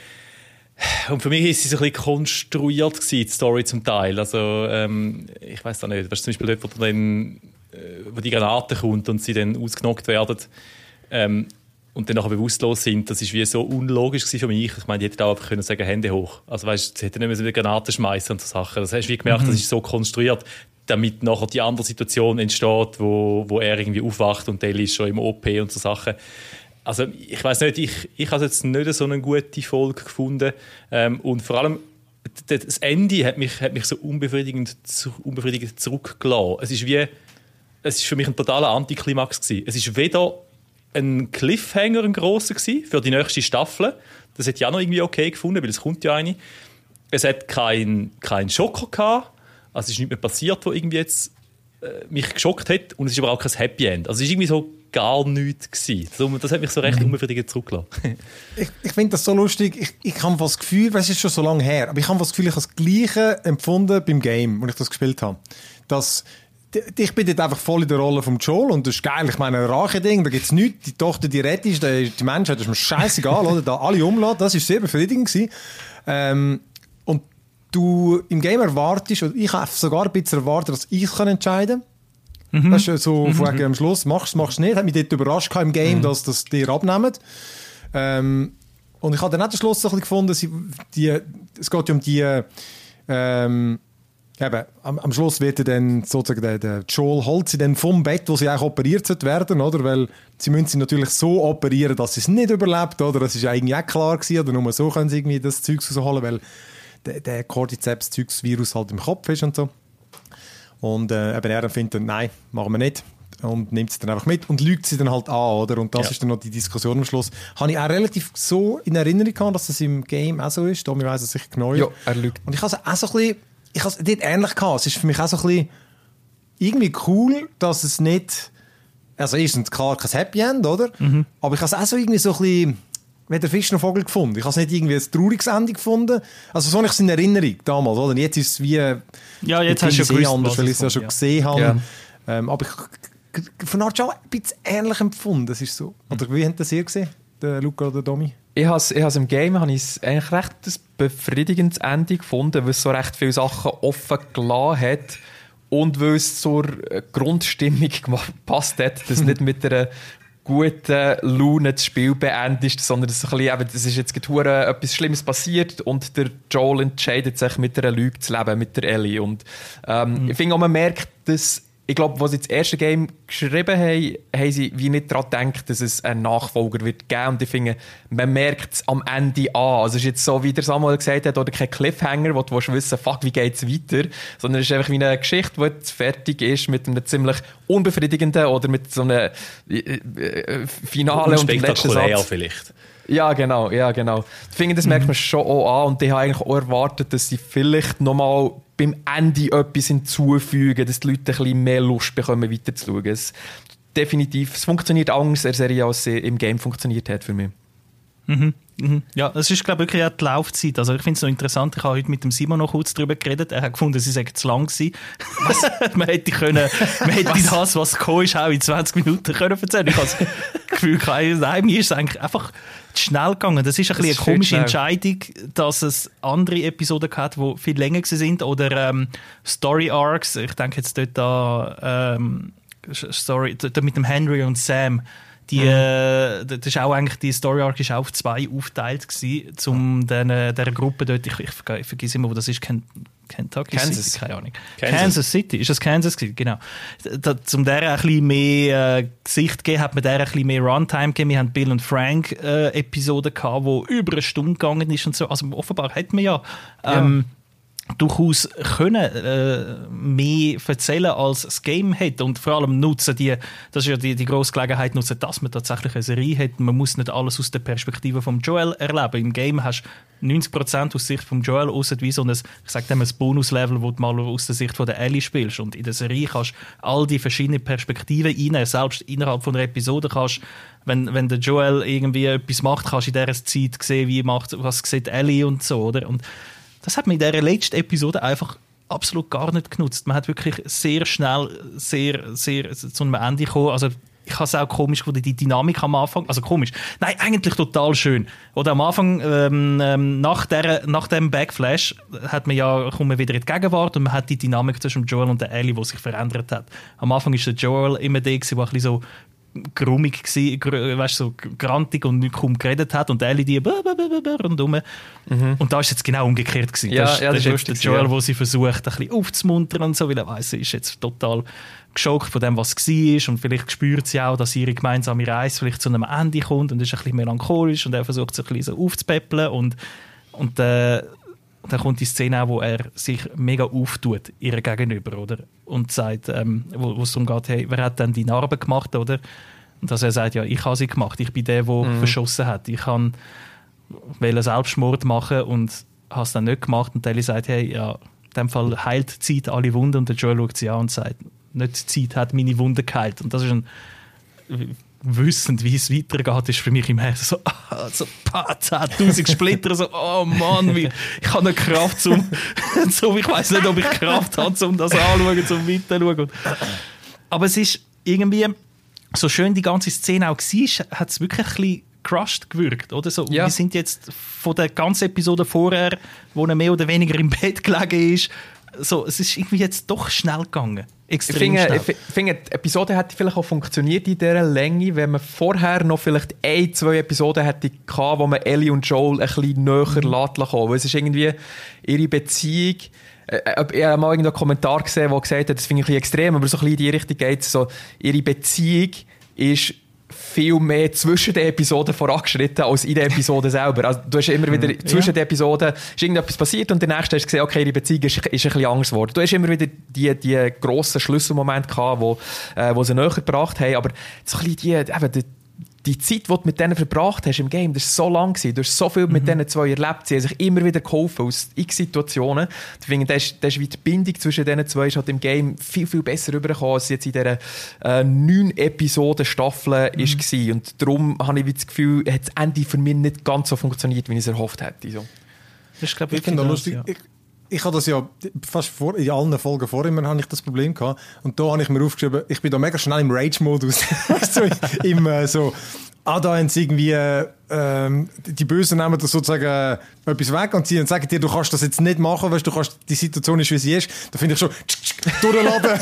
Und für mich ist sie so ein bisschen konstruiert gewesen, die Story zum Teil. Also, ähm, ich weiß auch nicht. Weißt, zum Beispiel dort, wo, dann, äh, wo die Granate kommt und sie dann ausgenockt werden. Ähm, und dann nachher bewusstlos sind, das ist wie so unlogisch für mich. Ich meine, die hätten auch einfach können sagen, Hände hoch. Also weißt, sie hätten nicht mehr Granaten schmeißen und so Sachen. Das hast du wie gemerkt, mhm. das ist so konstruiert, damit nachher die andere Situation entsteht, wo, wo er irgendwie aufwacht und Ellie ist schon im O P und so Sachen. Also ich weiß nicht, ich, ich habe jetzt nicht so eine gute Folge gefunden. Ähm, und vor allem das Ende hat mich, hat mich so unbefriedigend, unbefriedigend zurückgelassen. Es ist wie, es ist für mich ein totaler Antiklimax gewesen. Es ist weder ein Cliffhanger, ein grosser gewesen, für die nächste Staffel. Das hätte ich auch noch irgendwie okay gefunden, weil es kommt ja eine. Es hat keinen kein Schocker gehabt. Also es ist nichts mehr passiert, was irgendwie jetzt äh, mich geschockt hat. Und es ist aber auch kein Happy End. Also es ist irgendwie so gar nichts gewesen. Das hat mich so recht mhm. unbefriedigend zurückgelassen. ich ich finde das so lustig. Ich, ich habe das Gefühl, es ist schon so lange her, aber ich habe das Gefühl, ich habe das Gleiche empfunden beim Game, als ich das gespielt habe. Dass ich bin dort einfach voll in der Rolle vom Joel und das ist geil. Ich meine, ein Rache-Ding, da gibt es nichts. Die Tochter, die rettest, die Menschheit, das ist mir scheißegal, oder? Da alle umlassen, das war sehr befriedigend gewesen. Ähm, und du im Game erwartest, oder ich habe sogar ein bisschen erwartet, dass ich es entscheiden kann. Mhm. Das ist so mhm. von am Schluss, machst du es, machst du es nicht. Hat mich dort überrascht im Game, mhm. dass das dir abnehmen. Ähm, und ich habe dann auch den Schluss so ein bisschen gefunden, sie, die, es geht ja um die ähm, Eben, am, am Schluss wird er dann sozusagen der, der Joel holt sie dann vom Bett, wo sie eigentlich operiert werden, oder? Weil sie müssen sie natürlich so operieren, dass sie es nicht überlebt, oder? Das ist eigentlich auch klar gewesen, oder nur so können sie irgendwie das Zeug rausholen, weil der, der Cordyceps-Virus halt im Kopf ist und so. Und äh, eben er findet, nein, machen wir nicht. Und nimmt sie dann einfach mit und lügt sie dann halt an, oder? Und das ja. ist dann noch die Diskussion am Schluss. Habe ich auch relativ so in Erinnerung gehabt, dass das im Game auch so ist. Tommy weiss es sicher genau. Ja, er lügt. Und ich habe es auch so ein bisschen Ich habe es dort ähnlich gehabt. Es ist für mich auch so ein bisschen irgendwie cool, dass es nicht, also erstens klar kein Happy End, oder? Mhm. Aber ich habe es auch so irgendwie so ein bisschen wie der Fisch noch Vogel gefunden. Ich habe es nicht irgendwie ein trauriges Ende gefunden. Also so habe ich es in Erinnerung damals, oder? Jetzt ist es wie, ja, jetzt hast du ja gewusst, anders, weil ich es ja schon ja. gesehen habe. Ja. Ähm, aber ich von Art schon ein bisschen ähnlich empfunden. Das ist so. Oder wie habt ihr das ihr gesehen, der Luca oder der Domi? ich has, ich has im Game habe ich eigentlich recht ein befriedigendes Ende gefunden, weil es so recht viele Sachen offen gelassen hat und weil es zur Grundstimmung gepasst hat, dass nicht mit einer guten Laune das Spiel beendet, sondern dass es ein bisschen, eben, es ist jetzt gerade etwas Schlimmes passiert und der Joel entscheidet sich, mit einer Lüge zu leben, mit der Ellie. Und ähm, mhm. ich finde auch, man merkt, dass ich glaube, als sie das erste Game geschrieben haben, haben sie wie nicht daran gedacht, dass es einen Nachfolger wird geben. Und ich finde, man merkt es am Ende an. Also es ist jetzt so, wie der Samuel gesagt hat, oder kein Cliffhanger, wo du wissen willst, fuck, wie geht es weiter? Sondern es ist einfach wie eine Geschichte, die jetzt fertig ist mit einem ziemlich unbefriedigenden oder mit so einem äh, äh, Finale und letzten Satz. Vielleicht. Ja, genau, ja, genau. Ich finde, das merkt man schon auch an und ich habe eigentlich auch erwartet, dass sie vielleicht nochmal beim Ende etwas hinzufügen, dass die Leute ein bisschen mehr Lust bekommen, weiterzuschauen. Es, definitiv, es funktioniert anders in der Serie, als es im Game funktioniert hat für mich. Mhm. Mhm. Ja, das ist, glaube ich, wirklich auch die Laufzeit. Also ich finde es noch interessant, ich habe heute mit dem Simon noch kurz darüber geredet. Er hat gefunden, sie sei zu lang gewesen. man hätte, können, man hätte was? das, was gekommen ist, auch in zwanzig Minuten können erzählen. Ich habe das Gefühl, nein, mir ist es eigentlich einfach zu schnell gegangen. Das ist ein das bisschen eine komische Entscheidung, dass es andere Episoden hat, die viel länger sind oder ähm, Story Arcs. Ich denke jetzt dort an ähm, Story, dort mit dem Henry und Sam. Die, mhm. äh, das ist auch eigentlich, die Story Arc ist auch auf zwei aufgeteilt gewesen, zum den, dieser Gruppe dort, ich, ich, ich vergesse immer, wo das ist, Ken, Kentucky Kansas. City, keine Ahnung. Kansas. Kansas City, ist das Kansas gewesen? Genau. Da, zum der ein bisschen mehr äh, Gesicht gegeben, hat man der ein bisschen mehr Runtime gegeben. Wir haben Bill und Frank äh, Episoden gehabt, wo über eine Stunde gegangen ist und so. Also offenbar hat man ja, ähm, ja. durchaus können äh, mehr erzählen, als das Game hat und vor allem nutzen die, das ist ja die, die grosse Gelegenheit nutzen, dass man tatsächlich eine Serie hat. Man muss nicht alles aus der Perspektive von Joel erleben. Im Game hast du neunzig Prozent aus Sicht von Joel, ausser wie so ein, ich sag dem, ein Bonuslevel, wo du mal aus der Sicht von der Ellie spielst. Und in der Serie kannst du all die verschiedenen Perspektiven rein, selbst innerhalb von einer Episode kannst wenn, wenn der Joel irgendwie etwas macht, kannst du in dieser Zeit sehen, wie macht, was sieht Ellie und so, oder? Und das hat man in dieser letzten Episode einfach absolut gar nicht genutzt. Man hat wirklich sehr schnell sehr, sehr zu einem Ende gekommen. Also ich habe es auch komisch gefunden, die Dynamik am Anfang. Also komisch. Nein, eigentlich total schön. Oder am Anfang, ähm, ähm, nach, der, nach dem Backflash, hat man ja, kommt man wieder in die Gegenwart und man hat die Dynamik zwischen Joel und der Ellie, die sich verändert hat. Am Anfang war der Joel immer der, der ein bisschen so grummig gsi, gr- weißt, so grantig und nicht kaum geredet hat und Ellie die rundum. Mhm. Und da ist jetzt genau umgekehrt gewesen. Ja, das, ja, das das ist lustig, jetzt der Joel, ja. wo sie versucht, ein bisschen aufzumuntern und so, weil er weiss, sie ist jetzt total geschockt von dem, was war und vielleicht spürt sie auch, dass ihre gemeinsame Reise vielleicht zu einem Ende kommt und ist ein bisschen melancholisch und er versucht sich ein bisschen so aufzupäppeln und, und äh, dann kommt die Szene auch, wo er sich mega auftut ihr gegenüber, oder? Und sagt, ähm, wo, wo es darum geht, hey, wer hat denn die Narbe gemacht, oder? Und dass er sagt, ja, ich habe sie gemacht, ich bin der, der mhm. verschossen hat. Ich kann Selbstmord machen und habe es dann nicht gemacht. Und Ellie sagt, hey, ja, in dem Fall heilt die Zeit alle Wunden. Und der Joel schaut sie an und sagt, nicht die Zeit hat meine Wunden geheilt. Und das ist ein wissend, wie es weitergeht, ist für mich im Herzen so, ah, so zehntausend Splitter, so, oh Mann, wie, ich habe nicht Kraft, zum, zum, ich weiß nicht, ob ich Kraft habe, um das anzuschauen, zum weiterschauen. Aber es ist irgendwie, so schön die ganze Szene auch war, hat es wirklich ein bisschen crushed gewirkt, oder? So, ja. Wir sind jetzt von der ganzen Episode vorher, wo er mehr oder weniger im Bett gelegen ist, so, es ist irgendwie jetzt doch schnell gegangen. Extrem ich finde, schnell. ich finde, die Episode hätte vielleicht auch funktioniert in dieser Länge, wenn man vorher noch vielleicht ein, zwei Episoden hätte gehabt, wo man Ellie und Joel ein bisschen näher mhm. lassen kann. Weil es ist irgendwie ihre Beziehung. Äh, ich habe mal einen Kommentar gesehen, der gesagt hat, das finde ich ein bisschen extrem, aber so ein bisschen in die Richtung geht es. So, ihre Beziehung ist viel mehr zwischen den Episoden vorangeschritten als in der Episode selber. Also, du hast immer wieder ja. zwischen den Episoden ist irgendetwas passiert und der nächste hast du gesehen, okay, ihre Beziehung ist, ist ein bisschen anders geworden. Du hast immer wieder die, die grossen Schlüsselmomente gehabt, wo, äh, wo sie näher gebracht haben, aber so ein bisschen die, eben, die Die Zeit, die du mit denen verbracht hast im Game, das war so lang gewesen. Du hast so viel mit mhm. diesen zwei erlebt. Sie haben sich immer wieder geholfen aus x Situationen. Ich finde, das ist, das ist wie die Bindung zwischen diesen zwei ist halt im Game viel, viel besser rübergekommen, als jetzt in dieser äh, neun Episoden Staffel mhm. war. Und darum habe ich das Gefühl, hat das Ende für mich nicht ganz so funktioniert, wie ich es erhofft hätte. So. Das ist, glaube ich, ich finde das lustig. Ja. Ich, ich habe das ja fast vor, in allen Folgen vor immer habe ich das Problem gehabt. Und da habe ich mir aufgeschrieben, ich bin da mega schnell im Rage-Modus. so, im, äh, so, ah, da haben sie irgendwie äh, ähm, die Bösen nehmen das sozusagen äh, etwas weg und, sie, und sagen dir, du kannst das jetzt nicht machen, weißt, du kannst, die Situation ist, wie sie ist. Da finde ich schon, durchladen.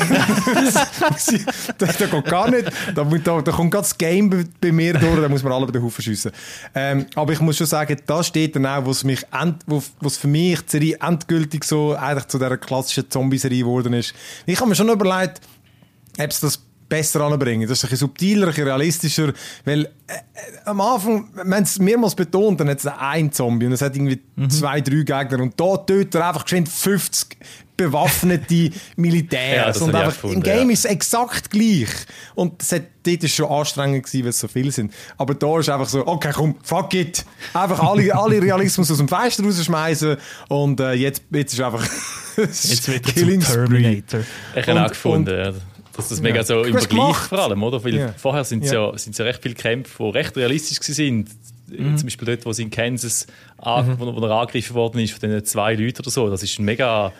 das, das geht gar nicht. Da, da, da kommt gerade das Game bei, bei mir durch, da muss man alle über den Haufen schiessen. Ähm, aber ich muss schon sagen, da steht dann auch, wo es mich end, wo, wo es für mich die Serie endgültig so eigentlich zu dieser klassischen Zombie-Serie geworden ist. Ich habe mir schon überlegt, ob es das besser anbringen. Das ist ein bisschen subtiler, ein bisschen realistischer, weil äh, am Anfang, wir haben es mehrmals betont, dann hat es einen Zombie und es hat irgendwie mhm. zwei, drei Gegner und da tötet er einfach geschwind fünfzig bewaffnete Militärs. Ja, und einfach, gefunden, im Game ja. ist es exakt gleich. Und das hat, dort war es schon anstrengend gewesen, weil es so viele sind. Aber da ist einfach so, okay, komm, fuck it. Einfach alle, alle Realismus aus dem Fenster rausschmeißen und äh, jetzt, jetzt ist einfach jetzt wird er zum Terminator. Ich habe auch gefunden, ja. Dass das mega ja. so im Vergleich vor allem, oder? Weil ja. vorher sind es ja. ja, ja, ja recht viele Kämpfe, die recht realistisch waren. Mhm. Zum Beispiel dort, wo sie in Kansas mhm. wo, wo er angegriffen worden ist, von diesen zwei Leuten oder so. Das ist ein mega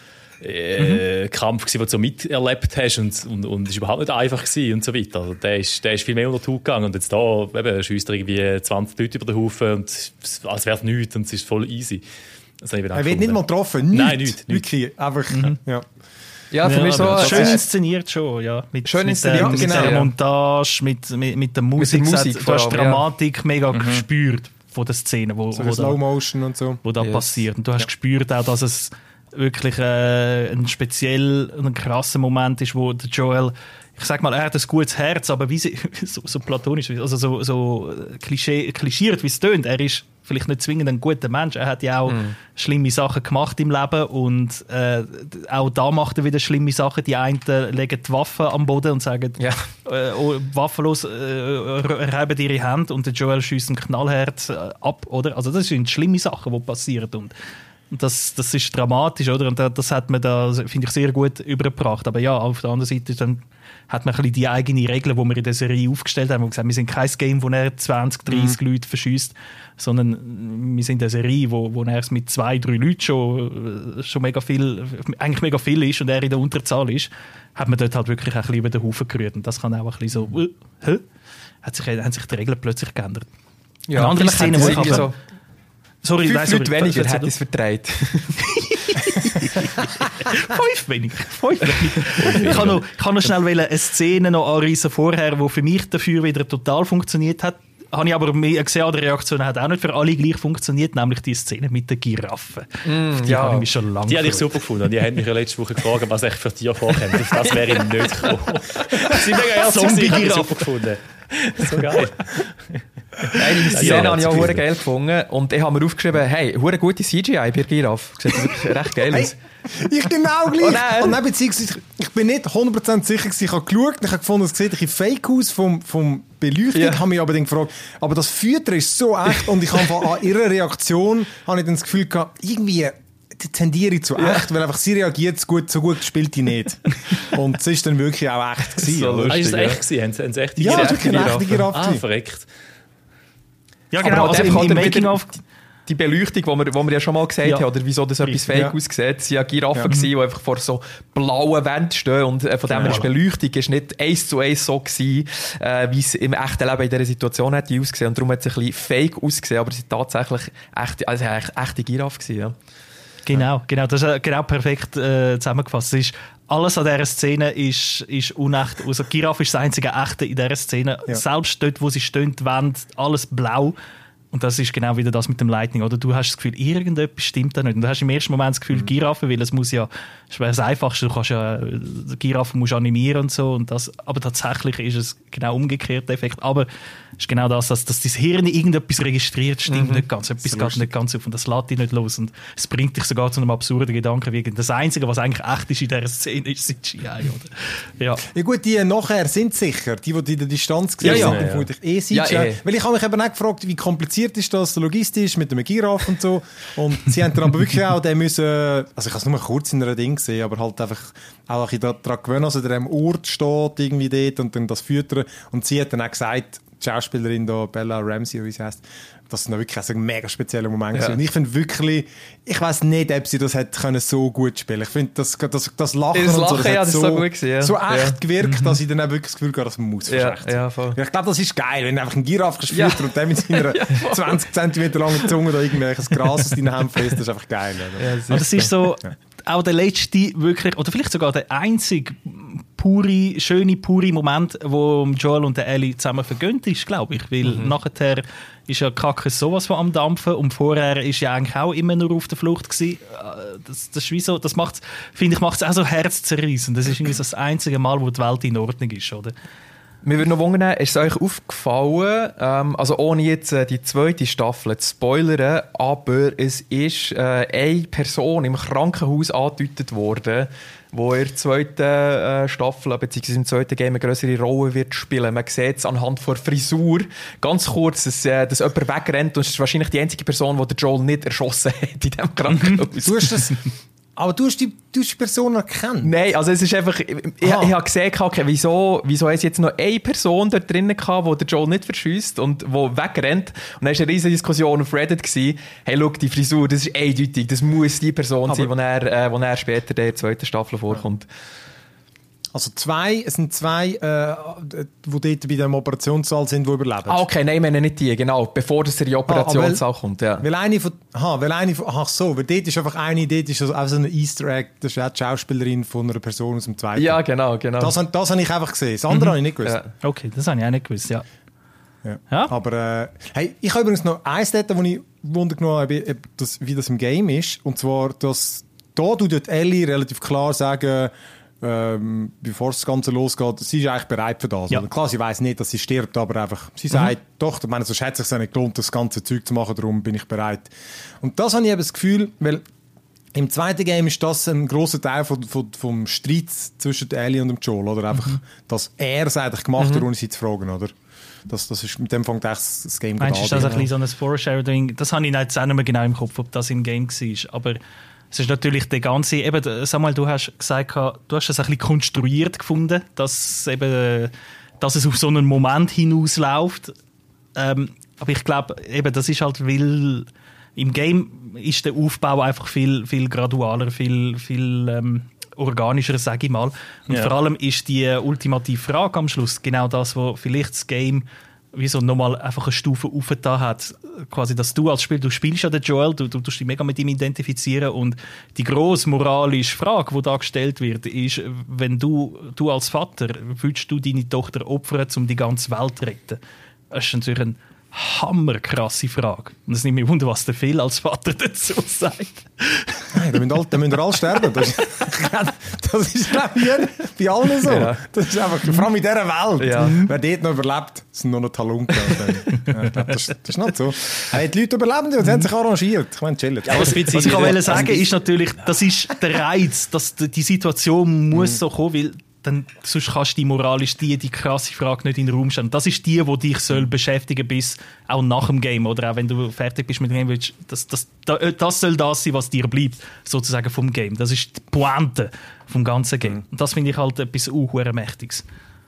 äh, mhm. Kampf gewesen, den du so miterlebt hast und, und, und ist überhaupt nicht einfach gewesen und so weiter. Also der, ist, der ist viel mehr unter die Haut gegangen. Und jetzt da eben, schiesst er irgendwie zwanzig Leute über den Haufen und als wäre es nichts und es ist voll easy. Das er wird nicht mal getroffen. Nein, nichts. Wirklich, einfach, mhm. ja. Ja, für ja, mich so schön inszeniert schon, ja. Mit, schön mit, inszeniert, der, mit genau, der ja. Montage, mit, mit, mit der Musik. Mit der Musik du hast allem, Dramatik ja. mega mhm. gespürt von der Szene, wo, so wo Slow da, Motion und so. wo da yes. passiert. Und du hast ja. gespürt auch, dass es wirklich äh, ein speziell, ein krasser Moment ist, wo der Joel, ich sag mal, er hat ein gutes Herz, aber wie sie, so, so platonisch, also so, so klischee, klischiert, wie es tönt, er ist vielleicht nicht zwingend ein guter Mensch. Er hat ja auch mm. schlimme Sachen gemacht im Leben und äh, auch da macht er wieder schlimme Sachen. Die einen legen die Waffen am Boden und sagen, ja. äh, oh, waffenlos äh, reiben ihre Hände und der Joel schiesst ein Knallhart äh, ab, oder? Also das sind schlimme Sachen, die passieren und Und das, das ist dramatisch, oder? Und das hat man da, finde ich, sehr gut übergebracht. Aber ja, auf der anderen Seite dann hat man ein bisschen die eigenen Regeln, die wir in der Serie aufgestellt haben. Wir haben gesagt, wir sind kein Game, wo er zwanzig, dreissig mhm. Leute verschießt, sondern wir sind eine Serie, wo, wo er es mit zwei, drei Leuten schon, schon mega viel, eigentlich mega viel ist und er in der Unterzahl ist, hat man dort halt wirklich ein bisschen über den Haufen gerührt. Und das kann auch ein bisschen so, hä? Hat sich, haben sich die Regeln plötzlich geändert. Ja, eine andere Szene, wo ich aber... So Sorry, Fünf nein, sorry, Leute weniger hätte es vertreibt. Fünf weniger. Fünf weniger. Ich kann noch, ich kann noch schnell eine Szene noch anreissen vorher, die für mich dafür wieder total funktioniert hat. Habe ich aber gesehen, an der Reaktion hat auch nicht für alle gleich funktioniert, nämlich die Szene mit der Giraffe. Mm, die ja. habe ich mich schon lange Die habe ich super gefunden. Die haben mich ja letzte Woche gefragt, was echt für Tiere vorkommt. Auf das wäre ich nicht gekommen. Das sind mega ernst, die habe ich super gefunden. So geil. Nein, die Szene ja, habe ich auch sehr geil gefunden. Und ich habe mir aufgeschrieben, hey, hure gute C G I bei der Giraffe. Sieht wirklich recht geil aus. Hey, ich genau gleich. Oh, und dann, beziehungsweise, ich bin nicht hundert Prozent sicher gewesen. Ich habe geschaut und ich habe gefunden, es sieht ein bisschen fake aus vom, vom Beleuchtung. Ja. Ich habe mich aber dann gefragt, aber das Fütter ist so echt. Und ich habe an ihrer Reaktion habe ich dann das Gefühl gehabt, irgendwie tendiere ich zu echt, ja. weil einfach sie reagiert so gut, so gut spielt die nicht. Und es ist dann wirklich auch echt gewesen. So lustig, ah, ist es echt gewesen? Haben sie, haben sie echt die ja, Giraffe? es war eine echte Giraffe. Ah, verreckt. Ja, genau. Aber Also im, im, im Making-of... Die Beleuchtung, die wir, wo wir ja schon mal gesagt ja. haben, oder wieso das etwas fake ja. aussieht, es waren ja Giraffen, ja. die einfach vor so blauen Wänden stehen. Und von dem her ist die Beleuchtung ist nicht eins zu eins so gewesen, äh, wie es im echten Leben in dieser Situation hätte ausgesehen. Und darum hat es ein bisschen fake ausgesehen, aber es sind tatsächlich echte, also echt, echte Giraffen gewesen, ja. Genau, genau, das ist genau perfekt äh, zusammengefasst. Es ist, alles an dieser Szene ist, ist unecht. Also die Giraffe ist das einzige Echte in dieser Szene. Ja. Selbst dort, wo sie stehen, die Wände, alles blau. Und das ist genau wieder das mit dem Lightning, oder? Du hast das Gefühl, irgendetwas stimmt da nicht. Und du hast im ersten Moment das Gefühl, mhm. Giraffe, weil es muss ja, das wäre das Einfachste, du kannst ja, die Giraffe musst animieren und so. Und das, aber tatsächlich ist es genau umgekehrt, der Effekt. Aber es ist genau das, dass, dass dein Hirn irgendetwas registriert, stimmt mhm. nicht ganz. Etwas geht nicht ganz auf und das lässt dich nicht los. Und es bringt dich sogar zu einem absurden Gedanken, wie das Einzige, was eigentlich echt ist in dieser Szene, ist C G I, oder? Ja. Ja gut, die nachher sind sicher, die, die in der Distanz gesehen ja, sind, ja. vermutlich eh C G I. Ja, eh. Weil ich habe mich eben auch gefragt, wie kompliziert ist das logistisch mit dem Giraffe und so. Und sie haben dann aber wirklich auch, der müssen, also ich habe es nur kurz in einer Ding gesehen, aber halt einfach auch ein bisschen daran gewöhnen, also der am Ort steht irgendwie dort und dann das füttern. Und sie hat dann auch gesagt, Schauspielerin da, Bella Ramsey, wie sie heißt, das ist wirklich ein mega spezieller Moment. Ja. Und ich finde wirklich, ich weiss nicht, ob sie das hätte können so gut spielen. Ich finde, das, das, das Lachen Das und so, Lachen, das ja, hat das ist so, so gut gewesen, ja. so echt Ja. gewirkt, dass ich dann auch wirklich das Gefühl habe, das muss Ja, echt sein. ja, voll. Ich glaube, das ist geil, wenn einfach ein Giraffe Ja. führt und der mit seiner zwanzig Zentimeter langen Zunge da irgendwelches Gras aus deinen Händen frisst, das ist einfach geil. Oder? Ja, das Und das ist so auch der letzte wirklich, oder vielleicht sogar der einzige pure, schöne, pure Moment, wo Joel und der Ellie zusammen vergönnt ist, glaube ich. Weil Mhm. nachher ist ja Kacke sowas von am Dampfen und vorher ist ja eigentlich auch immer nur auf der Flucht gewesen. Das, das ist wie so, das macht's, finde ich, macht es auch so herzzerreißend. Das ist irgendwie so das einzige Mal, wo die Welt in Ordnung ist, oder? Mir würde noch wundern, ist es euch aufgefallen, ähm, also ohne jetzt äh, die zweite Staffel zu spoilern, aber es ist äh, eine Person im Krankenhaus angedeutet worden, wo in der zweiten äh, Staffel, beziehungsweise im zweiten Game eine größere Rolle wird spielen. Man sieht es anhand der Frisur. Ganz kurz, dass, äh, dass jemand wegrennt und es ist wahrscheinlich die einzige Person, die der Joel nicht erschossen hat in diesem Krankenhaus. Du hast das, aber du hast die, du hast die Person erkannt. Nein, also es ist einfach, ich, ich, Aha. ich habe gesehen, okay, wieso, wieso ist jetzt noch eine Person dort drinnen gehabt, die der Joel nicht verschießt und die wegrennt. Und dann war eine riesige Diskussion auf Reddit gewesen. Hey, schau, die Frisur, das ist eindeutig, das muss die Person Aber- sein, die er, äh, wo er später in der zweiten Staffel vorkommt. Also zwei, es sind zwei, äh, die dort bei dem Operationssaal sind, die überleben. Ah, okay, nein, ich meine nicht die, genau, bevor das in die Operationssaal kommt, ja. Weil eine von, aha, weil eine von, ach so, weil dort ist einfach eine, dort ist also auch so eine Easter Egg, das ist auch die Schauspielerin von einer Person aus dem zweiten. Ja, genau, genau. Das, hab- das habe ich einfach gesehen, das andere habe ich nicht gewusst. Ja. Okay, das habe ich auch nicht gewusst, ja. Ja. Ja. Aber äh, hey, ich habe übrigens noch eins dort, wo ich Wunder genommen habe, ob das, wie das im Game ist. Und zwar, dass da tut dort Ellie relativ klar sagen, ähm, bevor das Ganze losgeht, sie ist eigentlich bereit für das. Ja. Oder? Klar, sie weiß nicht, dass sie stirbt, aber einfach, sie sagt, doch, ich meine, sonst hätte es sich nicht gelohnt, das ganze Zeug zu machen, darum bin ich bereit. Und das habe ich eben das Gefühl, weil im zweiten Game ist das ein grosser Teil von, von, vom Streit zwischen Ellie und dem Joel, oder? Einfach, dass er es eigentlich gemacht hat, ohne sie zu fragen, oder? Das, das ist, mit dem fängt echt das Game Meinst du, ist das ein an. bisschen so ein Foreshadowing? Das habe ich jetzt auch nicht mehr genau im Kopf, ob das im Game war. Aber es ist natürlich der ganze, eben, Samuel, du hast gesagt, du hast das ein bisschen konstruiert gefunden, dass, eben, dass es auf so einen Moment hinausläuft. Ähm, aber ich glaube, eben, das ist halt, weil im Game ist der Aufbau einfach viel, viel gradualer, viel, viel ähm, organischer, sage ich mal. Und Ja. vor allem ist die ultimative Frage am Schluss genau das, wo vielleicht das Game wie so nochmal einfach eine Stufe aufgetan hat. Quasi, dass du als Spiel, du spielst ja den Joel, du, du tust dich mega mit ihm identifizieren und die grosse moralische Frage, die da gestellt wird, ist, wenn du, du als Vater, würdest du deine Tochter opfern, um die ganze Welt zu retten? Das ist natürlich eine hammerkrasse Frage. Und es nimmt mich wunder, was der Phil als Vater dazu sagt. Nein, da müssen alle, da müssen alle sterben. Das ist, das ist glaube ich, hier bei allen so. Ja. Das ist einfach, vor allem in dieser Welt. Ja. Wer dort noch überlebt, sind nur noch Talunken. Ja, ich glaub, das, das ist nicht so. Hey, die Leute überleben, die haben sich arrangiert. Ich meine, chillen. Aber es Was ich auch wollte sagen ist natürlich, das ist der Reiz, dass die die Situation muss so kommen, weil dann, sonst kannst du die moralisch die, die krasse Frage nicht in den Raum stellen. Das ist die, die dich soll beschäftigen bis auch nach dem Game oder auch wenn du fertig bist mit dem Game. willst, Das, das, das soll das sein, was dir bleibt, sozusagen vom Game. Das ist die Pointe vom ganzen Game. Und das finde ich halt etwas uh, Mächtiges.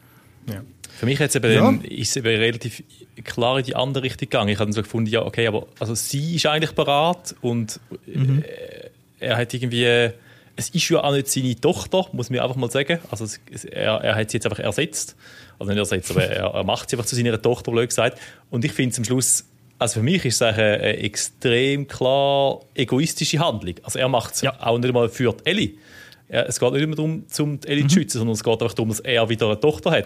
Ja. Für mich jetzt eben Ja. dann, ist es eben relativ klar in die andere Richtung gegangen. Ich habe dann so gefunden, ja, okay, aber also sie ist eigentlich bereit und Mhm. äh, er hat irgendwie, es ist ja auch nicht seine Tochter, muss man einfach mal sagen. Also es, es, er, er hat sie jetzt einfach ersetzt. Also nicht ersetzt, aber er, er macht sie einfach zu seiner Tochter, blöd gesagt. Und ich finde es am Schluss, also für mich ist es eine, eine extrem klar egoistische Handlung. Also er macht es Ja. auch nicht mal für die Ellie. Er, es geht nicht immer darum, um die Ellie zu schützen, sondern es geht einfach darum, dass er wieder eine Tochter hat.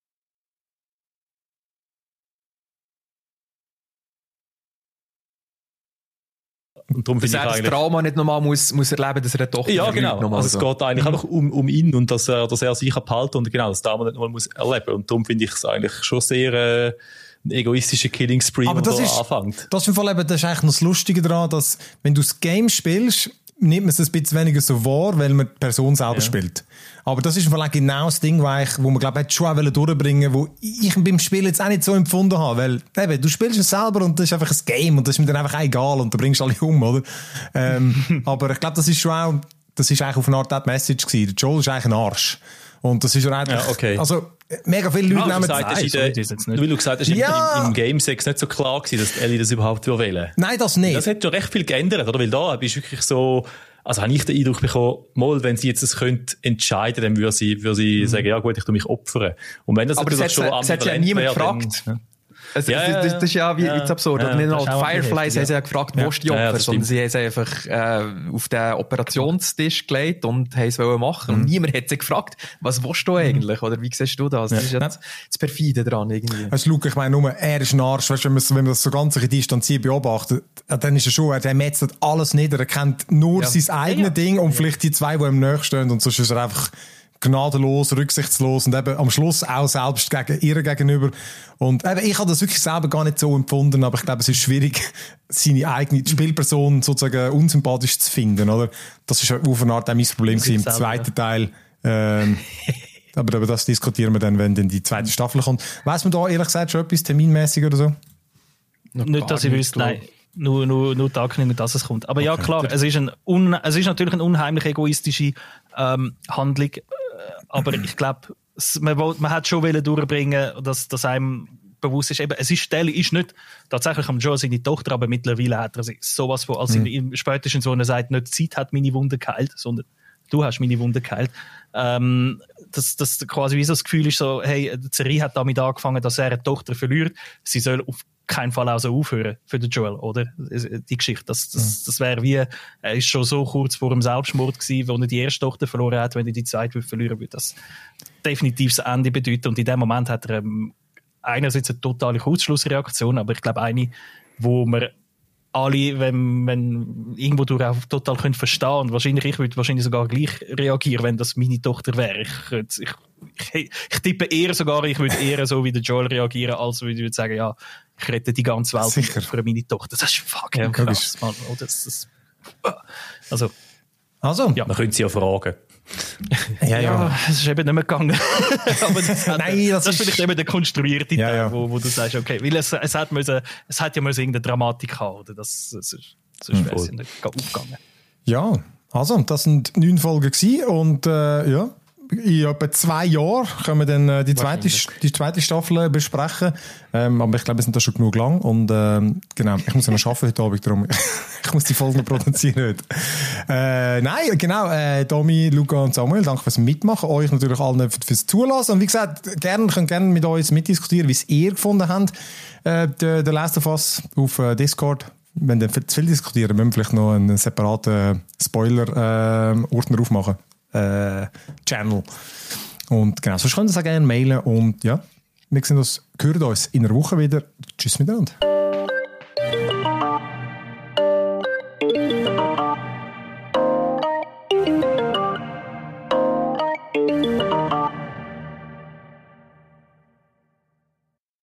Und darum Dass finde ich er das eigentlich... Trauma nicht nochmal muss, muss erleben, dass er eine Tochter Ja, verliert genau. nochmal Also es so. geht eigentlich einfach um, um ihn und dass er, dass er sich behalten und genau, das Trauma nicht nochmal muss erleben. Und darum finde ich es eigentlich schon sehr äh, ein egoistischer Killing Spree, Aber der das da ist- anfängt. Das ist im Fall eben, das ist eigentlich noch das Lustige daran, dass, wenn du das Game spielst, nimmt man es ein bisschen weniger so wahr, weil man die Person selber spielt. Aber das ist im Fall auch genau das Ding, wo, ich, wo man, glaube ich, schon auch durchbringen wollte, wo ich beim Spiel jetzt auch nicht so empfunden habe. Weil, eben, du spielst es selber und das ist einfach ein Game und das ist mir dann einfach egal und du bringst alle um, oder? Ähm, aber ich glaube, das ist schon auch, das ist eigentlich auf eine Art auch die Message gewesen. Der Joel ist eigentlich ein Arsch. Und das ist ja eigentlich, ja, okay. also mega viele Leute ah, nehmen gesagt, das. Nein, der, weil du gesagt hast, ja. im, im Game sechs nicht so klar gewesen, dass Ellie das überhaupt wählen. Nein, das nicht. Das hat ja recht viel geändert, oder? Weil da bist du wirklich so, also habe ich den Eindruck bekommen, mal, wenn sie jetzt das könnte entscheiden, dann würde sie, würde sie mhm. sagen, ja gut, ich tue mich opfern. Und wenn das aber natürlich schon schon es hat ja niemand gefragt. Dann, Es, ja, das, das, das ist ja wie ja, absurd. Ja, nicht mal die Fireflies haben sie ja gefragt, wo ist die Opfer, ja, sondern sie haben sie einfach äh, auf den Operationstisch gelegt und haben es machen. Mhm. Und niemand hat sie gefragt, was willst du eigentlich? Oder wie siehst du das? Das ja. ist ja das, das Perfide dran irgendwie. Also, Luke, ich meine nur, er ist ein Arsch. Weißt, wenn, man, wenn man das so ganz distanziert beobachtet, dann ist er schon, er metzelt alles nieder, er kennt nur ja. sein eigenes ja, Ding und vielleicht die zwei, die ihm näher stehen, und sonst ist er einfach gnadenlos, rücksichtslos und eben am Schluss auch selbst gegen ihr gegenüber. Und eben, ich habe das wirklich selber gar nicht so empfunden, aber ich glaube, es ist schwierig, seine eigene Spielperson sozusagen unsympathisch zu finden, oder? Das ist auf eine Art auch mein Problem im selber, zweiten ja. Teil. Ähm, aber über das diskutieren wir dann, wenn dann die zweite Staffel kommt. Weiss man da ehrlich gesagt schon etwas terminmäßig oder so? Noch nicht, dass ich wüsste, nein. Nur, nur, nur die Ankündigung, dass es kommt. Aber okay. ja, klar, es ist, ein un, es ist natürlich eine unheimlich egoistische ähm, Handlung. Aber ich glaube, man, man hat schon wollen durchbringen, dass, dass einem bewusst ist, eben, es ist Stelle ist nicht tatsächlich am Joe seine Tochter, aber mittlerweile hat er sich sowas von, als mhm. in, spätestens, wo er sagt, nicht Zeit hat meine Wunde geheilt, sondern du hast meine Wunde geheilt. Ähm, dass das quasi wie so das Gefühl ist, so, hey, die Serie hat damit angefangen, dass er eine Tochter verliert, sie soll auf keinen Fall auch so aufhören für den Joel, oder? Die Geschichte, das, das, das wäre wie, er ist schon so kurz vor dem Selbstmord gewesen, wo er die erste Tochter verloren hat, wenn er die zweite verlieren würde, das definitiv das Ende bedeuten. Und in dem Moment hat er ähm, einerseits eine totale Kurzschlussreaktion, aber ich glaube eine, wo man alle, wenn, wenn irgendwo durch auch total können verstehen und wahrscheinlich, ich würde wahrscheinlich sogar gleich reagieren, wenn das meine Tochter wäre. Ich, ich, ich, ich tippe eher sogar, ich würde eher so wie der Joel reagieren, als würde ich sagen, ja, ich rette die ganze Welt Sicher. für meine Tochter. Das ist fucking ja, krass, Mann. Oh, das, das, also, also, ja. Man könnte sie ja fragen. Ja, ja, es ist eben nicht mehr gegangen. Aber das, hat, Nein, das, das ist vielleicht eben der konstruierte ja, Teil, ja. Wo, wo du sagst, okay, weil es, es, hat, müssen, es hat ja müssen irgendeine Dramatik haben, oder? Das, das ist, sonst wäre es nicht aufgegangen. Ja, also, das sind neun Folgen gewesen und äh, ja, in etwa zwei Jahren können wir dann äh, die, zweite, die zweite Staffel besprechen. Ähm, aber ich glaube, wir sind da schon genug lang. Und ähm, genau, ich muss ja noch arbeiten heute Abend, darum ich muss die Folgen noch produzieren heute. Äh, nein, genau, äh, Domi, Luca und Samuel, danke fürs Mitmachen. Euch natürlich allen fürs Zulassen. Und wie gesagt, gerne, könnt gerne mit uns mitdiskutieren, wie es ihr gefunden habt. Äh, der, der Last of Us auf äh, Discord. Wenn wir zu viel diskutieren, müssen wir vielleicht noch einen separaten Spoiler-Ordner äh, aufmachen. Äh, Channel. Und genau, sonst könnt ihr es auch gerne mailen. Und ja, wir sehen uns, hören uns in einer Woche wieder. Tschüss miteinander.